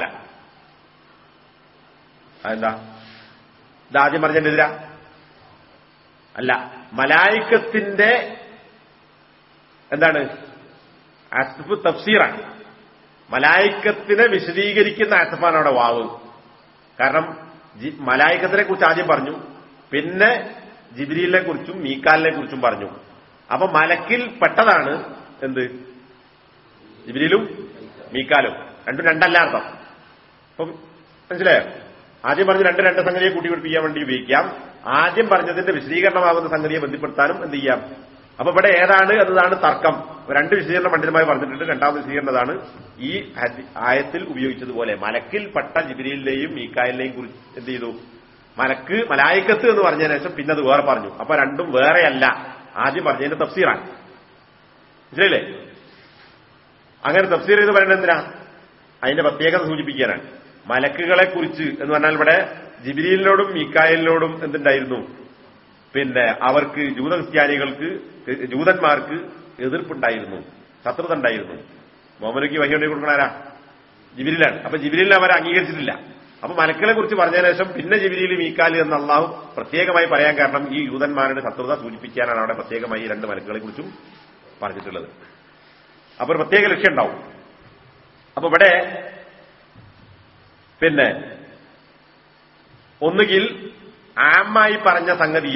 അതെന്താ? ഇതാദ്യം പറഞ്ഞതിനെതിരാ? അല്ല, മലായിക്കത്തിന്റെ എന്താണ്? അസ്ഫ് തഫ്സീറാണ്. മലായിക്കത്തിനെ വിശദീകരിക്കുന്ന അസ്ഫാണ് അവിടെ വാവ്. കാരണം മലായിക്കത്തിനെ കുറിച്ച് ആദ്യം പറഞ്ഞു, പിന്നെ ജിബ്രീലിനെ കുറിച്ചും മീകാലിനെ കുറിച്ചും പറഞ്ഞു. അപ്പൊ മലക്കിൽ പെട്ടതാണ് എന്ത്? ജിബ്രീലും മീകാലും. രണ്ടല്ല അർത്ഥം. അപ്പൊ മനസ്സിലായോ? ആദ്യം പറഞ്ഞ് രണ്ട് സംഗതിയെ കൂട്ടിപ്പിടിപ്പിക്കാൻ വേണ്ടി ഉപയോഗിക്കാം. ആദ്യം പറഞ്ഞതിന്റെ വിശദീകരണമാകുന്ന സംഗതിയെ ബന്ധപ്പെടുത്താനും എന്ത് ചെയ്യാം. അപ്പൊ ഇവിടെ ഏതാണ് എന്നതാണ് തർക്കം. രണ്ട് വിശദീകരണം പണ്ഡിതമായി പറഞ്ഞിട്ടുണ്ട്. രണ്ടാമത് വിശദീകരണതാണ് ഈ ആയത്തിൽ ഉപയോഗിച്ചതുപോലെ മലക്കിൽപ്പെട്ട ജിബ്രീലിനെയും മീകായിലിനെയും കുറിച്ച് എന്ത് ചെയ്തു? മലായിക്കത്ത് എന്ന് പറഞ്ഞതിന് ശേഷം പിന്നെ അത് വേറെ പറഞ്ഞു. അപ്പൊ രണ്ടും വേറെയല്ല, ആദ്യം പറഞ്ഞതിന്റെ തഫ്സീറാണ്. മനസ്സിലായില്ലേ? അങ്ങനെ തഫ്സീർ എന്ന് പറയുന്നത് എന്തിനാ? അതിന്റെ പ്രത്യേകത സൂചിപ്പിക്കാനാണ്. മലക്കുകളെ കുറിച്ച് എന്ന് പറഞ്ഞാൽ ഇവിടെ ജിബ്രീലിനോടും മീകായിലിനോടും എന്തുണ്ടായിരുന്നു? പിന്നെ അവർക്ക് ജൂതന്മാർക്ക് എതിർപ്പുണ്ടായിരുന്നു, ശത്രുത ഉണ്ടായിരുന്നു. മുഹമ്മദിക്ക് വഹി കൊടുക്കണാരാ? ജിബ്രീലാണ്. അപ്പൊ ജിബ്രീലിനെ അവരെ അംഗീകരിച്ചിട്ടില്ല. അപ്പൊ മലക്കുകളെ കുറിച്ച് പറഞ്ഞതിന് ശേഷം പിന്നെ ജിബ്രീൽ മീകാൽ എന്ന് അള്ളാഹു പ്രത്യേകമായി പറയാൻ കാരണം ഈ യൂതന്മാരുടെ ശത്രുത സൂചിപ്പിക്കാനാണ് അവിടെ പ്രത്യേകമായി രണ്ട് മലക്കുകളെ കുറിച്ചും പറഞ്ഞിട്ടുള്ളത്. അപ്പൊ ഒരു പ്രത്യേക ലക്ഷ്യം ഉണ്ടാവും. അപ്പൊ ഇവിടെ പിന്നെ ഒന്നുകിൽ ആമായി പറഞ്ഞ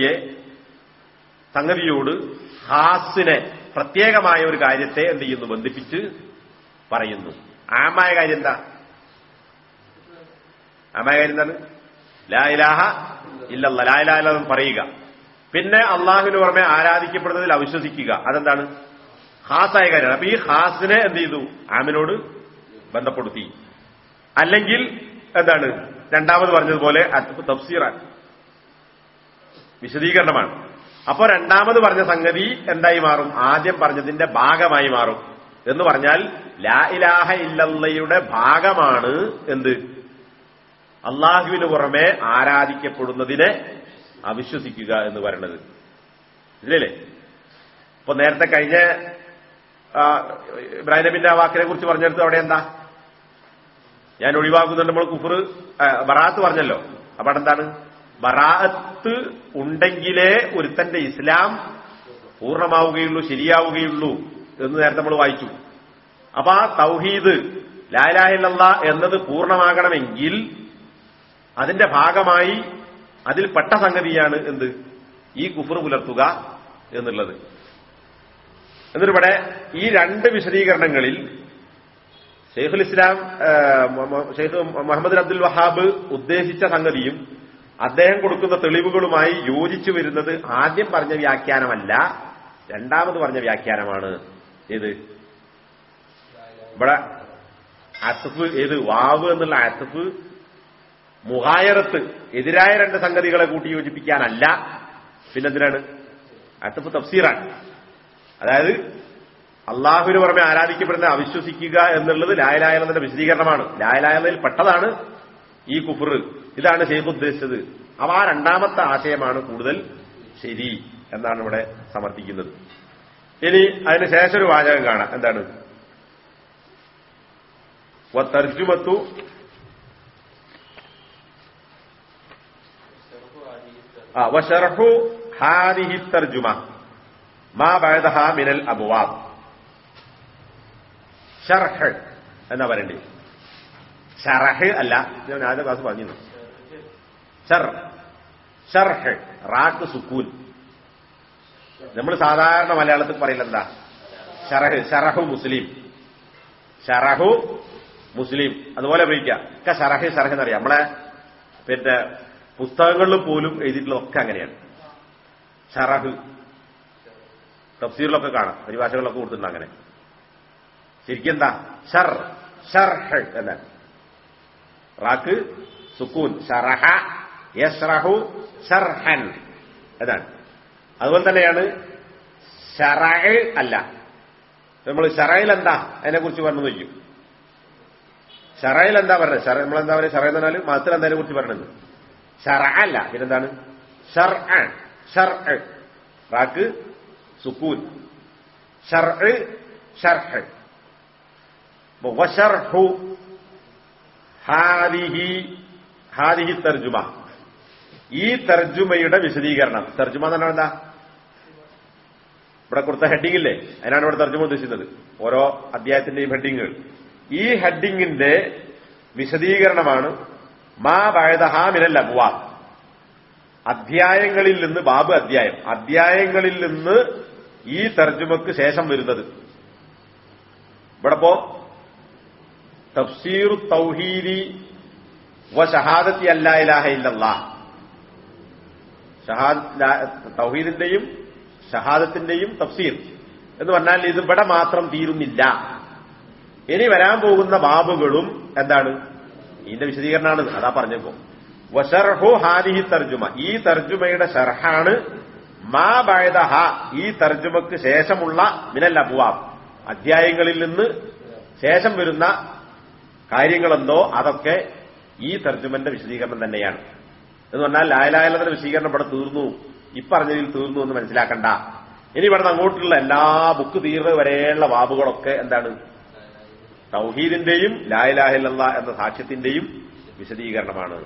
സംഗതിയോട് ഹാസിനെ പ്രത്യേകമായ ഒരു കാര്യത്തെ എന്ത് ചെയ്യുന്നു? ബന്ധിപ്പിച്ച് പറയുന്നു. ആമായ കാര്യം എന്താ? ആമായ കാര്യം എന്താണ്? ലാ ഇലാഹ ഇല്ലല്ലാഹ്, ലാ ഇലാഹ ഇല്ലല്ലാഹ് പറയുക. പിന്നെ അള്ളാഹുവിന് പുറമെ ആരാധിക്കപ്പെടുന്നതിൽ അവിശ്വസിക്കുക. അതെന്താണ്? ഹാസായ കാര്യമാണ്. അപ്പൊ ഈ ഹാസിനെ എന്ത് ചെയ്തു? ആമിനോട് ബന്ധപ്പെടുത്തി. അല്ലെങ്കിൽ എന്താണ്? രണ്ടാമത് പറഞ്ഞതുപോലെ തഫ്സീറാണ്, വിശദീകരണമാണ്. അപ്പൊ രണ്ടാമത് പറഞ്ഞ സംഗതി എന്തായി മാറും? ആദ്യം പറഞ്ഞതിന്റെ ഭാഗമായി മാറും. എന്ന് പറഞ്ഞാൽ ലാ ഇലാഹ ഇല്ലല്ലയുടെ ഭാഗമാണ് എന്ത്? അള്ളാഹുവിന് പുറമെ ആരാധിക്കപ്പെടുന്നതിനെ അവിശ്വസിക്കുക എന്ന് പറയുന്നത്. ഇല്ലേ? ഇപ്പൊ നേരത്തെ കഴിഞ്ഞ ഇബ്രാഹിം നബിന്റെ വാക്കിനെ കുറിച്ച് പറഞ്ഞെടുത്ത് അവിടെ എന്താ? ഞാൻ ഒഴിവാക്കുന്നുണ്ട് നമ്മൾ കുഫർ ബറാഅത്ത് പറഞ്ഞല്ലോ. അപ്പൊ എന്താണ്? ബറാഅത്ത് ഉണ്ടെങ്കിലേ ഒരുത്തന്റെ ഇസ്ലാം പൂർണ്ണമാവുകയുള്ളൂ, ശരിയാവുകയുള്ളൂ എന്ന് നേരത്തെ നമ്മൾ വായിച്ചു. അപ്പൊ ആ തൗഹീദ് ലാ ഇലാഹ ഇല്ലല്ലാഹ് എന്നത് പൂർണ്ണമാകണമെങ്കിൽ അതിന്റെ ഭാഗമായി അതിൽ പെട്ട സംഗതിയാണ് എന്ത്? ഈ കുഫർ പുലർത്തുക എന്നുള്ളത്. എന്നിട്ടിവിടെ ഈ രണ്ട് വിശദീകരണങ്ങളിൽ ഷെയ്ഖുൽ ഇസ്ലാം ഷെയ്ഖ് മുഹമ്മദ് അബ്ദുൽ വഹാബ് ഉദ്ദേശിച്ച സംഗതിയും അദ്ദേഹം കൊടുക്കുന്ന തെളിവുകളുമായി യോജിച്ചു വരുന്നത് ആദ്യം പറഞ്ഞ വ്യാഖ്യാനമല്ല, രണ്ടാമത് പറഞ്ഞ വ്യാഖ്യാനമാണ്. ഏത് ഇവിടെ അസഫ്, ഏത് വാവ് എന്നുള്ള അസഫ് മുഹായറത്ത്, എതിരായ രണ്ട് സംഗതികളെ കൂട്ടി യോജിപ്പിക്കാനല്ല, പിന്നെന്തിനാണ്? അസഫ് തഫ്സീറാണ്. അതായത് അള്ളാഹുവിന് പുറമെ ആരാധിക്കപ്പെടുന്ന അവിശ്വസിക്കുക എന്നുള്ളത് ലാ ഇലാഹ ഇല്ലല്ലാഹുവിന്റെ വിശദീകരണമാണ്. ലാ ഇലാഹ ഇല്ലല്ലാഹയിൽ പെട്ടതാണ് ഈ കുഫർ. ഇതാണ് ഷെയ്ഖ് ഉദ്ദേശിച്ചത്. അവ ആ രണ്ടാമത്തെ ആശയമാണ് കൂടുതൽ ശരി എന്നാണ് ഇവിടെ സമർത്ഥിക്കുന്നത്. ഇനി അതിന് ശേഷം ഒരു വാചകം കാണാം. എന്താണ്? വതർജുമത്തു വശർഹു ഹാദിഹി തർജുമ മാ ബഅദഹാ മിനൽ അബ്വാബ്. ഷർഹ് എന്നാ പറയണ്ടേ? ഷറഹ് അല്ല, ഞാൻ ആദ്യ ക്ലാസ് പറഞ്ഞിരുന്നു. ഷർഹ്, റാക്ക് സുക്കൂൻ. നമ്മൾ സാധാരണ മലയാളത്തിൽ പറയില്ല എന്താ? ഷറഹ്, ഷറഹു മുസ്ലിം, ഷറഹു മുസ്ലിം. അതുപോലെ ഉപയോഗിക്കുക ഷറഹ്, ഷറഹ് എന്നറിയാം. നമ്മളെ പിന്നെ പുസ്തകങ്ങളിൽ പോലും എഴുതിയിട്ടുള്ളതൊക്കെ അങ്ങനെയാണ്. ഷറഹ് തഫ്സീറിലൊക്കെ കാണാം, പരിഭാഷകളിലൊക്കെ കൊടുത്തിട്ടുണ്ട് അങ്ങനെ. ശരിക്കും എന്താ? ഷർഹ് എന്നാണ്. റാക്ക് സുക്കൂൻ, ഷറഹ യശ്റഹു ഷർഹൻ എന്നാണ്. അതുപോലെ തന്നെയാണ് ഷറഅ് അല്ല. നമ്മൾ ഷറയിൽ എന്താ അതിനെ കുറിച്ച് പറഞ്ഞു നോക്കും. ഷറയിൽ എന്താ പറഞ്ഞത്? നമ്മളെന്താ പറയുക? ഷറ എന്ന് പറഞ്ഞാൽ മതത്തിൽ എന്താ കുറിച്ച് പറഞ്ഞത്? ഷറഅ അല്ല, പിന്നെന്താണ്? ഷർഅ. ഷർഅ് റാക്ക് സുക്കൂൻ, ഷർഅ് ഷർഹ്. വശർഹു ഹാദിഹി തർജുമ, ഈ തർജുമയുടെ വിശദീകരണം. തർജുമ എന്ന് പറഞ്ഞാൽ എന്താ? ഇവിടെ കൊടുത്ത ഹെഡിംഗ് ഇല്ലേ, അതിനാണ് ഇവിടെ തർജുമ ഉദ്ദേശിക്കുന്നത്. ഓരോ അധ്യായത്തിന്റെയും ഹെഡിങ്ങുകൾ. ഈ ഹെഡിങ്ങിന്റെ വിശദീകരണമാണ് മാ ബഅദഹാ മിനൽ അബ്വാബ്, അധ്യായങ്ങളിൽ നിന്ന്. ബാബ് അധ്യായം, അധ്യായങ്ങളിൽ നിന്ന് ഈ തർജുമക്ക് ശേഷം വരുന്നത്. ഇവിടെ ഇപ്പോ തഫ്സീറു തൗഹീദി വ ഷഹാദത്തി അല്ലാ ഇലാഹ ഇല്ലല്ലാഹ്, തൗഹീദിന്റെയും ഷഹാദത്തിന്റെയും തഫ്സീർ എന്ന് പറഞ്ഞാൽ ഇത് ഇവിടെ മാത്രം തീരുന്നില്ല. ഇനി വരാൻ പോകുന്ന ബാബുകളും എന്താണ്? ഇതിന്റെ വിശദീകരണമാണ്. അതാ പറഞ്ഞപ്പോ വശർഹു ഹാദിഹി തർജുമ, ഈ തർജുമയുടെ ഷർഹാണ് മാ ബഅദഹ, ഈ തർജുമക്ക് ശേഷമുള്ള മിനൽ അബ്വാബ്, അധ്യായങ്ങളിൽ നിന്ന് ശേഷം വരുന്ന കാര്യങ്ങളെന്തോ അതൊക്കെ ഈ തർജുമന്റെ വിശദീകരണം തന്നെയാണ്. എന്ന് പറഞ്ഞാൽ ലാ ഇലാഹ ഇല്ലല്ലാഹുവിന്റെ വിശദീകരണം ഇവിടെ തീർന്നു, ഇപ്പറഞ്ഞതിൽ തീർന്നു എന്ന് മനസ്സിലാക്കണ്ട. ഇനി ഇവിടെ അങ്ങോട്ടുള്ള എല്ലാ ബുക്ക് തീർന്നത് വരെയുള്ള ബാബുകളൊക്കെ എന്താണ്? തൗഹീദിന്റെയും ലാ ഇലാഹ ഇല്ലല്ലാഹ് എന്ന സാക്ഷ്യത്തിന്റെയും വിശദീകരണമാണ്.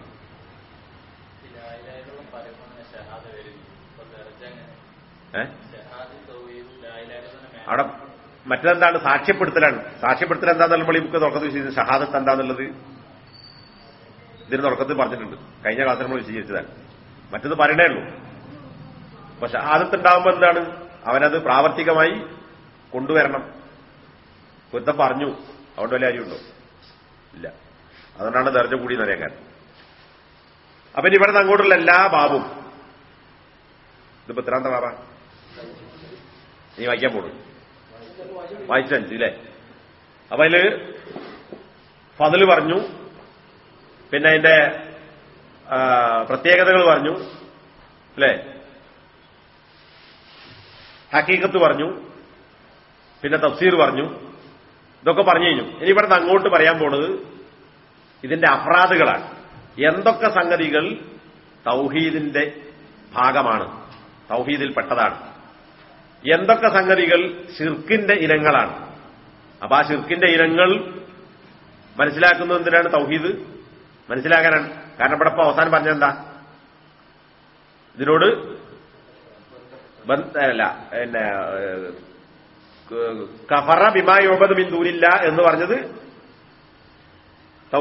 അവിടെ മറ്റെന്താണ്? സാക്ഷ്യപ്പെടുത്തലാണ്. സാക്ഷ്യപ്പെടുത്തൽ എന്താണെന്ന് നമ്മൾ ഈ ബുക്ക് തുറക്കത്തിൽ വിശദീകരിച്ചത്. ഷഹാദത്ത് എന്താന്നുള്ളത് ഇതിന് തുടക്കത്തിൽ പറഞ്ഞിട്ടുണ്ട്. കഴിഞ്ഞ ക്ലാസ്സിൽ നമ്മൾ വിശദീകരിച്ചതാണ്. മറ്റത് പറയണേ ഉള്ളൂ. അപ്പൊ ഷഹാദത്ത് ഉണ്ടാകുമ്പോ എന്താണ്? അവനത് പ്രാവർത്തികമായി കൊണ്ടുവരണം. പൊരുത്തം പറഞ്ഞു, അതുകൊണ്ട് വലിയ കാര്യമുണ്ടോ? ഇല്ല. അതുകൊണ്ടാണ് ദർജ കൂടി നിറയാൻ. അപ്പൊ ഇനി ഇവിടെ അങ്ങോട്ടുള്ള എല്ലാ ബാബും, ഇതിപ്പോ എത്രാന്ത ബാബ നീ വായിക്കാൻ പോണു? വായിച്ചഞ്ച് അല്ലേ? അപ്പൊ അതില് ഫضല് പറഞ്ഞു, പിന്നെ അതിന്റെ പ്രത്യേകതകൾ പറഞ്ഞു അല്ലേ, ഹക്കീക്കത്ത് പറഞ്ഞു, പിന്നെ തഫ്സീർ പറഞ്ഞു. ഇതൊക്കെ പറഞ്ഞു കഴിഞ്ഞു. ഇനി ഇവിടുന്ന് അങ്ങോട്ട് പറയാൻ പോണത് ഇതിന്റെ അഫ്രാദുകളാണ്. എന്തൊക്കെ സംഗതികൾ തൗഹീദിന്റെ ഭാഗമാണ്, തൗഹീദിൽപ്പെട്ടതാണ്, എന്തൊക്കെ സംഗതികൾ ശിർക്കിന്റെ ഇനങ്ങളാണ്. അപ്പൊ ആ ശിർക്കിന്റെ ഇനങ്ങൾ മനസ്സിലാക്കുന്നത് എന്തിനാണ്? തൗഹീദ് മനസ്സിലാക്കാനാണ്. കാരണം ഇവിടെ ഇപ്പൊ അവസാനം പറഞ്ഞെന്താ? ഇതിനോട് അല്ല, പിന്നെ കഫറ ബിമാ യുഅബദു മിൻ ദൂനില്ല എന്ന് പറഞ്ഞത്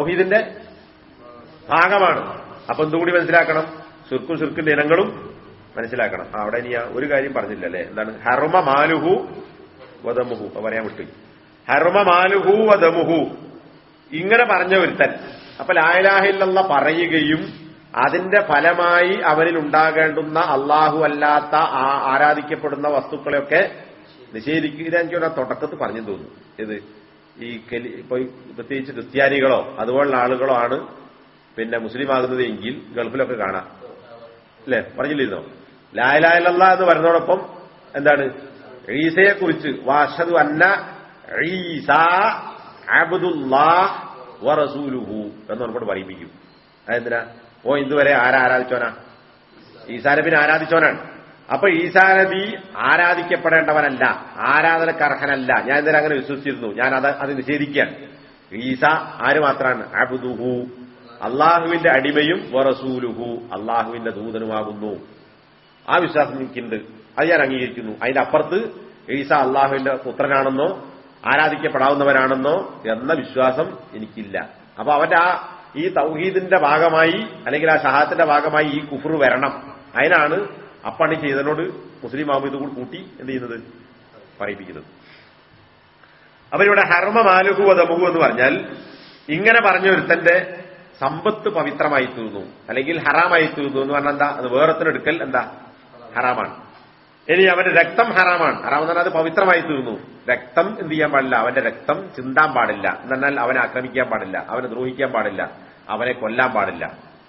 തൗഹീദിന്റെ ഭാഗമാണ്. അപ്പൊ എന്തുകൂടി മനസ്സിലാക്കണം? ശിർക്കും ശിർക്കിന്റെ ഇനങ്ങളും മനസ്സിലാക്കണം. അവിടെ ഇനി ഒരു കാര്യം പറഞ്ഞില്ല അല്ലെ, എന്താണ് ഹർമ മാലുഹു വദമുഹു പറയാൻ വിട്ടു. ഹർമ മാലുഹു വദമുഹു ഇങ്ങനെ പറഞ്ഞ ഒരുത്തൻ അപ്പൊ ലാ ഇലാഹ ഇല്ലല്ലാഹ് പറയുകയും അതിന്റെ ഫലമായി അവനിൽ ഉണ്ടാകേണ്ടുന്ന അള്ളാഹു അല്ലാത്ത ആരാധിക്കപ്പെടുന്ന വസ്തുക്കളെയൊക്കെ നിഷേധിക്കുക. എനിക്ക് തുടക്കത്ത് പറഞ്ഞു തോന്നുന്നു. ഇത് ഈ ഇപ്പൊ പ്രത്യേകിച്ച് ക്രിസ്ത്യാനികളോ അതുപോലുള്ള ആളുകളോ ആണ് പിന്നെ മുസ്ലിം ആകുന്നത് എങ്കിൽ ഗൾഫിലൊക്കെ കാണാം അല്ലെ, പറഞ്ഞില്ലിരുന്നോ? ലാ ഇലാഹ ഇല്ലല്ലാഹ് എന്ന് പറയുന്നതോടൊപ്പം എന്താണ് ഈസയെ കുറിച്ച് വഅശ്ഹദു അന്ന ഈസാ അബ്ദുല്ലാഹ് വറസൂലുഹു എന്ന് നമ്മളോട് പറയിപ്പിക്കും. അതെന്തിനാ? ഇതുവരെ ആരാധിച്ചോനാ? ഈസാ നബിനെ ആരാധിച്ചോനാണ്. അപ്പൊ ഈസാ നബി ആരാധിക്കപ്പെടേണ്ടവനല്ല, ആരാധനക്ക് അർഹനല്ല. ഞാൻ എന്തിനാ അങ്ങനെ വിശ്വസിച്ചിരുന്നു, ഞാൻ അത് നിഷേധിക്കുകയാണ്. ഈസ ആര് മാത്രമാണ്? അബ്ദുഹു, അള്ളാഹുവിന്റെ അടിമയും വറസൂലുഹു, അള്ളാഹുവിന്റെ ദൂതനുമാകുന്നു. ആ വിശ്വാസം എനിക്കുണ്ട്, അത് ഞാൻ അംഗീകരിക്കുന്നു. അതിന്റെ അപ്പുറത്ത് ഈസ അള്ളാഹുവിന്റെ പുത്രനാണെന്നോ ആരാധിക്കപ്പെടാവുന്നവനാണെന്നോ എന്ന വിശ്വാസം എനിക്കില്ല. അപ്പൊ അവന്റെ ഈ തൗഹീദിന്റെ ഭാഗമായി അല്ലെങ്കിൽ ആ ഷഹാദത്തിന്റെ ഭാഗമായി ഈ കുഫ്ർ വരണം. അതിനാണ് അപ്പണി ചെയ്തതിനോട് മുസ്ലിം ആവുമ്പോൾ ഇത് കൂടി കൂട്ടി എന്ത് ചെയ്യുന്നത്, പറയിപ്പിക്കുന്നത്. അപ്പൊ ഇവിടെ ഹർമ മാലുഹു വദമുഹു എന്ന് പറഞ്ഞാൽ ഇങ്ങനെ പറഞ്ഞ ഒരുത്തന്റെ സമ്പത്ത് പവിത്രമായി തീർന്നു അല്ലെങ്കിൽ ഹറാമായി തീർന്നു എന്ന് പറഞ്ഞാൽ എന്താ? അത് വേറെത്തിനെടുക്കൽ എന്താ? ഹറാമാണ്. ഇനി അവന്റെ രക്തം ഹറാമാണ്. ഹറാം എന്ന് പറഞ്ഞാൽ അത് പവിത്രമായി തീർന്നു. രക്തം എന്ത് ചെയ്യാൻ പാടില്ല? അവന്റെ രക്തം ചിന്താൻ പാടില്ല. എന്നാൽ അവനെ ആക്രമിക്കാൻ പാടില്ല, അവനെ ദ്രോഹിക്കാൻ പാടില്ല, അവനെ കൊല്ലാൻ പാടില്ല.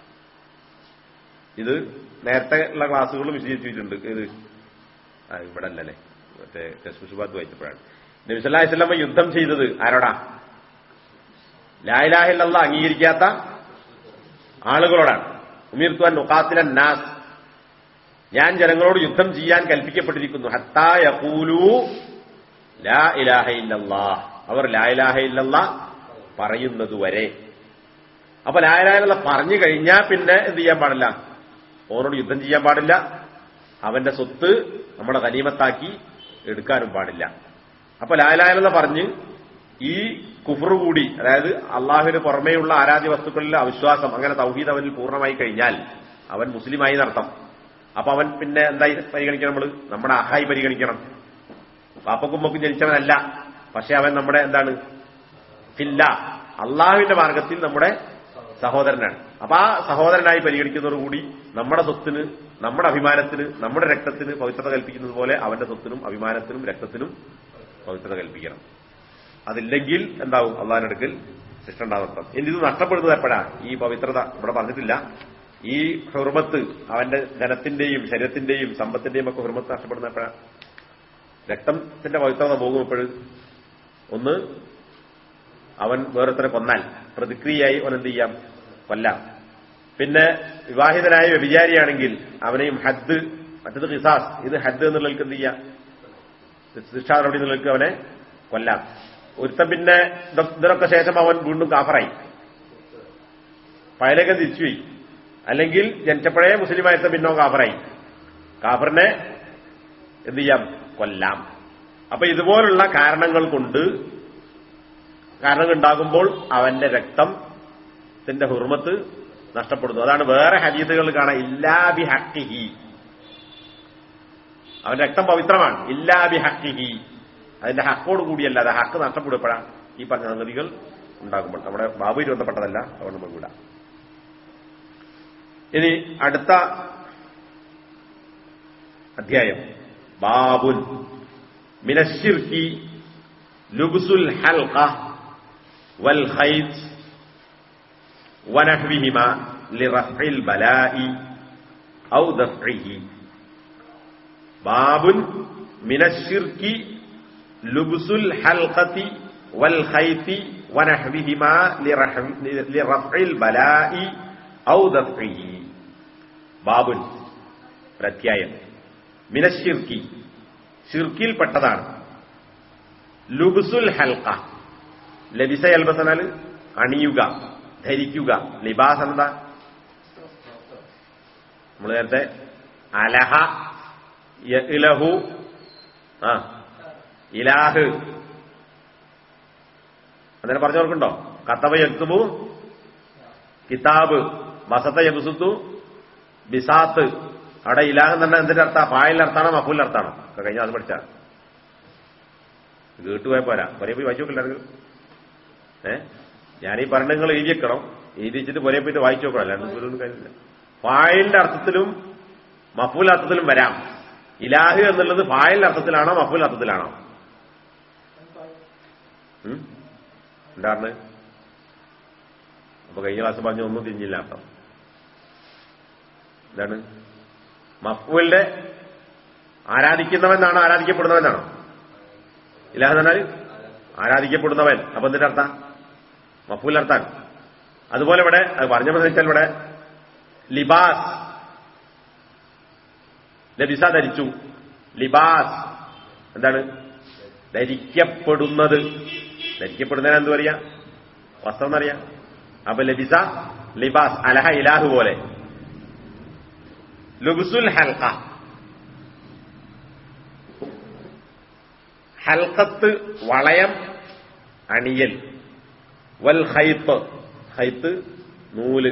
ഇത് നേരത്തെ ഉള്ള ക്ലാസ്സുകളും വിശദീകരിച്ചിട്ടുണ്ട്. ഇത് ഇവിടെ അല്ലല്ലേ, മറ്റേ ടെസ്ബുഷുബാത്ത് വായിച്ചപ്പോഴാണ്. നബി സല്ലല്ലാഹു അലൈഹി വസല്ലം യുദ്ധം ചെയ്തത് ആരോടാ? ലാ ഇലാഹ ഇല്ലല്ലാഹ് അംഗീകരിക്കാത്ത ആളുകളോടാണ്. ഉമിർതു അൻ ഉഖാതില നാസ്, ഞാൻ ജനങ്ങളോട് യുദ്ധം ചെയ്യാൻ കൽപ്പിക്കപ്പെട്ടിരിക്കുന്നു. ഹത്താ യഖൂലു ലാ ഇലാഹ ഇല്ലല്ലാഹ്, അവർ ലാ ഇലാഹ ഇല്ലല്ലാഹ് പറയുന്നതുവരെ. അപ്പൊ ലാ ഇലാഹ ഇല്ലല്ലാഹ് പറഞ്ഞു കഴിഞ്ഞാൽ പിന്നെ എന്ത് ചെയ്യാൻ പാടില്ല? ഓനോട് യുദ്ധം ചെയ്യാൻ പാടില്ല, അവന്റെ സ്വത്ത് നമ്മുടെ ഗനീമത്താക്കി എടുക്കാനും പാടില്ല. അപ്പൊ ലാ ഇലാഹ ഇല്ലല്ലാഹ് പറഞ്ഞ് ഈ കുഫ്ർ കൂടി, അതായത് അള്ളാഹുവിന് പുറമേയുള്ള ആരാധ്യ വസ്തുക്കളിലെ അവിശ്വാസം, അങ്ങനെ തൗഹീദ് അവനിൽ പൂർണ്ണമായി കഴിഞ്ഞാൽ അവൻ മുസ്ലിമായി എന്നർത്ഥം. അപ്പൊ അവൻ പിന്നെ എന്തായി പരിഗണിക്കണം? നമ്മൾ നമ്മുടെ അഹായി പരിഗണിക്കണം. പാപ്പക്കും ഉമ്മക്കും ജനിച്ചവനല്ല, പക്ഷെ അവൻ നമ്മുടെ എന്താണ്? ഫില്ല, അള്ളാഹുവിന്റെ മാർഗത്തിൽ നമ്മുടെ സഹോദരനാണ്. അപ്പൊ ആ സഹോദരനായി പരിഗണിക്കുന്നതോടുകൂടി നമ്മുടെ സ്വത്തിന്, നമ്മുടെ അഭിമാനത്തിന്, നമ്മുടെ രക്തത്തിന് പവിത്രത കൽപ്പിക്കുന്നത് പോലെ അവന്റെ സ്വത്തിനും അഭിമാനത്തിനും രക്തത്തിനും പവിത്രത കൽപ്പിക്കണം. അതില്ലെങ്കിൽ എന്താവും? അള്ളാഹിന്റെ അടുക്കൽ ശിക്ഷ ഉണ്ടാകും. ഇനി ഇത് നഷ്ടപ്പെടുന്നത് എപ്പോഴാ? ഈ പവിത്രത ഇവിടെ പറഞ്ഞിട്ടില്ല. ഈ ഹുർമത്ത്, അവന്റെ ധനത്തിന്റെയും ശരീരത്തിന്റെയും സമ്പത്തിന്റെയും ഒക്കെ ഹുർമത്ത് നഷ്ടപ്പെടുന്ന എപ്പോഴാ? രക്തത്തിന്റെ പവിത്രത പോകുമ്പോഴ് ഒന്ന് അവൻ വേറൊരുത്തരെ കൊന്നാൽ പ്രതിക്രിയയായി അവൻ എന്ത് ചെയ്യാം? കൊല്ലാം. പിന്നെ വിവാഹിതനായ വ്യഭിചാരിയാണെങ്കിൽ അവനെയും ഹദ്, മറ്റത് ഖിസാസ്, ഇത് ഹദ് എന്നുള്ളവർക്ക് എന്ത് ചെയ്യാം? ശിക്ഷാ നടപടി എന്നുള്ളവർക്ക് അവനെ കൊല്ലാം. ഒരുത്തൻ പിന്നെ ഇതിനൊക്കെ ശേഷം അവൻ വീണ്ടും കാഫറായി, പയലേക്കം തിരിച്ചുപോയി, അല്ലെങ്കിൽ ജനിച്ചപ്പോഴേ മുസ്ലിമായിരുത്ത പിന്നെ കാഫറായി, കാഫറിനെ എന്ത് ചെയ്യാം? കൊല്ലാം. അപ്പൊ ഇതുപോലുള്ള കാരണങ്ങൾ ഉണ്ടാകുമ്പോൾ അവന്റെ രക്തത്തിന്റെ ഹുർമത്ത് നഷ്ടപ്പെടുന്നു. അതാണ് വേറെ ഹദീസുകൾ കാണാം, ഇല്ലാ ബി ഹഖ്ഖിഹി, അവന്റെ രക്തം പവിത്രമാണ്, ഇല്ലാ ബി ഹഖ്ഖിഹി, അതിന്റെ ഹക്കോട് കൂടിയല്ലാതെ. ഹക്ക് നഷ്ടപ്പെടുമ്പോഴാണ് ഈ പറഞ്ഞ സംഗതികൾ ഉണ്ടാകുമ്പോൾ. നമ്മുടെ ബാബുവിൽ ബന്ധപ്പെട്ടതല്ല, അതുകൊണ്ട് നമുക്ക് വിടാം. ഇനി അടുത്ത അധ്യായം, ബാബുൻ മിനശ്ശിർക്കി ലുബ്സുൽ ഹൽഖ വൽ ഖൈത് വനഹ്വിഹിമാ ലിറഫ്ഇൽ ബലാഇ ഔ ദഫ്ഇഹി. ബാബുൻ മിനശ്ശിർക്കി ലുബ്സുൽ ഹൽഖതി വൽ ഖൈതി വനഹ്വിഹിമാ ലിറഫ്ഇൽ ബലാഇ ഔ ദഫ്ഇഹി. ബാബുൻ പ്രത്യായം, മിനശ്ശിർക്കി ശിർക്കിൽപ്പെട്ടതാണ്. ലുബ്സുൽ ഹൽഖ, ലബിസ യൽബസനാൽ അണിയുക, ധരിക്കുക. ലിബാസ് എന്താ? നമ്മൾ നേരത്തെ അലഹ, യഅ്ലഹു, ഇലാഹ് അങ്ങനെ പറഞ്ഞവർക്കുണ്ടോ? കതബ യക്തുബു കിതാബ്, ബസത യബ്സുത്തു ബിസാത്ത്, അവിടെ ഇലാഹ് എന്ന് പറഞ്ഞാൽ എന്തിന്റെ അർത്ഥം? ഫായിലിന്റെ അർത്ഥാണോ മഫൂലിന്റെ അർത്ഥാണോ? ഒക്കെ കഴിഞ്ഞാൽ അത് പഠിച്ചാ കേട്ടുപോയാൽ പോരാ. പൊരേ പോയി വായിച്ചു നോക്കില്ലായിരുന്നു. ഞാനീ പറഞ്ഞ നിങ്ങൾ എഴുതി വെക്കണം. എഴുതി വെച്ചിട്ട് പൊരേ പോയിട്ട് വായിച്ചു നോക്കണം. അല്ലാണ്ട് കാര്യമില്ല. ഫായിലിന്റെ അർത്ഥത്തിലും മഫൂൽ അർത്ഥത്തിലും വരാം. ഇലാഹ് എന്നുള്ളത് ഫായിലിന്റെ അർത്ഥത്തിലാണോ മഫൂൽ അർത്ഥത്തിലാണോ? എന്താണ്? അപ്പൊ കഴിഞ്ഞ ക്ലാസ് പറഞ്ഞ ഒന്നും തിരിഞ്ഞില്ല. അപ്പം എന്താണ്? മഫൂലിന്റെ ആരാധിക്കുന്നവനാണോ ആരാധിക്കപ്പെടുന്നവനാണോ? ഇലാഹ് എന്നാൽ ആരാധിക്കപ്പെടുന്നവൻ. അപ്പൊ എന്തിന്റെ അർത്ഥം? മഫൂലിന്റെ അർത്ഥാണ്. അതുപോലെ ഇവിടെ അത് പറഞ്ഞപ്പോൾ വെച്ചാൽ ഇവിടെ ലിബാസ്, ലബിസ ധരിച്ചു. ലിബാസ് എന്താണ്? ധരിക്കപ്പെടുന്നത്. ധരിക്കപ്പെടുന്നതിന് എന്ത് പറയാ? വസ്ത്രം എന്നറിയാം. അപ്പൊ ലബിസ ലിബാസ് അലഹ ഇലാഹു പോലെ. ലുബ്സുൽ ഹൽഖ, ഹൽഖത്ത് വളയം അണിയൽ. വൽ ഖൈത്ത്, ഖൈത്ത് നൂല്.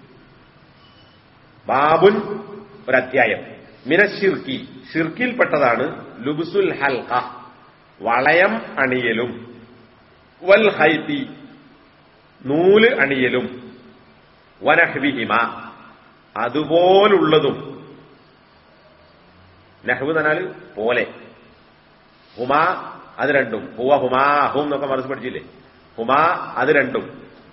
ബാബുൻ ഒരധ്യായം. മിനശ്ശിർക്കി, ഷിർക്കിൽപ്പെട്ടതാണ് ലുബ്സുൽ ഹൽഖ വളയം അണിയലും. വൽ ഖൈത്തി നൂല് അണിയലും. വനഹ്വിഹിമ അതുപോലുള്ളതും. നഹ്വ് എന്നാൽ പോലെ. ഹുമാ അത് രണ്ടും. ഹുവ ഹുമാ ഹും എന്നൊക്കെ മനസ്സ് പഠിച്ചില്ലേ? ഹുമാ അത് രണ്ടും.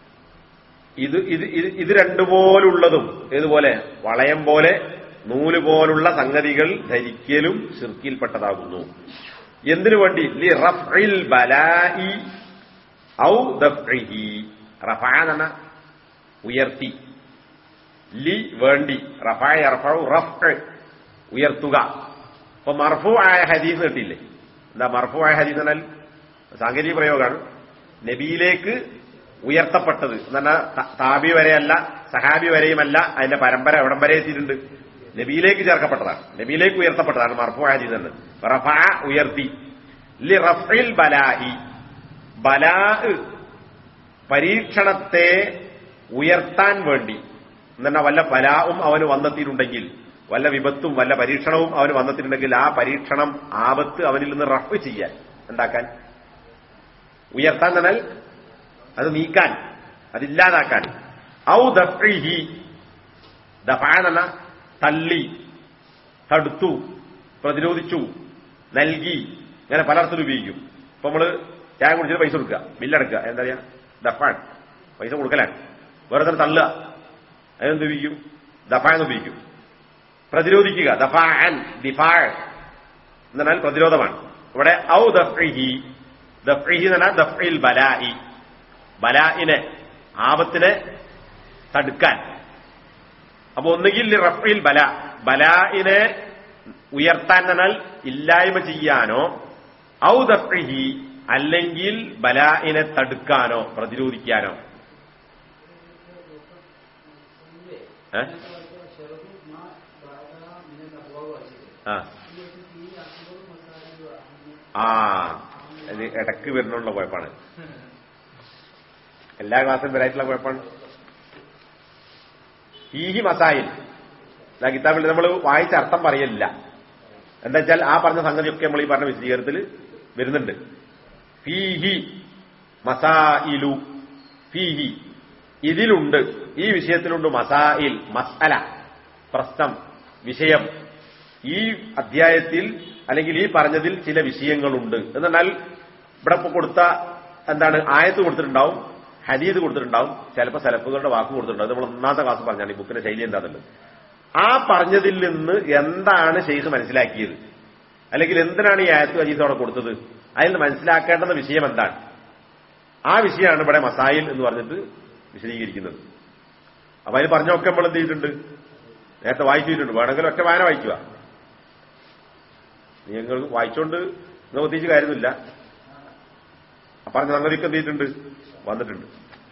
ഇത് രണ്ടുപോലുള്ളതും. ഏതുപോലെ? വളയം പോലെ നൂല് പോലുള്ള സംഗതികൾ ധരിക്കലും ശിർക്കിൽപ്പെട്ടതാകുന്നു. എന്തിനു വേണ്ടി? ലി റഫ്ഇൽ ബലാഇ ഔ ദഫ്ഇഹി. റഫഅ എന്ന ഉയർത്തി. ലി വേണ്ടി. റഫഅ യർഫഉ റഫ്അ ഉയർത്തുക. അപ്പൊ മർഫൂ ആയ ഹദീസ് കിട്ടിയില്ലേ? എന്താ മർഫൂ ആയ ഹദീസ് എന്നാൽ? സാങ്കേതിക പ്രയോഗമാണ്. നബിയിലേക്ക് ഉയർത്തപ്പെട്ടത് എന്ന് പറഞ്ഞാൽ താബി വരെയല്ല, സഹാബി വരെയുമല്ല. അതിന്റെ പരമ്പര എവിടം വരെ എത്തിയിട്ടുണ്ട്? നബിയിലേക്ക് ചേർക്കപ്പെട്ടതാണ്. നബിയിലേക്ക് ഉയർത്തപ്പെട്ടതാണ് മർഫൂ ആയ ഹദീസ് എന്ന്. റഫഅ ഉയർത്തി. ലി റഫ്ഇൽ ബലാഇ ബലാ പരീക്ഷണത്തെ ഉയർത്താൻ വേണ്ടി. എന്ന് വല്ല ബലാവും അവന് വന്നെത്തിയിട്ടുണ്ടെങ്കിൽ, വല്ല വിപത്തും വല്ല പരീക്ഷണവും അവന് വന്നെത്തിയിട്ടുണ്ടെങ്കിൽ ആ പരീക്ഷണം ആപത്ത് അവനിൽ നിന്ന് റഫ് ചെയ്യാൻ, ഉണ്ടാക്കാൻ. ഉയർത്താൻ എന്നാൽ അത് നീക്കാൻ, അതില്ലാതാക്കാൻ. ഔ ദഫ്ഇഹി, ദഫഅ എന്ന തള്ളി, തടുത്തു, പ്രതിരോധിച്ചു, നൽകി, ഇങ്ങനെ പലർത്തും ഉപയോഗിക്കും. ഇപ്പൊ നമ്മള് ചായ കുടിച്ചിട്ട് പൈസ കൊടുക്കുക, ബില്ലടക്കുക, എന്താ പറയാ? ദഫാൻ, പൈസ കൊടുക്കലാണ്. വേറെ തന്നെ തള്ളുക, അതിനെന്ത് ഉപയോഗിക്കും? ദഫാന്ന് ഉപയോഗിക്കും. പ്രതിരോധിക്കുക, ദഫാൻ, ദിഫാ എന്നാൽ പ്രതിരോധമാണ്. ഇവിടെ ഔ ദഫ്ഇഹി, ദഫ്ഇഹി എന്ന് പറഞ്ഞാൽ ദഫ്ഇൽ ബലാഇ, ബലാഇനെ ആപത്തിനെ തടുക്കാൻ. അപ്പൊ ഒന്നുകിൽ റഫ്ഇൽ ബലാ, ബലാഇനെ ഉയർത്താൻ എന്നാൽ ഇല്ലായ്മ ചെയ്യാനോ, ഔ ദഫ്ഇഹി അല്ലെങ്കിൽ ബലാഇനെ തടുക്കാനോ പ്രതിരോധിക്കാനോ. ഇത് ഇടക്ക് വരുന്നുള്ള കുഴപ്പമാണ്. എല്ലാ ക്ലാസ്സും വരായിട്ടുള്ള കുഴപ്പമാണ്. ഫീഹി മസായിൽ കിതാബിൽ നമ്മൾ വായിച്ച അർത്ഥം പറയലില്ല. എന്താ വെച്ചാൽ ആ പറഞ്ഞ സംഗതിയൊക്കെ നമ്മൾ ഈ പറഞ്ഞ വിശദീകരണത്തിൽ വരുന്നുണ്ട്. ഫീഹി മസായിലു, ഫീഹി ഇതിലുണ്ട്, ഈ വിഷയത്തിലുണ്ട്. മസായിൽ മസ്അല പ്രശ്നം, വിഷയം. ഈ അധ്യായത്തിൽ അല്ലെങ്കിൽ ഈ പറഞ്ഞതിൽ ചില വിഷയങ്ങളുണ്ട്. എന്നാൽ ഇവിടെ കൊടുത്ത എന്താണ് ആയത്ത് കൊടുത്തിട്ടുണ്ടാവും, ഹദീദ് കൊടുത്തിട്ടുണ്ടാവും, ചിലപ്പോൾ സലഫുകളുടെ വാക്ക് കൊടുത്തിട്ടുണ്ടാവും. നമ്മൾ ഒന്നാമത്തെ ക്ലാസ് പറഞ്ഞാണ് ഈ ബുക്കിന്റെ ശൈലി എന്താണെന്നുള്ളത്. ആ പറഞ്ഞതിൽ നിന്ന് എന്താണ് ശൈഖ് മനസ്സിലാക്കിയത്, അല്ലെങ്കിൽ എന്തിനാണ് ഈ ആയത്ത് ഹദീസ് അവിടെ കൊടുത്തത്, അതിൽ നിന്ന് മനസ്സിലാക്കേണ്ടുന്ന വിഷയം എന്താണ്, ആ വിഷയമാണ് ഇവിടെ മസായിൽ എന്ന് പറഞ്ഞിട്ട് വിശദീകരിക്കുന്നത്. അപ്പൊ അതിൽ പറഞ്ഞൊക്കെ നമ്മൾ എന്ത് ചെയ്തിട്ടുണ്ട്? നേരത്തെ വായിച്ചിട്ടുണ്ട്. വേണമെങ്കിൽ ഒറ്റ വായന വായിക്കുക. നിങ്ങൾ വായിച്ചോണ്ട് നിങ്ങൾ പ്രത്യേകിച്ച് കാര്യമൊന്നുമില്ല. പറഞ്ഞ സംഗതിക്ക് എന്ത് ചെയ്തിട്ടുണ്ട്? വന്നിട്ടുണ്ട്.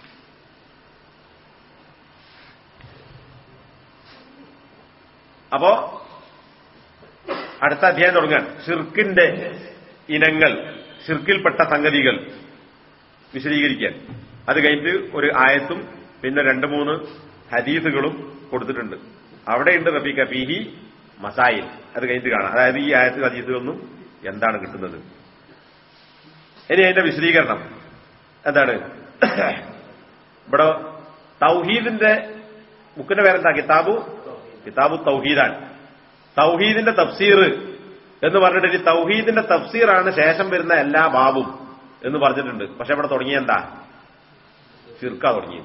അപ്പോ അടുത്ത അധ്യായം തുടങ്ങാൻ ഷിർക്കിന്റെ ഇനങ്ങൾ, ഷിർക്കിൽപ്പെട്ട സംഗതികൾ വിശദീകരിക്കാൻ. അത് കഴിഞ്ഞിട്ട് ഒരു ആയത്തും പിന്നെ 2-3 ഹദീസുകളും കൊടുത്തിട്ടുണ്ട്. അവിടെയുണ്ട് റഫീഖ ഫീഹി മസായിൽ അത് കഴിഞ്ഞിട്ട് കാണാം. അതായത് ഈ ആയത്ത് ഹദീസുകളൊന്നും എന്താണ് കിട്ടുന്നത്. ഇനി അതിന്റെ വിശദീകരണം എന്താണ്? ഇവിടെ തൗഹീദിന്റെ ബുക്കിന്റെ പേരെന്താ? കിതാബു തൗഹീദാണ്. തൗഹീദിന്റെ തഫ്സീർ എന്ന് പറഞ്ഞിട്ട് ഇനി തൗഹീദിന്റെ തഫ്സീറാണ് ശേഷം വരുന്ന എല്ലാ ബാബും എന്ന് പറഞ്ഞിട്ടുണ്ട്. പക്ഷെ ഇവിടെ തുടങ്ങിയെന്താ? ശിർക്കാ തുടങ്ങിയത്.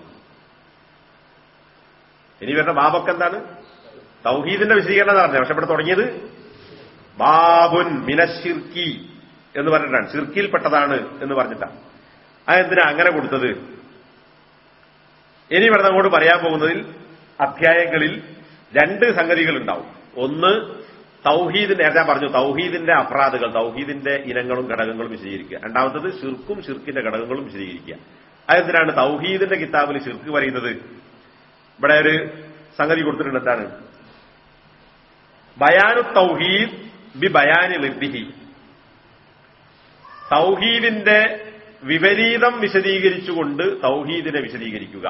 ഇനി വരുന്ന ബാബൊക്കെ എന്താണ്? തൗഹീദിന്റെ വിശദീകരണം എന്ന് പറഞ്ഞത്. പക്ഷെ ഇവിടെ തുടങ്ങിയത് ബാബുൻ മിനശ്ശിർക്കി എന്ന് പറഞ്ഞിട്ടാണ്. ശിർക്കിൽപ്പെട്ടതാണ് എന്ന് പറഞ്ഞിട്ടാണ്. അതെന്തിനാ അങ്ങനെ കൊടുത്തത്? ഇനി ഇവിടെ അങ്ങോട്ട് പറയാൻ പോകുന്നതിൽ അധ്യായങ്ങളിൽ രണ്ട് സംഗതികൾ ഉണ്ടാവും. ഒന്ന് തൗഹീദിന്റെ, നേരത്തെ പറഞ്ഞു, തൗഹീദിന്റെ അഫ്രാദുകൾ, തൗഹീദിന്റെ ഇനങ്ങളും ഘടകങ്ങളും വിശദീകരിക്കുക. രണ്ടാമത്തത് ഷിർക്കും ഷിർക്കിന്റെ ഘടകങ്ങളും വിശദീകരിക്കുക. അതെന്തിനാണ് തൗഹീദിന്റെ കിതാബിൽ ഷിർക്ക് പറയുന്നത്? ഇവിടെ ഒരു സംഗതി കൊടുത്തിട്ടുണ്ട്. എന്താണ്? ബയാനു തൗഹീദ് ബി ബയാനി ലിദ്ദിഹി. തൗഹീദിന്റെ വിപരീതം വിശദീകരിച്ചുകൊണ്ട് തൗഹീദിനെ വിശദീകരിക്കുക.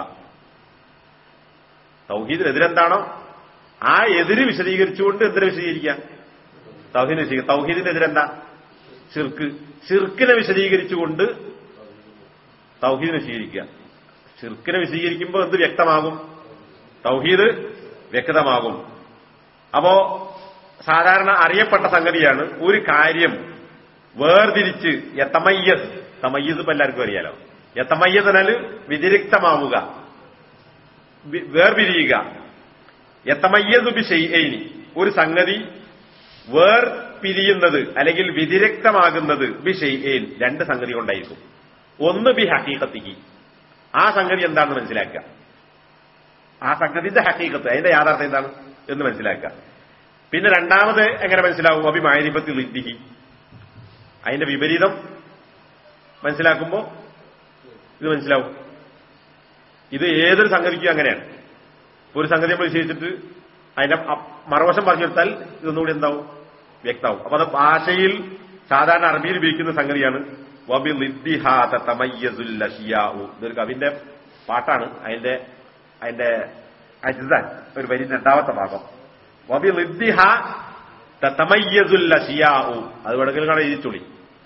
തൗഹീദിനെതിരെന്താണോ ആ എതിര് വിശദീകരിച്ചുകൊണ്ട് എന്തിനെ വിശദീകരിക്കുക? തൗഹീദിനെ വിശദീകരിക്കുക. തൗഹീദിനെതിരെന്താ? ഷിർക്ക്. ഷിർക്കിനെ വിശദീകരിച്ചുകൊണ്ട് തൗഹീദിനെ വിശദീകരിക്കുക. ഷിർക്കിനെ വിശദീകരിക്കുമ്പോൾ എന്ത് വ്യക്തമാകും? തൗഹീദ് വ്യക്തമാകും. അപ്പോ സാധാരണ അറിയപ്പെട്ട സംഗതിയാണ് ഒരു കാര്യം വേർതിരിച്ച് യതമയ്യസ്, തമയ്യസ് ഇപ്പൊ എല്ലാവർക്കും അറിയാലോ. യതമയ്യസ് എന്നാൽ വ്യതിരിക്തമാവുക, വേർപിരിയുക. യതമയ്യസു ബിശൈഇനി, ഒരു സംഗതി വേർപിരിയുന്നത് അല്ലെങ്കിൽ വ്യതിരിക്തമാകുന്നത് ബിശൈഇൻ, രണ്ട് സംഗതി കൊണ്ടായിരിക്കും. ഒന്ന് ബി ഹഖീഖത്തിഹി, ആ സംഗതി എന്താണെന്ന് മനസ്സിലാക്കുക. ആ സംഗതിന്റെ ഹഖീഖത്ത്, അതിന്റെ യാഥാർത്ഥ്യം എന്താണ് എന്ന് മനസ്സിലാക്കുക. പിന്നെ രണ്ടാമത് എങ്ങനെ മനസ്സിലാവും? അബി മഅരിഫത്തി ളിദ്ദിഹി, അതിന്റെ വിപരീതം മനസ്സിലാക്കുമ്പോ ഇത് മനസ്സിലാവും. ഇത് ഏതൊരു സംഗതിക്കും അങ്ങനെയാണ്. ഒരു സംഗതി നമ്മൾ വിശേഷിച്ചിട്ട് അതിന്റെ മറുവശം പറഞ്ഞു കൊടുത്താൽ ഇതൊന്നുകൂടി എന്താവും? വ്യക്തമാവും. അപ്പൊ അത് ഭാഷയിൽ സാധാരണ അറബിയിൽ ഉപയോഗിക്കുന്ന സംഗതിയാണ്. വബി ളിദ്ദിഹാ തതമയ്യസുൽ അശിയാഉ. ഇതൊരു കവിന്റെ പാട്ടാണ്. അതിന്റെ അജ്സാൻ ഒരു വരി രണ്ടാമത്തെ ഭാഗം. വബി ളിദ്ദിഹാ തതമയ്യസുൽ അശിയാഉ. അത് വേണമെങ്കിൽ കാണാൻ എഴുതിച്ചോളി.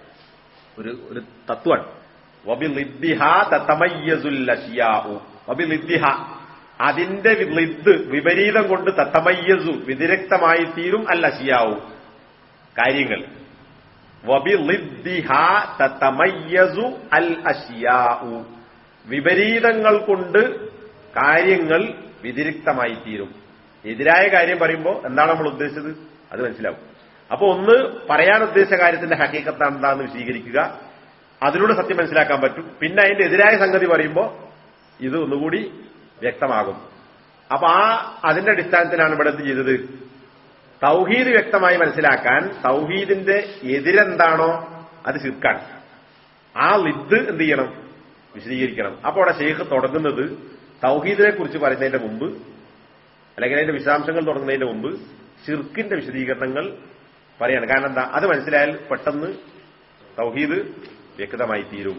ഒരു തത്വമാണ്. വബി ളിദ്ദിഹാ തതമയ്യസുൽ അശിയാഉ. വബി ളിദ്ദിഹാ, അതിന്റെ ലിദ് വിപരീതം കൊണ്ട് തതമയ്യസു വ്യതിരിക്തമായി തീരും അൽ അശിയാഉ, കാര്യങ്ങൾ. വബി ളിദ്ദിഹാ തതമയ്യസു അൽ അശിയാഉ, വിപരീതങ്ങൾ കൊണ്ട് കാര്യങ്ങൾ വ്യതിരിക്തമായി തീരും. എതിരായ കാര്യം പറയുമ്പോൾ എന്താണ് നമ്മൾ ഉദ്ദേശിച്ചത് അത് മനസ്സിലാവും. അപ്പൊ ഒന്ന് പറയാൻ ഉദ്ദേശിച്ച കാര്യത്തിന്റെ ഹഖീഖത്ത് എന്താണെന്ന് വിശദീകരിക്കുക, അതിലൂടെ സത്യം മനസ്സിലാക്കാൻ പറ്റും. പിന്നെ അതിന്റെ എതിരായ സംഗതി പറയുമ്പോൾ ഇത് ഒന്നുകൂടി വ്യക്തമാകും. അപ്പൊ അതിന്റെ അടിസ്ഥാനത്തിലാണ് ഇവിടെ എന്ത് ചെയ്തത്? തൗഹീദ് വ്യക്തമായി മനസ്സിലാക്കാൻ തൗഹീദിന്റെ എതിരെന്താണോ അത് ശിർക്കാണ്. ആ ലിദ് എന്ത് ചെയ്യണം? വിശദീകരിക്കണം. അപ്പോൾ അവിടെ ശൈഖ് തുടങ്ങുന്നത് തൗഹീദിനെ കുറിച്ച് പറയുന്നതിന്റെ മുമ്പ്, അല്ലെങ്കിൽ അതിന്റെ വിശദാംശങ്ങൾ തുടങ്ങുന്നതിന്റെ മുമ്പ് ശിർക്കിന്റെ വിശദീകരണങ്ങൾ പറയാണ്. കാരണം എന്താ? അത് മനസ്സിലായാൽ പെട്ടെന്ന് തൗഹീദ് വ്യക്തമായി തീരും.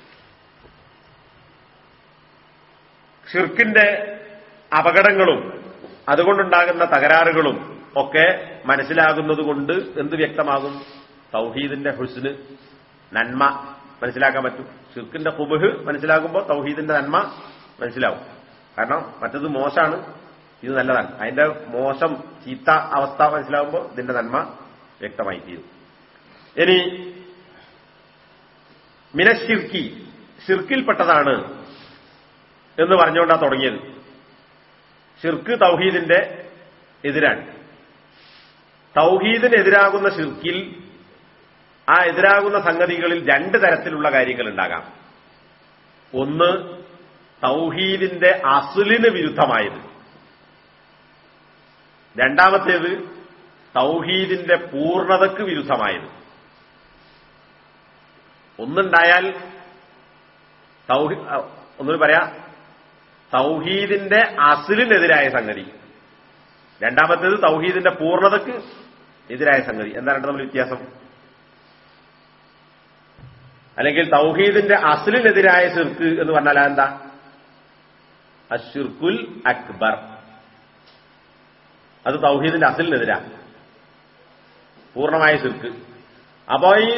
ഷിർക്കിന്റെ അപകടങ്ങളും അതുകൊണ്ടുണ്ടാകുന്ന തകരാറുകളും ഒക്കെ മനസ്സിലാകുന്നത് കൊണ്ട് എന്ത് വ്യക്തമാകും? തൗഹീദിന്റെ ഹുസ്ന്, നന്മ മനസ്സിലാക്കാൻ പറ്റും. ഷിർക്കിന്റെ ഖുബ്ഹ് മനസ്സിലാകുമ്പോൾ തൗഹീദിന്റെ നന്മ മനസ്സിലാവും. കാരണം മറ്റത് മോശമാണ്, ഇത് നല്ലതാണ്. അതിന്റെ മോശം ചീത്ത അവസ്ഥ മനസ്സിലാകുമ്പോൾ ഇതിന്റെ നന്മ വ്യക്തമായി തീരും. ഇനി മിനശ്ശിർക്കി, ഷിർക്കിൽപ്പെട്ടതാണ് എന്ന് പറഞ്ഞുകൊണ്ടാണ് തുടങ്ങിയത്. ഷിർക്ക് തൗഹീദിന്റെ എതിരാണ്. തൗഹീദിനെതിരാകുന്ന ഷിർക്കിൽ ആ എതിരാകുന്ന സംഗതികളിൽ രണ്ട് തരത്തിലുള്ള കാര്യങ്ങൾ ഉണ്ടാകാം. ഒന്ന് തൗഹീദിന്റെ അസ്ലിന് വിരുദ്ധമായത്, രണ്ടാമത്തേത് തൗഹീദിന്റെ പൂർണ്ണതയ്ക്ക് വിരുദ്ധമായത്. ഒന്നുണ്ടായാൽ ഒന്നുകൂടി പറയാ, തൗഹീദിന്റെ അസ്ലിനെതിരായ സംഗതി, രണ്ടാമത്തേത് തൗഹീദിന്റെ പൂർണ്ണതയ്ക്ക് എതിരായ സംഗതി. എന്താണ് തമ്മിൽ വ്യത്യാസം? അല്ലെങ്കിൽ തൗഹീദിന്റെ അസ്ലിനെതിരായ ശിർക്ക് എന്ന് പറഞ്ഞാൽ എന്താ? അശ്ശിർക്കുൽ അക്ബർ, അത് തൗഹീദിന്റെ അസ്ലിനെതിരാ. പൂർണ്ണമായ ശിർക്ക്. അപ്പോ ഈ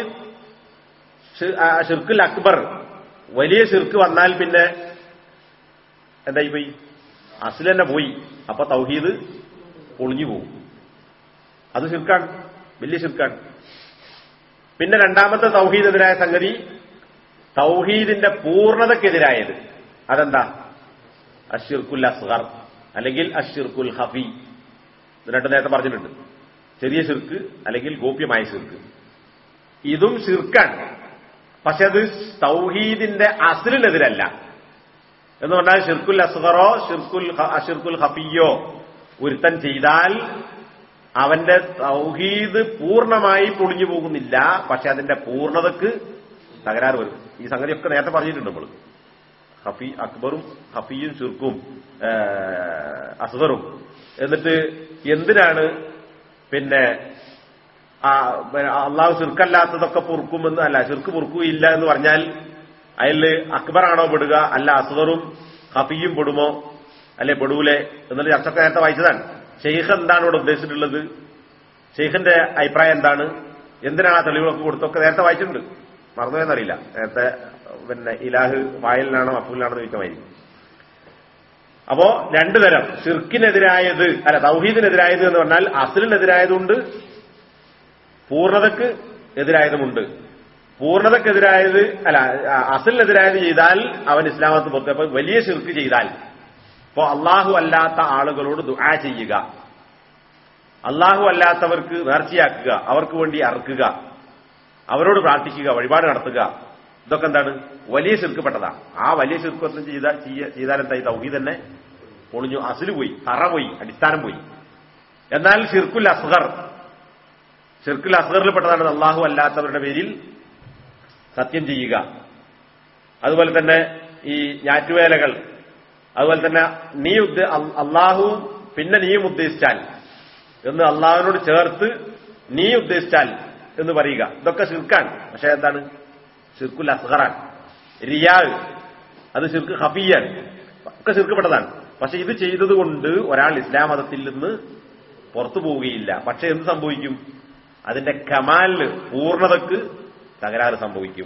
ഷിർക്കുൽ അക്ബർ വലിയ ശിർക്ക് വന്നാൽ പിന്നെ എന്തായി പോയി? അസ്ൽ തന്നെ പോയി. അപ്പൊ തൗഹീദ് പൊളിഞ്ഞു പോകും. അത് ശിർക്കാണ്, വലിയ ശിർക്കാണ്. പിന്നെ രണ്ടാമത്തെ തൗഹീദിനെതിരായ സംഗതി തൗഹീദിന്റെ പൂർണ്ണതക്കെതിരായത്. അതെന്താ? അശ്ശിർക്കുൽ അസ്ഗർ അല്ലെങ്കിൽ അശ്ശിർക്കുൽ ഖഫി. ഇത് രണ്ടും നേരത്തെ പറഞ്ഞിട്ടുണ്ട്. ചെറിയ ശിർക്ക് അല്ലെങ്കിൽ ഗോപ്യമായ ശിർക്ക്. ഇതും ശിർക്കാണ്. പക്ഷെ അത് തൗഹീദിന്റെ അസ്ലിനെതിരല്ല. എന്ന് പറഞ്ഞാൽ ഷിർക്കുൽ അസ്ഗറോ അഷിർക്കുൽ ഖഫിയോ ഒരുത്തൻ ചെയ്താൽ അവന്റെ തൗഹീദ് പൂർണ്ണമായി പൊളിഞ്ഞു പോകുന്നില്ല. പക്ഷെ അതിന്റെ പൂർണ്ണതക്ക് തകരാറ് വരും. ഈ സംഗതിയൊക്കെ നേരത്തെ പറഞ്ഞിട്ടുണ്ട് നമ്മൾ. ഖഫി അക്ബറും ഖഫിയും ഷിർക്കും അസ്ഗറും. എന്നിട്ട് എന്തിനാണ് പിന്നെ അള്ളാഹു ഷിർക്കല്ലാത്തതൊക്കെ പൊറുക്കുമെന്ന്, അല്ല ഷിർക്ക് പൊറുക്കുകയില്ല എന്ന് പറഞ്ഞാൽ അതിൽ അക്ബറാണോ പെടുക, അല്ല അസ്ഗറും ഖഫിയും പെടുമോ, അല്ലെ പെടൂലെ എന്നുള്ള ചർച്ചയൊക്കെ നേരത്തെ വായിച്ചതാണ്. ഷെയ്ഖ് എന്താണ് ഇവിടെ ഉദ്ദേശിച്ചിട്ടുള്ളത്? ഷെയ്ഖിന്റെ അഭിപ്രായം എന്താണ്? എന്തിനാണ് ആ തെളിവുകളൊക്കെ കൊടുത്തൊക്കെ നേരത്തെ വായിച്ചിട്ടുണ്ട്. മറന്നുപോയെന്നറിയില്ല. നേരത്തെ പിന്നെ ഇലാഹ് വായലിനാണോ അഫൂലിനാണോ ചോദിക്കാമായിരിക്കും. അപ്പോ രണ്ടു തരം ഷിർക്കിനെതിരായത്, അല്ല തൗഹീദിനെതിരായത് എന്ന് പറഞ്ഞാൽ അസ്ലിനെതിരായതുണ്ട്, പൂർണ്ണതക്ക് എതിരായതുമുണ്ട്. പൂർണ്ണതക്കെതിരായത്, അല്ല അസ്ലിനെതിരായത് ചെയ്താൽ അവൻ ഇസ്ലാമത്ത് പുറത്ത്. അപ്പൊ വലിയ ശിർക്ക് ചെയ്താൽ, ഇപ്പോ അള്ളാഹു അല്ലാത്ത ആളുകളോട് ദുആ ചെയ്യുക, അള്ളാഹു അല്ലാത്തവർക്ക് നേർച്ചയാക്കുക, അവർക്ക് വേണ്ടി അറുക്കുക, അവരോട് പ്രാർത്ഥിക്കുക, വഴിപാട് നടത്തുക, ഇതൊക്കെ എന്താണ്? വലിയ ശിർക്കപ്പെട്ടതാ. ആ വലിയ ശിർക്കൊന്നും ചെയ്താൽ എന്തായി? തൗഹീദ് തന്നെ പൊളിഞ്ഞു, അസ്ല് പോയി, തറ പോയി, അടിസ്ഥാനം പോയി. എന്നാൽ ഷിർക്കുൽ അസ്ഗർ, ഷിർക്കുൽ അസ്ഗറിൽപ്പെട്ടതാണ് അള്ളാഹു അല്ലാത്തവരുടെ പേരിൽ സത്യം ചെയ്യുക. അതുപോലെ തന്നെ ഈ ഞാറ്റുവേലകൾ, അതുപോലെ തന്നെ അള്ളാഹു പിന്നെ നീയും ഉദ്ദേശിച്ചാൽ എന്ന് അള്ളാഹുവിനോട് ചേർത്ത് നീ ഉദ്ദേശിച്ചാൽ എന്ന് പറയുക. ഇതൊക്കെ ഷിർക്കാണ്. പക്ഷെ എന്താണ്? ഷിർക്കുൽ അസ്ഗറാണ്. റിയാ, അത് ഷിർക്ക് ഖഫിയാണ്. ഒക്കെ ഷിർക്കപ്പെട്ടതാണ്. പക്ഷെ ഇത് ചെയ്തതുകൊണ്ട് ഒരാൾ ഇസ്ലാം മതത്തിൽ നിന്ന് പുറത്തു പോവുകയില്ല. പക്ഷെ എന്ത് സംഭവിക്കും? അതിന്റെ കമാലിന്, പൂർണ്ണതക്ക് തകരാറ് സംഭവിക്കും.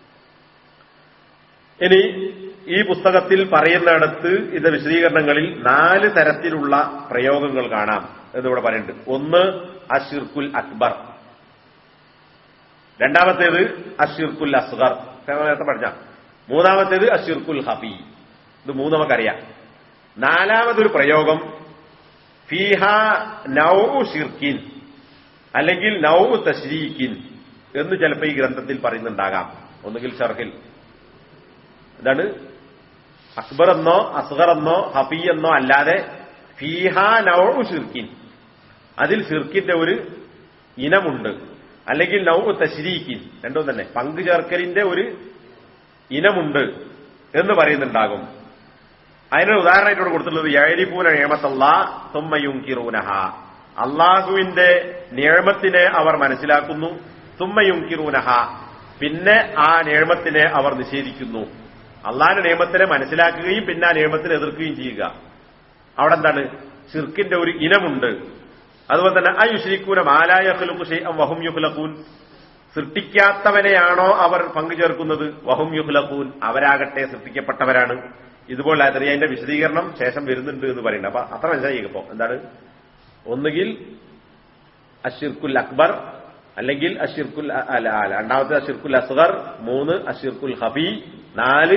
ഇനി ഈ പുസ്തകത്തിൽ പറയുന്നിടത്ത് ഇത് വിശദീകരണങ്ങളിൽ 4 തരത്തിലുള്ള പ്രയോഗങ്ങൾ കാണാം എന്നിവിടെ പറയുന്നുണ്ട്. ഒന്ന് അഷിർക്കുൽ അക്ബർ, രണ്ടാമത്തേത് അഷിർക്കുൽ അസ്ഗർ, നേരത്തെ പറഞ്ഞ. മൂന്നാമത്തേത് അഷിർക്കുൽ ഖഫി. ഇത് 3 നമുക്കറിയാം. 4മതൊരു പ്രയോഗം ഫീഹ നൗ ഷിർക്കിൻ അല്ലെങ്കിൽ നൗ തശ്രീക്കിൻ എന്ന് ചിലപ്പോൾ ഈ ഗ്രന്ഥത്തിൽ പറയുന്നുണ്ടാകാം. ഒന്നുകിൽ ഷർഹിൽ. ഇതാണ് അക്ബർ എന്നോ അസ്ഗർ എന്നോ ഹഫി എന്നോ അല്ലാതെ ഫീഹ നൗ ഷിർക്കിൻ, അതിൽ ഷിർക്കിന്റെ ഒരു ഇനമുണ്ട്. അല്ലെങ്കിൽ നൗ തശ്രീക്കിൻ, രണ്ടും തന്നെ പങ്കു ചേർക്കലിന്റെ ഒരു ഇനമുണ്ട് എന്ന് പറയുന്നുണ്ടാകും. അതിനൊരു ഉദാഹരണമായിട്ടോട് കൊടുത്തിട്ടുള്ളത് യഅരിഫൂന നിഅമത്തല്ലാഹ് സുമ്മ യുൻകിറൂനഹ, അള്ളാഹുവിന്റെ നിഅമത്തിനെ അവർ മനസ്സിലാക്കുന്നു, സുമ്മ യുൻകിറൂനഹ, പിന്നെ ആ നിഅമത്തിനെ അവർ നിഷേധിക്കുന്നു. അള്ളാഹിന്റെ നിയമത്തിനെ മനസ്സിലാക്കുകയും പിന്നെ ആ നിയമത്തിനെ എതിർക്കുകയും ചെയ്യുക. അവിടെ എന്താണ്? ശിർക്കിന്റെ ഒരു ഇനമുണ്ട്. അതുപോലെ തന്നെ അയുശ്രിക്കൂന മാലാ യഖ്ലുഖു ശൈഅൻ വഹും യുഖ്ലഖൂൻ, സൃഷ്ടിക്കാത്തവനെയാണോ അവർ പങ്കുചേർക്കുന്നത്? വഹും യുഖ്ലഖൂൻ, അവരാകട്ടെ സൃഷ്ടിക്കപ്പെട്ടവരാണ്. ഇതുപോലെ അതിന്റെ വിശദീകരണം ശേഷം വരുന്നുണ്ട് എന്ന് പറയുന്നത്. അപ്പൊ അത്ര മനസ്സിലായിപ്പോ എന്താണ്? ഒന്നുകിൽ അഷിർക്കുൽ അക്ബർ, അല്ലെങ്കിൽ അഷിർക്കുൽ രണ്ടാമത്തെ അഷിർക്കുൽ അസ്ഗർ, 3 അഷിർക്കുൽ ഖഫി, 4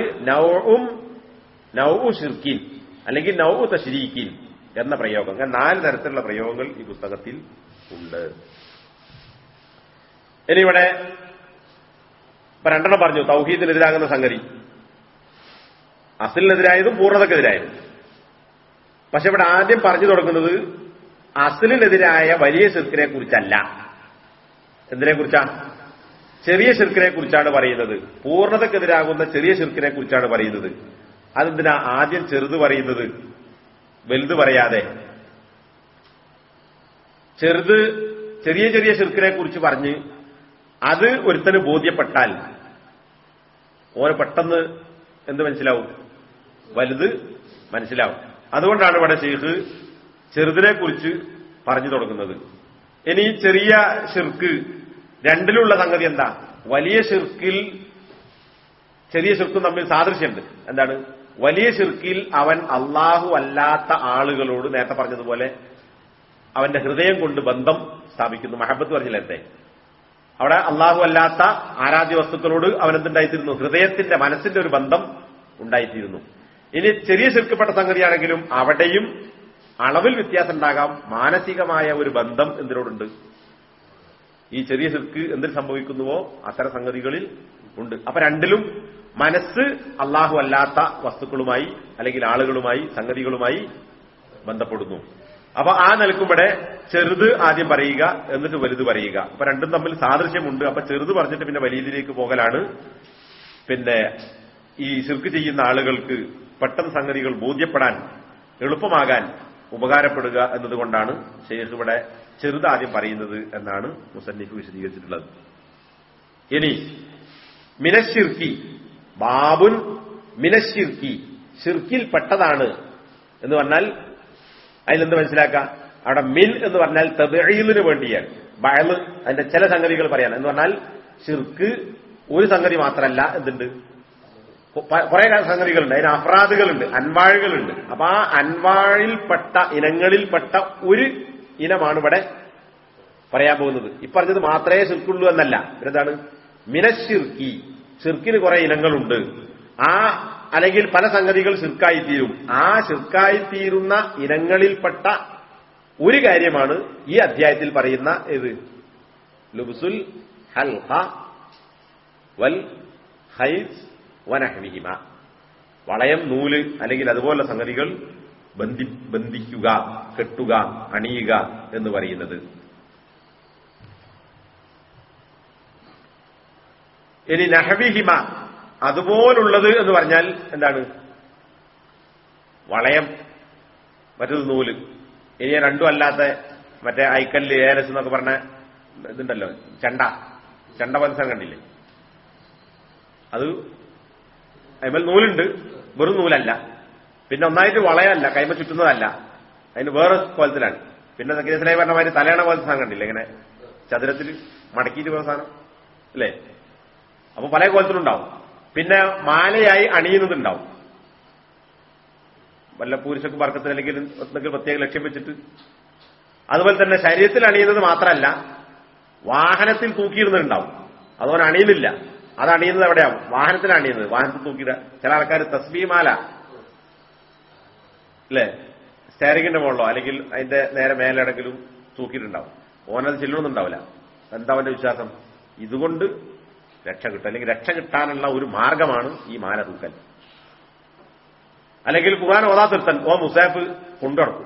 നൗ ഷിർക്കിൻ അല്ലെങ്കിൽ നൗ തശ്രീക്കിൻ എന്ന പ്രയോഗം. അങ്ങനെ 4 തരത്തിലുള്ള പ്രയോഗങ്ങൾ ഈ പുസ്തകത്തിൽ ഉണ്ട്. ഇനി ഇവിടെ 2 പറഞ്ഞു. തൗഹീദിനെതിരാകുന്ന സംഗതി, അസ്ലിനെതിരായതും പൂർണ്ണതക്കെതിരായതും. പക്ഷെ ഇവിടെ ആദ്യം പറഞ്ഞു തുടങ്ങുന്നത് അസ്ലിനെതിരായ വലിയ ശിർക്കിനെ കുറിച്ചല്ല. എന്തിനെ കുറിച്ചാ? ചെറിയ ശിർക്കിനെ കുറിച്ചാണ് പറയുന്നത്. പൂർണ്ണതക്കെതിരാകുന്ന ചെറിയ ശിർക്കിനെ കുറിച്ചാണ് പറയുന്നത്. അതെന്തിനാ ആദ്യം ചെറുത് പറയുന്നത്, വലുത് പറയാതെ? ചെറിയ ചെറിയ ശിർക്കിനെ കുറിച്ച് പറഞ്ഞ് അത് ഒരുത്തന് ബോധ്യപ്പെട്ടാൽ ഓന് പെട്ടെന്ന് എന്ത് മനസ്സിലാവും? വലുത് മനസ്സിലാവും. അതുകൊണ്ടാണ് ഇവിടെ ശൈഖ് ചെറുതിനെ കുറിച്ച് പറഞ്ഞു തുടങ്ങുന്നത്. ഇനി ചെറിയ ശിർക്ക് രണ്ടിലുള്ള സംഗതി എന്താ? വലിയ ശിർക്കിൽ ചെറിയ ശിർക്കും തമ്മിൽ സാദൃശ്യമുണ്ട്. എന്താണ്? വലിയ ശിർക്കിൽ അവൻ അള്ളാഹു അല്ലാത്ത ആളുകളോട് നേരത്തെ പറഞ്ഞതുപോലെ അവന്റെ ഹൃദയം കൊണ്ട് ബന്ധം സ്ഥാപിക്കുന്നു. മഹബത്ത് പറഞ്ഞില്ല നേരത്തെ. അവിടെ അള്ളാഹു അല്ലാത്ത ആരാധ്യ വസ്തുക്കളോട് അവനെന്തുണ്ടായിത്തീരുന്നു? ഹൃദയത്തിന്റെ മനസ്സിന്റെ ഒരു ബന്ധം ഉണ്ടായിത്തീരുന്നു. ഇനി ചെറിയ ശിർക്കപ്പെട്ട സംഗതിയാണെങ്കിലും അവിടെയും അളവിൽ വ്യത്യാസം ഉണ്ടാകാം. മാനസികമായ ഒരു ബന്ധം എന്തിനോടുണ്ട്? ഈ ചെറിയ ശിർക്ക് എന്തിന് സംഭവിക്കുന്നുവോ അത്തരം സംഗതികളിൽ ഉണ്ട്. അപ്പൊ രണ്ടിലും മനസ്സ് അള്ളാഹു അല്ലാത്ത വസ്തുക്കളുമായി അല്ലെങ്കിൽ ആളുകളുമായി സംഗതികളുമായി ബന്ധപ്പെടുന്നു. അപ്പൊ ആ നിലക്കുമ്പടെ ചെറുത് ആദ്യം പറയുക, എന്നിട്ട് വലുത് പറയുക. അപ്പൊ രണ്ടും തമ്മിൽ സാദൃശ്യമുണ്ട്. അപ്പൊ ചെറുത് പറഞ്ഞിട്ട് പിന്നെ വലിയതിലേക്ക് പോകലാണ് പിന്നെ ഈ ശിർക്ക് ചെയ്യുന്ന ആളുകൾക്ക് പെട്ടെന്ന് സംഗതികൾ ബോധ്യപ്പെടാൻ എളുപ്പമാകാൻ ഉപകാരപ്പെടുക എന്നതുകൊണ്ടാണ് ശൈഖ് ഇവിടെ ചെറുത് ആദ്യം പറയുന്നത് എന്നാണ് മുസന്നിഫ് വിശദീകരിച്ചിട്ടുള്ളത്. ഇനി മിനശ്ശിർക്കി ബാബുൻ മിനശ്ശിർക്കി, ഷിർക്കിൽ പെട്ടതാണ് എന്ന് പറഞ്ഞാൽ അതിലെന്ത് മനസ്സിലാക്കാം? അവിടെ മിൻ എന്ന് പറഞ്ഞാൽ തബഈലിന് വേണ്ടിയാണ്. ബഅല് അതിന്റെ ചില സംഗതികൾ പറയാൻ എന്ന് പറഞ്ഞാൽ ഷിർക്ക് ഒരു സംഗതി മാത്രമല്ല, എന്തുണ്ട്? കുറെ സംഗതികളുണ്ട്, അതിന് അഫ്രാദുകളുണ്ട്, അൻവാഴുകളുണ്ട്. അപ്പൊ ആ അൻവാഴിൽപ്പെട്ട ഇനങ്ങളിൽപ്പെട്ട ഒരു ഇനമാണ് ഇവിടെ പറയാൻ പോകുന്നത്. ഈ പറഞ്ഞത് മാത്രമേ ഷിർക്കുള്ളൂ എന്നല്ല. എന്താണ്? മിനശ്ശിർക്കി, ഷിർക്കിന് കുറെ ഇനങ്ങളുണ്ട്. ആ അല്ലെങ്കിൽ പല സംഗതികൾ ഷിർക്കായിത്തീരും. ആ ഷിർക്കായിത്തീരുന്ന ഇനങ്ങളിൽപ്പെട്ട ഒരു കാര്യമാണ് ഈ അധ്യായത്തിൽ പറയുന്ന ഏത്? ലുബ്സുൽ ഹൽഖ വൽ ഖൈസ് വനഹ്വിഹിമ, വളയം, നൂല് അല്ലെങ്കിൽ അതുപോലുള്ള സംഗതികൾ ബന്ധിക്കുക, കെട്ടുക, അണിയുക എന്ന് പറയുന്നത്. ഇനി നഹ്വിഹിമ, അതുപോലുള്ളത് എന്ന് പറഞ്ഞാൽ എന്താണ്? വളയം, മറ്റൊരു നൂല്. ഇനി രണ്ടും അല്ലാത്ത മറ്റേ ഐക്കല്ല്, ഏലസ് എന്നൊക്കെ പറഞ്ഞ ഇതുണ്ടല്ലോ, ചെണ്ട മത്സരം കണ്ടില്ലേ? അത് അതിൽ നൂലുണ്ട്, വെറും നൂലല്ല. പിന്നെ ഒന്നായിട്ട് വളയല്ല, കൈമ ചുറ്റുന്നതല്ല, അതിന് വേറെ കോലത്തിലാണ്. പിന്നെ സക്കീരത്തിലായി പറഞ്ഞ മാതിരി തലയണ പോലത്തെ സാധനം കണ്ടില്ലേ? ഇങ്ങനെ ചതുരത്തിൽ മടക്കിയിട്ട് പോയ സാധനം അല്ലേ? അപ്പൊ പല കോലത്തിലുണ്ടാവും. പിന്നെ മാലയായി അണിയുന്നതുണ്ടാവും, വല്ല പൂരുഷക്ക് വർക്കത്തിന് അല്ലെങ്കിൽ എന്തെങ്കിലും പ്രത്യേക ലക്ഷ്യം വെച്ചിട്ട്. അതുപോലെ തന്നെ ശരീരത്തിൽ അണിയുന്നത് മാത്രമല്ല, വാഹനത്തിൽ തൂക്കിയിടുന്നുണ്ടാവും. അതുപോലെ അണിയുന്നില്ല, അത് അണിയുന്നത് എവിടെയാവും? വാഹനത്തിലാണ് അണിയുന്നത്. വാഹനത്തിൽ തൂക്കിയിട. ചില ആൾക്കാർ തസ്ബീമാല അല്ലേ, സ്റ്റെയറിംഗിന്റെ മുകളിലോ അല്ലെങ്കിൽ അതിന്റെ നേരെ മേലെടെങ്കിലും തൂക്കിയിട്ടുണ്ടാവും. ഓനത് ചെല്ലണമെന്നുണ്ടാവില്ല. എന്താ അവന്റെ വിശ്വാസം? ഇതുകൊണ്ട് രക്ഷ കിട്ടും, അല്ലെങ്കിൽ രക്ഷ കിട്ടാനുള്ള ഒരു മാർഗമാണ് ഈ മാല തൂക്കൽ. അല്ലെങ്കിൽ ഖുർആൻ ഓതാത്തിർത്തൻ മുസാഫ് കൊണ്ടുനടക്കും.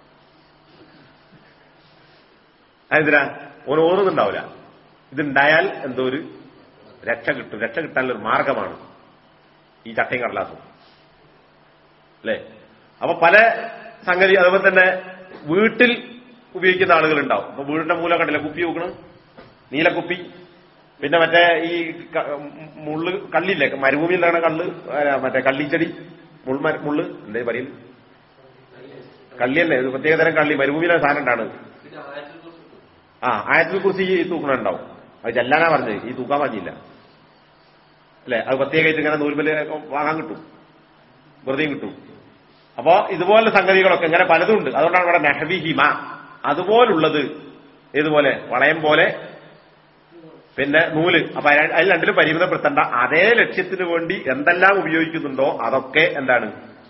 അതെന്തിനാ? ഓന് ഓർമ്മയുണ്ടാവില്ല. ഇതുണ്ടായാൽ എന്തോ ഒരു രക്ഷ കിട്ടും, രക്ഷ കിട്ടാനുള്ള ഒരു മാർഗമാണ് ഈ ചട്ടയും കടലാസും അല്ലേ? അപ്പൊ പല സംഗതി. അതുപോലെ തന്നെ വീട്ടിൽ ഉപയോഗിക്കുന്ന ആളുകളുണ്ടാവും. അപ്പൊ വീടിന്റെ മൂല കണ്ടില്ല, കുപ്പി വെക്കണം, നീലക്കുപ്പി. പിന്നെ മറ്റേ ഈ മുള്ള് കള്ളില്ലേ, മരുഭൂമിയിൽ നടക്കുന്ന കള്ള്, മറ്റേ കള്ളിച്ചെടി, മുള്ള് എന്താ പറയും? കള്ളിയല്ലേ, ഒരു പ്രത്യേകതരം കള്ളി, മരുഭൂമിയിലെ സാധനം ഉണ്ടാണ്. ആയത്തിൽ കുറിച്ച് ഈ തൂക്കണുണ്ടാവും. അത് ചെല്ലാനാ പറഞ്ഞത്, ഈ തൂക്കാൻ പറഞ്ഞില്ല അല്ലെ? അത് പ്രത്യേകമായിട്ട് ഇങ്ങനെ നൂൽമല് വാങ്ങാൻ കിട്ടും, വെറുതെയും കിട്ടും. അപ്പോ ഇതുപോലെ സംഗതികളൊക്കെ ഇങ്ങനെ പലതും ഉണ്ട്. അതുകൊണ്ടാണ് ഇവിടെ നഹ്വിഹിമ, അതുപോലുള്ളത്. ഏതുപോലെ? വളയം പോലെ, പിന്നെ നൂല്. അപ്പൊ അതിൽ രണ്ടിലും പരിമിതപ്പെടുത്തേണ്ട. അതേ ലക്ഷ്യത്തിന് വേണ്ടി എന്തെല്ലാം ഉപയോഗിക്കുന്നുണ്ടോ അതൊക്കെ എന്താണ്?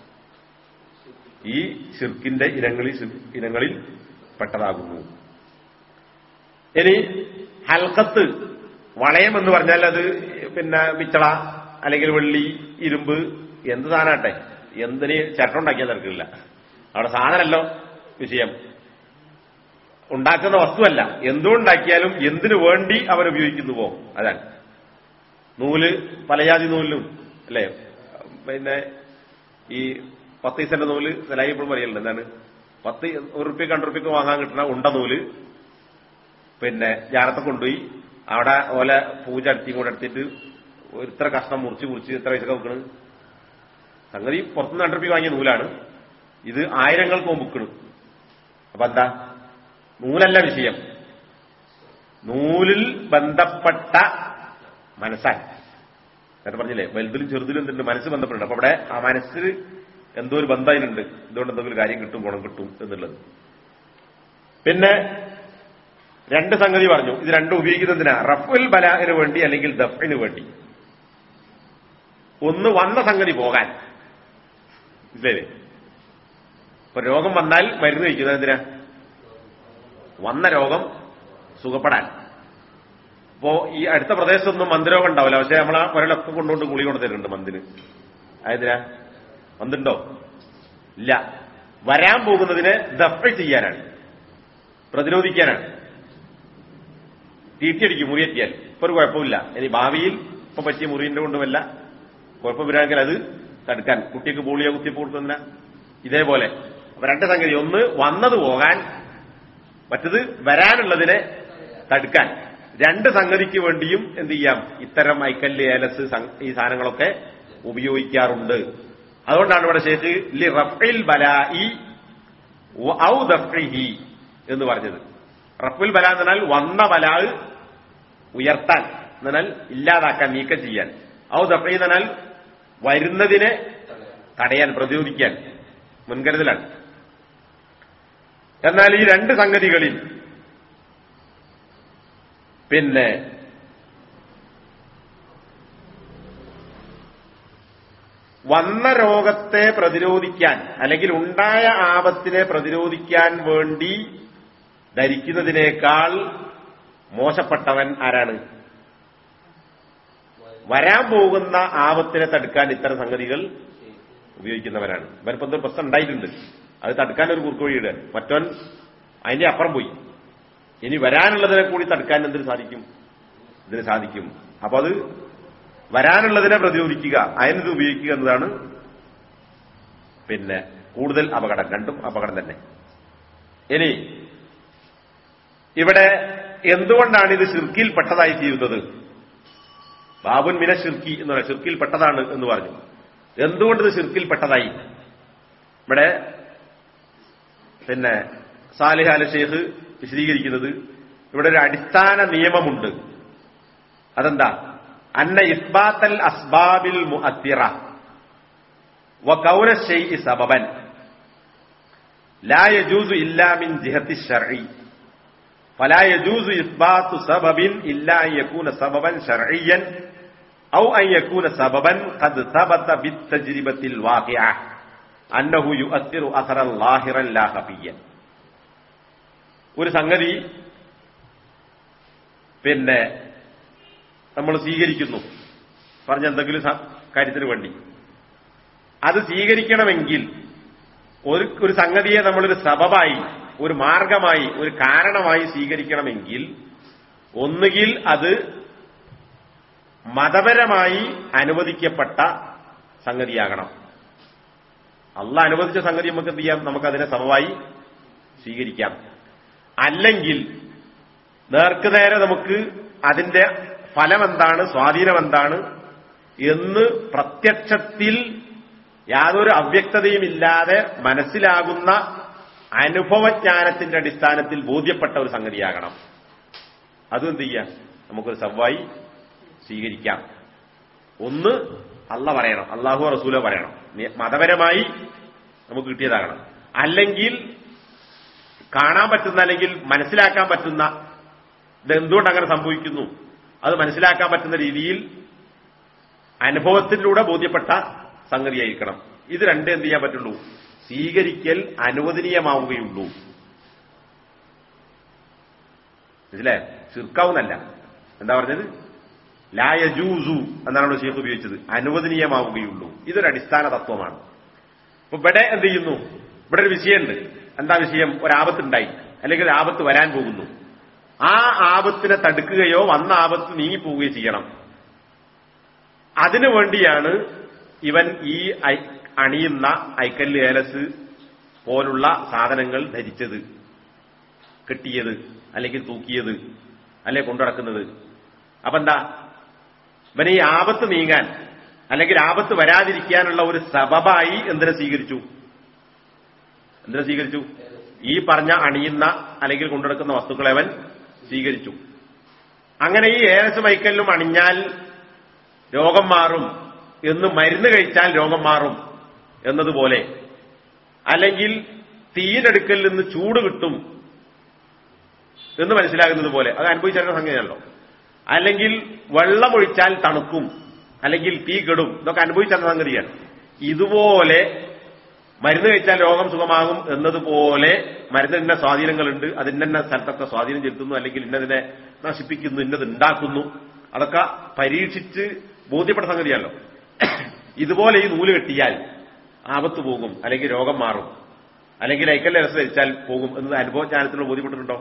ഈ ശിർക്കിന്റെ ഇനങ്ങളിൽ പെട്ടതാകുന്നു. ഇനി ഹൽക്കത്ത്, വളയം എന്ന് പറഞ്ഞാൽ അത് പിന്നെ പിച്ചള അല്ലെങ്കിൽ വെള്ളി, ഇരുമ്പ്, എന്ത് സാധനമാട്ടെ, എന്തിന് ചരട്ടുണ്ടാക്കിയാൽ തിരക്കില്ല. അവിടെ സാധനമല്ലോ വിഷയം, ഉണ്ടാക്കുന്ന വസ്തുവല്ല. എന്തുകൊണ്ടാക്കിയാലും എന്തിനു വേണ്ടി അവരുപയോഗിക്കുന്നുവോ അതാണ്. നൂല് പലജാതി നൂലിലും അല്ലേ? പിന്നെ ഈ 10 പൈസന്റെ നൂല് നിലയിൽ ഇപ്പോഴും പറയലുണ്ട്. എന്താണ്? 10 1 2 വാങ്ങാൻ കിട്ടുന്ന ഉണ്ട നൂല് പിന്നെ ജാറത്തെ കൊണ്ടുപോയി അവിടെ ഓലെ പൂജ അടുത്തി കൂടെ എടുത്തിട്ട് ഇത്ര കഷ്ണം മുറിച്ച് എത്ര പൈസ വെക്കണ്? സംഗതി പുറത്തുനിന്ന് 2 രൂപ വാങ്ങിയ നൂലാണ്. ഇത് ആയിരങ്ങൾക്ക് മുമ്പ് വിൽക്കണ്. അപ്പൊ എന്താ? നൂലല്ല വിഷയം, നൂലിൽ ബന്ധപ്പെട്ട മനസ്സാണ്. ഞാൻ പറഞ്ഞില്ലേ, വലുതിലും ചെറുതിലും എന്തുണ്ട്, മനസ്സ് ബന്ധപ്പെട്ടുണ്ട്. അപ്പൊ അവിടെ ആ മനസ്സിൽ എന്തോ ഒരു ബന്ധം അതിനുണ്ട്, ഇതുകൊണ്ട് എന്തെങ്കിലും കാര്യം കിട്ടും, ഗുണം കിട്ടും എന്നുള്ളത്. പിന്നെ രണ്ട് സംഗതി പറഞ്ഞു. ഇത് രണ്ടും ഉപയോഗിക്കുന്നതിനാ, റഫുൽ ബലാഇന് വേണ്ടി അല്ലെങ്കിൽ ദഫ്ഇന് വേണ്ടി. ഒന്ന് വന്ന സംഗതി പോകാൻ, ഇല്ലേ? ഇപ്പൊ രോഗം വന്നാൽ മരുന്ന് കഴിക്കുന്നത് എന്തിനാ? വന്ന രോഗം സുഖപ്പെടാൻ. ഇപ്പോ ഈ അടുത്ത പ്രദേശത്തൊന്നും മന്ദരോഗം ഉണ്ടാവില്ല, പക്ഷെ നമ്മളാ ഒരാളൊക്കെ കൊണ്ടുകൊണ്ട് ഗുളി കൊണ്ട് തരുന്നുണ്ട് മന്ദിന്. അതെന്തിനാ? മന്തുണ്ടോ? ഇല്ല. വരാൻ പോകുന്നതിനെ ദഫ്ഇ ചെയ്യാനാണ്, പ്രതിരോധിക്കാനാണ്. തീറ്റിയടിക്കും മുറിയെത്തിയാൽ ഇപ്പൊ ഒരു കുഴപ്പമില്ല. ഇനി ഭാവിയിൽ ഇപ്പൊ പറ്റിയ മുറിന്റെ കൊണ്ടുമല്ല കുഴപ്പം വരാമെങ്കിൽ അത് തടുക്കാൻ, കുട്ടിക്ക് പോളിയോ കുത്തിപ്പ് കൊടുക്കുന്ന ഇതേപോലെ. അപ്പൊ രണ്ട് സംഗതി, ഒന്ന് വന്നത് പോകാൻ, മറ്റത് വരാനുള്ളതിനെ തടുക്കാൻ. രണ്ട് സംഗതിക്ക് വേണ്ടിയും എന്ത് ചെയ്യാം, ഇത്തരം ഐക്കല്ല്, ഏലസ്, ഈ സാധനങ്ങളൊക്കെ ഉപയോഗിക്കാറുണ്ട്. അതുകൊണ്ടാണ് ഇവിടെ ശേഷ് ലി റഫ്ഇൽ ബലാഇ ഔ ദഫ്ഇഹി എന്ന് പറഞ്ഞത്. റഫ്ഉൽ ബലാ എന്ന് പറഞ്ഞാൽ വന്ന ബലാ ഉയർത്താൻ, എന്നാൽ ഇല്ലാതാക്കാൻ, നീക്കം ചെയ്യാൻ. ഔ ദഫ്ഇ എന്ന് പറഞ്ഞാൽ വരുന്നതിനെ തടയാൻ, പ്രതിരോധിക്കാൻ, മുൻകരുതലാണ്. എന്നാൽ ഈ രണ്ട് സംഗതികളിൽ പിന്നെ വന്ന രോഗത്തെ പ്രതിരോധിക്കാൻ അല്ലെങ്കിൽ ഉണ്ടായ ആപത്തിനെ പ്രതിരോധിക്കാൻ വേണ്ടി ധരിക്കുന്നതിനേക്കാൾ മോശപ്പെട്ടവൻ ആരാണ്? വരാൻ പോകുന്ന ആപത്തിനെ തടുക്കാൻ ഇത്തരം സംഗതികൾ ഉപയോഗിക്കുന്നവരാണ്. ഇവരിപ്പോ എന്തൊരു പ്രശ്നം ഉണ്ടായിട്ടുണ്ട്, അത് തടുക്കാൻ ഒരു കുറുക്കുവഴിയുടെ, മറ്റവൻ അതിന്റെ അപ്പുറം പോയി. ഇനി വരാനുള്ളതിനെ കൂടി തടുക്കാൻ എന്തിനു സാധിക്കും? ഇതിന് സാധിക്കും. അപ്പൊ അത് വരാനുള്ളതിനെ പ്രതിരോധിക്കുക, അതിനത് ഉപയോഗിക്കുക എന്നതാണ് പിന്നെ കൂടുതൽ അപകടം. രണ്ടും അപകടം തന്നെ. ഇനി ഇവിടെ എന്തുകൊണ്ടാണ് ഇത് ശിർക്കിൽ പെട്ടതായി തീരുന്നത്? ബാബുൻ മിന ശിർക്കി എന്ന് പറയാം, ശിർക്കിൽ പെട്ടതാണ് എന്ന് പറഞ്ഞു. എന്തുകൊണ്ട് ഇത് ശിർക്കിൽ പെട്ടതായി? ഇവിടെ പിന്നെ സാലിഹ് അൽ ഷെയ്ഖ് വിശദീകരിക്കുന്നത്, ഇവിടെ ഒരു അടിസ്ഥാന നിയമമുണ്ട്. അതെന്താ? അന്ന ഇസ്ബാത്തൽ അസ്ബാബിൽ മുഅത്തിറ വ കൗന ശൈഇ സബബൻ ലാ യജൂസു ഇല്ലാ മിൻ ജിഹത്തി ശർഇ ഫലാ യജൂസു ഇസ്ബാത്തു സബബിൻ ഇല്ലാ അൻ യകൂന സബബൻ ശർഇയ്യൻ ഔ അൻ യകൂന സബബൻ ഖദ് സബത ബിത്തജ്രിബത്തിൽ വാഖിഅ അന്നഹു യുഅത്തിറു അസറൻ ലാഹിറൻ ലാ ഖഫിയ്യൻ. ഒരു സംഗതി പിന്നെ നമ്മൾ സ്വീകരിക്കുന്നു, പറഞ്ഞ എന്തെങ്കിലും കാര്യത്തിന് വേണ്ടി അത് സ്വീകരിക്കണമെങ്കിൽ ഒരു സംഗതിയെ നമ്മളൊരു സബബായി, ഒരു മാർഗമായി, ഒരു കാരണമായി സ്വീകരിക്കണമെങ്കിൽ ഒന്നുകിൽ അത് മതപരമായി അനുവദിക്കപ്പെട്ട സംഗതിയാകണം. അള്ളാഹ് അനുവദിച്ച സംഗതി നമുക്ക് എന്ത് ചെയ്യാം? നമുക്കതിനെ സബബായി സ്വീകരിക്കാം. അല്ലെങ്കിൽ നേർക്കുനേരെ നമുക്ക് അതിന്റെ ഫലമെന്താണ്, സ്വാധീനമെന്താണ് എന്ന് പ്രത്യക്ഷത്തിൽ യാതൊരു അവ്യക്തതയുമില്ലാതെ മനസ്സിലാകുന്ന അനുഭവജ്ഞാനത്തിന്റെ അടിസ്ഥാനത്തിൽ ബോധ്യപ്പെട്ട ഒരു സംഗതിയാകണം. അതും എന്ത് ചെയ്യാം? നമുക്കൊരു സബ്ബായി സ്വീകരിക്കാം. ഒന്ന് അള്ളാഹ് പറയണം, അള്ളാഹു റസൂലോ പറയണം, മതപരമായി നമുക്ക് കിട്ടിയതാകണം. അല്ലെങ്കിൽ കാണാൻ പറ്റുന്ന, അല്ലെങ്കിൽ മനസ്സിലാക്കാൻ പറ്റുന്ന, ഇതെന്തുകൊണ്ട് അങ്ങനെ സംഭവിക്കുന്നു അത് മനസ്സിലാക്കാൻ പറ്റുന്ന രീതിയിൽ അനുഭവത്തിലൂടെ ബോധ്യപ്പെട്ട സംഗതിയായിരിക്കണം. ഇത് രണ്ടേ എന്ത് ചെയ്യാൻ പറ്റുള്ളൂ? സ്വീകരിക്കൽ അനുവദനീയമാവുകയുള്ളൂ. മനസ്സിലെ? ശിർക്കാവുന്നല്ല. എന്താ പറഞ്ഞത്? ലാ യജൂസു എന്നാണ് ഷെയ്ഖ് ഉപയോഗിച്ചത്. അനുവദനീയമാവുകയുള്ളൂ. ഇതൊരു അടിസ്ഥാന തത്വമാണ്. അപ്പൊ ഇവിടെ എന്ത് ചെയ്യുന്നു? ഇവിടെ ഒരു വിഷയമുണ്ട്. എന്താ വിഷയം? ഒരാപത്തുണ്ടായി, അല്ലെങ്കിൽ ഒരു ആപത്ത് വരാൻ പോകുന്നു. ആ ആപത്തിനെ തടുക്കുകയോ വന്ന ആപത്ത് നീങ്ങിപ്പോവുകയോ ചെയ്യണം. അതിനു വേണ്ടിയാണ് ഇവൻ ഈ അണിയുന്ന ഐക്കല്ല്, ഏലസ് പോലുള്ള സാധനങ്ങൾ ധരിച്ചത്, കെട്ടിയത്, അല്ലെങ്കിൽ തൂക്കിയത്, അല്ലെങ്കിൽ കൊണ്ടുനടക്കുന്നത്. അപ്പൊ എന്താ? ഇവനെ ഈ ആപത്ത് നീങ്ങാൻ അല്ലെങ്കിൽ ആപത്ത് വരാതിരിക്കാനുള്ള ഒരു സബബായി എന്തിനെ സ്വീകരിച്ചു? ഈ പറഞ്ഞ അണിയുന്ന അല്ലെങ്കിൽ കൊണ്ടുനടക്കുന്ന വസ്തുക്കളെ അവൻ സ്വീകരിച്ചു. അങ്ങനെ ഈ ഏലസ് മൈക്കല്ലും അണിഞ്ഞാൽ രോഗം മാറും എന്ന് മരുന്ന് കഴിച്ചാൽ രോഗം മാറും എന്നതുപോലെ, അല്ലെങ്കിൽ തീയിനടുക്കൽ നിന്ന് ചൂട് കിട്ടും എന്ന് മനസ്സിലാകുന്നത് പോലെ, അത് അനുഭവിച്ചറിയുന്ന സംഗതിയാണല്ലോ. അല്ലെങ്കിൽ വെള്ളമൊഴിച്ചാൽ തണുക്കും, അല്ലെങ്കിൽ തീ കെടും, ഇതൊക്കെ അനുഭവിച്ചറിയുന്ന സംഗതിയാണ്. ഇതുപോലെ മരുന്ന് കഴിച്ചാൽ രോഗം സുഖമാകും എന്നതുപോലെ മരുന്നിന് ഇന്ന സ്വാധീനങ്ങളുണ്ട്, അതിന്നെ സ്ഥലത്തൊക്കെ സ്വാധീനം ചെലുത്തുന്നു, അല്ലെങ്കിൽ ഇന്നതിനെ നശിപ്പിക്കുന്നു, ഇന്നത് ഉണ്ടാക്കുന്നു, അതൊക്കെ പരീക്ഷിച്ച് ബോധ്യപ്പെട്ട സംഗതിയാണല്ലോ. ഇതുപോലെ ഈ നൂല് കെട്ടിയാൽ ആപത്ത് പോകും, അല്ലെങ്കിൽ രോഗം മാറും, അല്ലെങ്കിൽ ഐക്കല്യ രസം ധരിച്ചാൽ പോകും എന്നത് അനുഭവജ്ഞാനത്തിലൂടെ ബോധ്യപ്പെട്ടിട്ടുണ്ടോ?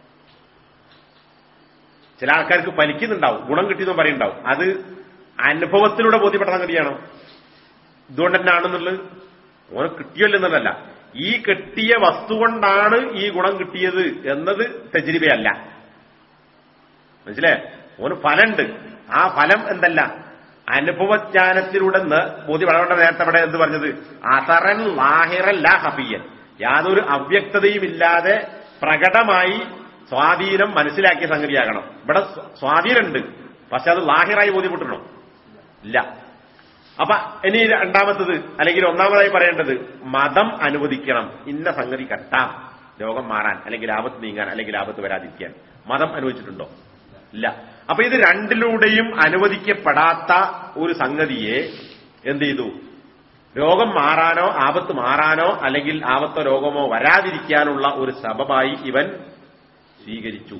ചില ആൾക്കാർക്ക് പലിക്കുന്നുണ്ടാവും, ഗുണം കിട്ടിയെന്നും പറയുന്നുണ്ടാവും. അത് അനുഭവത്തിലൂടെ ബോധ്യപ്പെട്ട സംഗതിയാണോ? ഇതുകൊണ്ട് തന്നെ ആണെന്നുള്ളത് ഓന് കിട്ടിയല്ലോ എന്നതല്ല, ഈ കെട്ടിയ വസ്തു കൊണ്ടാണ് ഈ ഗുണം കിട്ടിയത് എന്നത് തജ്രിബയല്ല. മനസ്സിലേ? ഓന് ഫലമുണ്ട്, ആ ഫലം എന്തല്ല, അനുഭവജ്ഞാനത്തിലൂടെ ബോധ്യപ്പെടേണ്ട. നേരത്തെ അവിടെ എന്ത് പറഞ്ഞത്? അസറൻ ലാഹിറൻ ലാ ഹഫിയൻ, യാതൊരു അവ്യക്തതയും ഇല്ലാതെ പ്രകടമായി സ്വാധീനം മനസ്സിലാക്കിയ സംഗതിയാകണം. ഇവിടെ സ്വാധീനമുണ്ട്, പക്ഷെ അത് ലാഹിറായി ബോധ്യപ്പെട്ടിരണോ? ഇല്ല. അപ്പൊ ഇനി രണ്ടാമത്തത്, അല്ലെങ്കിൽ ഒന്നാമതായി പറയേണ്ടത്, മതം അനുവദിക്കണം. ഇന്ന സംഗതി കെട്ടാം രോഗം മാറാൻ, അല്ലെങ്കിൽ ആപത്ത് നീങ്ങാൻ, അല്ലെങ്കിൽ ആപത്ത് വരാതിരിക്കാൻ. മതം അനുവദിച്ചിട്ടുണ്ടോ? ഇല്ല. അപ്പൊ ഇത് രണ്ടിലൂടെയും അനുവദിക്കപ്പെടാത്ത ഒരു സംഗതിയെ എന്ത് ചെയ്തു? രോഗം മാറാനോ ആപത്ത് മാറാനോ അല്ലെങ്കിൽ ആപത്തോ രോഗമോ വരാതിരിക്കാനുള്ള ഒരു സബബായി ഇവൻ സ്വീകരിച്ചു.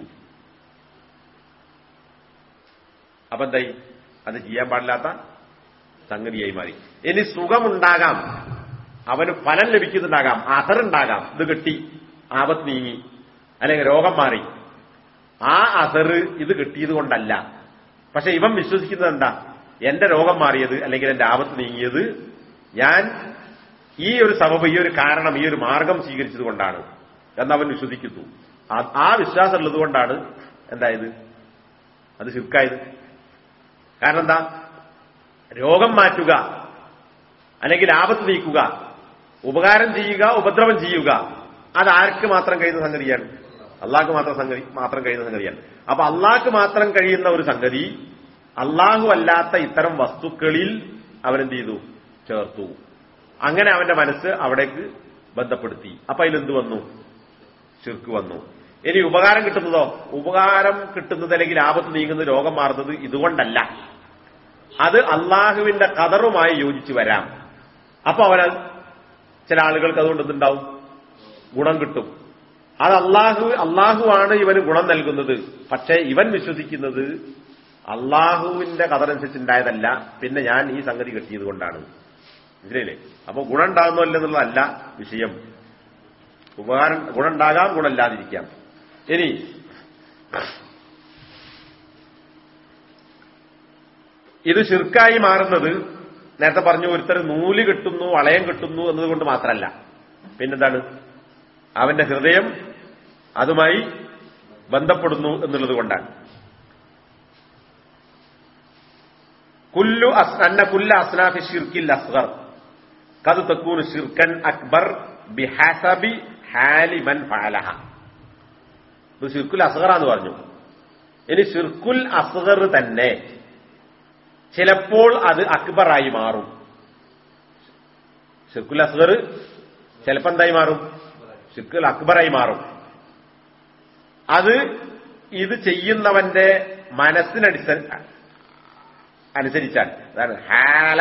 അപ്പൊ എന്തായി? അത് ചെയ്യാൻ പാടില്ലാത്ത സംഗതിയായി മാറി. ഇനി സുഖമുണ്ടാകാം, അവന് ഫലം ലഭിക്കുന്നുണ്ടാകാം, അസറുണ്ടാകാം. ഇത് കിട്ടി, ആപത്ത് നീങ്ങി, അല്ലെങ്കിൽ രോഗം മാറി. ആ അസറ് ഇത് കിട്ടിയത് കൊണ്ടല്ല. പക്ഷെ ഇവൻ വിശ്വസിക്കുന്നത് എന്താ? എന്റെ രോഗം മാറിയത് അല്ലെങ്കിൽ എന്റെ ആപത്ത് നീങ്ങിയത് ഞാൻ ഈ ഒരു സബബ്, ഈ ഒരു കാരണം, ഈ ഒരു മാർഗം സ്വീകരിച്ചത് കൊണ്ടാണ് എന്നവൻ വിശ്വസിക്കുന്നു. ആ വിശ്വാസം ഉള്ളത് കൊണ്ടാണ് എന്തായത്? അത് ശിർക്കായത്. കാരണം എന്താ? രോഗം മാറ്റുക, അല്ലെങ്കിൽ ആപത്ത് നീക്കുക, ഉപകാരം ചെയ്യുക, ഉപദ്രവം ചെയ്യുക, അത് ആർക്ക് മാത്രം കഴിയുന്ന സംഗതിയാണ്? അള്ളാഹ്ക്ക് മാത്രം കഴിയുന്ന സംഗതിയാണ്. അപ്പൊ അള്ളാഹ്ക്ക് മാത്രം കഴിയുന്ന ഒരു സംഗതി അള്ളാഹു അല്ലാത്ത ഇത്തരം വസ്തുക്കളിൽ അവനെന്ത് ചെയ്തു? ചേർത്തു. അങ്ങനെ അവന്റെ മനസ്സ് അവിടേക്ക് ബന്ധപ്പെടുത്തി. അപ്പൊ അതിലെന്ത് വന്നു? ശിർക്ക് വന്നു. ഇനി ഉപകാരം കിട്ടുന്നതോ? ഉപകാരം കിട്ടുന്നത് അല്ലെങ്കിൽ ആപത്ത് നീങ്ങുന്നത്, രോഗം മാറുന്നത് ഇതുകൊണ്ടല്ല, അത് അള്ളാഹുവിന്റെ ഖദറുമായി യോജിച്ചു വരാം. അപ്പൊ ചില ആളുകൾക്ക് അതുകൊണ്ട് എന്തുണ്ടാവും? ഗുണം കിട്ടും. അത് അള്ളാഹുവാണ് ഇവന് ഗുണം നൽകുന്നത്. പക്ഷേ ഇവൻ വിശ്വസിക്കുന്നത് അള്ളാഹുവിന്റെ ഖദറനുസരിച്ചുണ്ടായതല്ല, പിന്നെ ഞാൻ ഈ സംഗതി കിട്ടിയത് കൊണ്ടാണ്. മനസ്സിലായില്ലേ? അപ്പൊ ഗുണം ഉണ്ടാകുന്നല്ലോ എന്നുള്ളതല്ല വിഷയം. ഗുണം ഉണ്ടാകാം, ഗുണമില്ലാതിരിക്കാം. ഇനി ഇത് ശിർക്കായി മാറുന്നത് നേരത്തെ പറഞ്ഞു, ഒരുത്തർ നൂല് കിട്ടുന്നു, വളയം കിട്ടുന്നു എന്നതുകൊണ്ട് മാത്രമല്ല. പിന്നെന്താണ്? അവന്റെ ഹൃദയം അതുമായി ബന്ധപ്പെടുന്നു എന്നുള്ളത് കൊണ്ടാണ്. കുല്ലു അസ്നാഫി ഷിർക്കിൽ അസ്ഗർ ഖദ് തകൂനു ശിർക്കൻ അക്ബർ ബിഹസബി ഹാലി മൻ ഫഅലഹ. ഇത് ഷിർക്കുൽ അസ്ഗറാന്ന് പറഞ്ഞു. ഇനി ഷിർക്കുൽ അസ്ഗർ തന്നെ ചിലപ്പോൾ അത് അക്ബറായി മാറും. ഷിർക്കുൽ അസ്ഗർ ചിലപ്പോൾ എന്തായി മാറും? ഷിർക്കുൽ അക്ബറായി മാറും. അത് ഇത് ചെയ്യുന്നവന്റെ മനസ്സിനനുസരിച്ചാൽ, അതാണ് ഹാല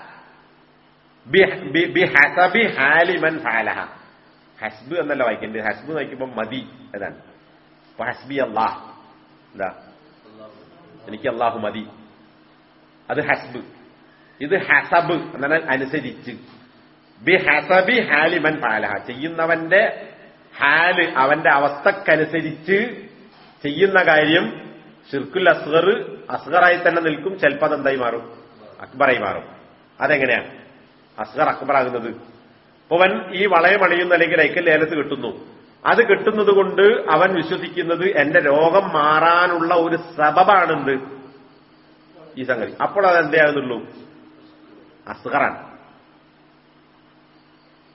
ബിഹസബി ഹാലി മൻ ഫഅലഹ. ഹസ്ബ് എന്നല്ല വായിക്കേണ്ടത്. ഹസ്ബ് വായിക്കുമ്പോൾ മതി അതാണ്. അപ്പൊ ഹസ്ബി അല്ലാഹ്, എന്താ? എനിക്ക് അല്ലാഹു മതി, അത് ഹസ്ബ്. ഇത് ഹസബ് എന്നാൽ അനുസരിച്ച്. ബി ഹസബി ഹാലി മൻ ഫഅലഹ, ചെയ്യുന്നവന്റെ ഹാല്, അവന്റെ അവസ്ഥക്കനുസരിച്ച് ചെയ്യുന്ന കാര്യം ഷിർക്കുൽ അസ്ഗർ അസ്ഗറായി തന്നെ നിൽക്കും. ചിലപ്പോൾ അതെന്തായി മാറും? അക്ബറായി മാറും. അതെങ്ങനെയാണ് അസ്ഗർ അക്ബറാകുന്നത്? അപ്പൊ അവൻ ഈ വളയം അണിയുന്ന അല്ലെങ്കിൽ ഐക്കൽ ലേലത്ത് കിട്ടുന്നു. അത് കിട്ടുന്നത് കൊണ്ട് അവൻ വിശ്വസിക്കുന്നത് എന്റെ രോഗം മാറാനുള്ള ഒരു സബബാണെന്ത്? ഈ സംഗതി. അപ്പോൾ അത് എന്തേയാകുന്നുള്ളൂ? അസ്ഗറാണ്.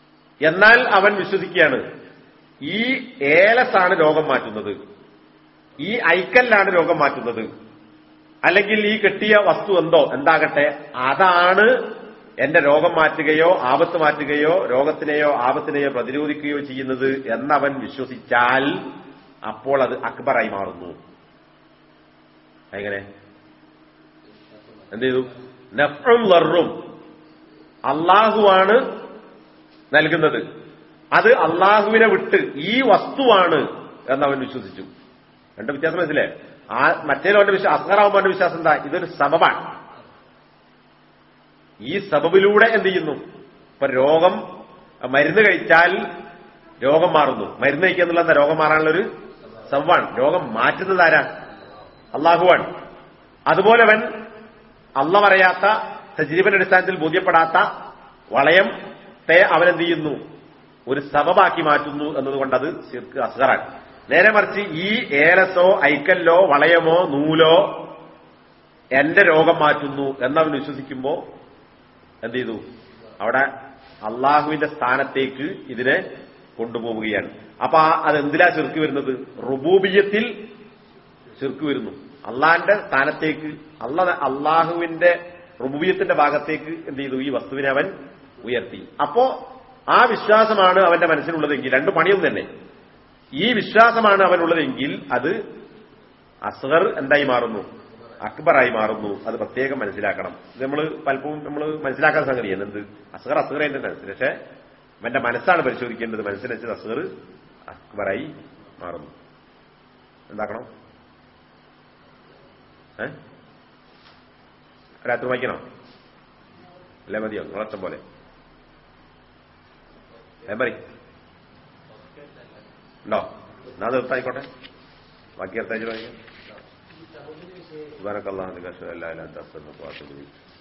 എന്നാൽ അവൻ വിശ്വസിക്കുകയാണ് ഈ ഏലസാണ് രോഗം മാറ്റുന്നത്. ഈ ഐക്കല്ലാണ് രോഗം മാറ്റുന്നത്, അല്ലെങ്കിൽ ഈ കെട്ടിയ വസ്തു എന്താകട്ടെ അതാണ് എന്റെ രോഗം മാറ്റുകയോ ആപത്ത് മാറ്റുകയോ രോഗത്തിനെയോ ആപത്തിനെയോ പ്രതിരോധിക്കുകയോ ചെയ്യുന്നത് എന്നവൻ വിശ്വസിച്ചാൽ അപ്പോൾ അത് അക്ബറായി മാറുന്നു. എങ്ങനെ? എന്ത് ചെയ്തു? നഫ്ഉം ലർറും അള്ളാഹുവാണ് നൽകുന്നത്, അത് അള്ളാഹുവിനെ വിട്ട് ഈ വസ്തുവാണ് എന്നവൻ വിശ്വസിച്ചു. രണ്ട് വ്യത്യാസം മനസ്സിലേ? മറ്റേലോന്റെ വിശ്വാസം അസ്ഗറാവുമ്പോൾ വിശ്വാസം എന്താ? ഇതൊരു സബബാണ്. ഈ സബബിലൂടെ എന്ത് ചെയ്യുന്നു? ഇപ്പൊ രോഗം മരുന്ന് കഴിച്ചാൽ രോഗം മാറുന്നു. മരുന്ന് കഴിക്കുക എന്നുള്ള എന്താ? രോഗം മാറാനുള്ളൊരു സബബാണ്. രോഗം മാറ്റുന്നത് ആരാ? അള്ളാഹുവാണ്. അതുപോലെ അവൻ അള്ള പറയാത്ത തജ്രീബിന്റെ അടിസ്ഥാനത്തിൽ ബോധ്യപ്പെടാത്ത വളയത്തെ അവനെന്ത് ചെയ്യുന്നു? ഒരു സബബാക്കി മാറ്റുന്നു എന്നതുകൊണ്ട് അത് ശിർക്ക് അസ്ഗറാണ്. നേരെ മറിച്ച് ഈ ഏലസോ ഐക്കല്ലോ വളയമോ നൂലോ എന്റെ രോഗം മാറ്റുന്നു എന്നവൻ വിശ്വസിക്കുമ്പോ എന്ത് ചെയ്തു? അവിടെ അള്ളാഹുവിന്റെ സ്ഥാനത്തേക്ക് ഇതിനെ കൊണ്ടുപോവുകയാണ്. അപ്പൊ അതെന്തിലാ ശിർക്ക് വരുന്നത്? റുബൂബിയ്യത്തിൽ ശിർക്ക് വരുന്നു. അള്ളാഹിന്റെ സ്ഥാനത്തേക്ക് അള്ളാഹുവിന്റെ റുബൂബിയ്യത്തിന്റെ ഭാഗത്തേക്ക് എന്ത് ചെയ്തു? ഈ വസ്തുവിനെ അവൻ ഉയർത്തി. അപ്പോ ആ വിശ്വാസമാണ് അവന്റെ മനസ്സിലുള്ളതെങ്കിൽ, രണ്ടു പണിയൊന്നും തന്നെ, ഈ വിശ്വാസമാണ് അവനുള്ളതെങ്കിൽ അത് അസ്ഗർ എന്തായി മാറുന്നു? അക്ബറായി മാറുന്നു. അത് പ്രത്യേകം മനസ്സിലാക്കണം. ഇത് പലപ്പോഴും നമ്മൾ മനസ്സിലാക്കാൻ സംഗതിയാണ്. എന്ത്? അസ്ഗർ അസ്ഗറിന്റെ മനസ്സിൽ, പക്ഷെ അവന്റെ മനസ്സാണ് പരിശോധിക്കേണ്ടത്. മനസ്സിനനുസരിച്ച് അസ്ഗർ അക്ബറായി മാറുന്നു. എന്താക്കണം? രാത്രി വായിക്കണോ? അല്ലേ മതിയോ? നിങ്ങളഷ്ടം പോലെ ഉണ്ടോ? എന്നാ നിർത്തായിക്കോട്ടെ. ബാക്കി അടുത്താഴ്ച വായിക്കാം. സുബ്ഹാനക്കല്ലാഹു വബിഹംദിക അഷ്ഹദു അൻ ലാ ഇലാഹ ഇല്ല അൻത അസ്തഗ്ഫിറുക വ അത്തൂബു ഇലൈക്.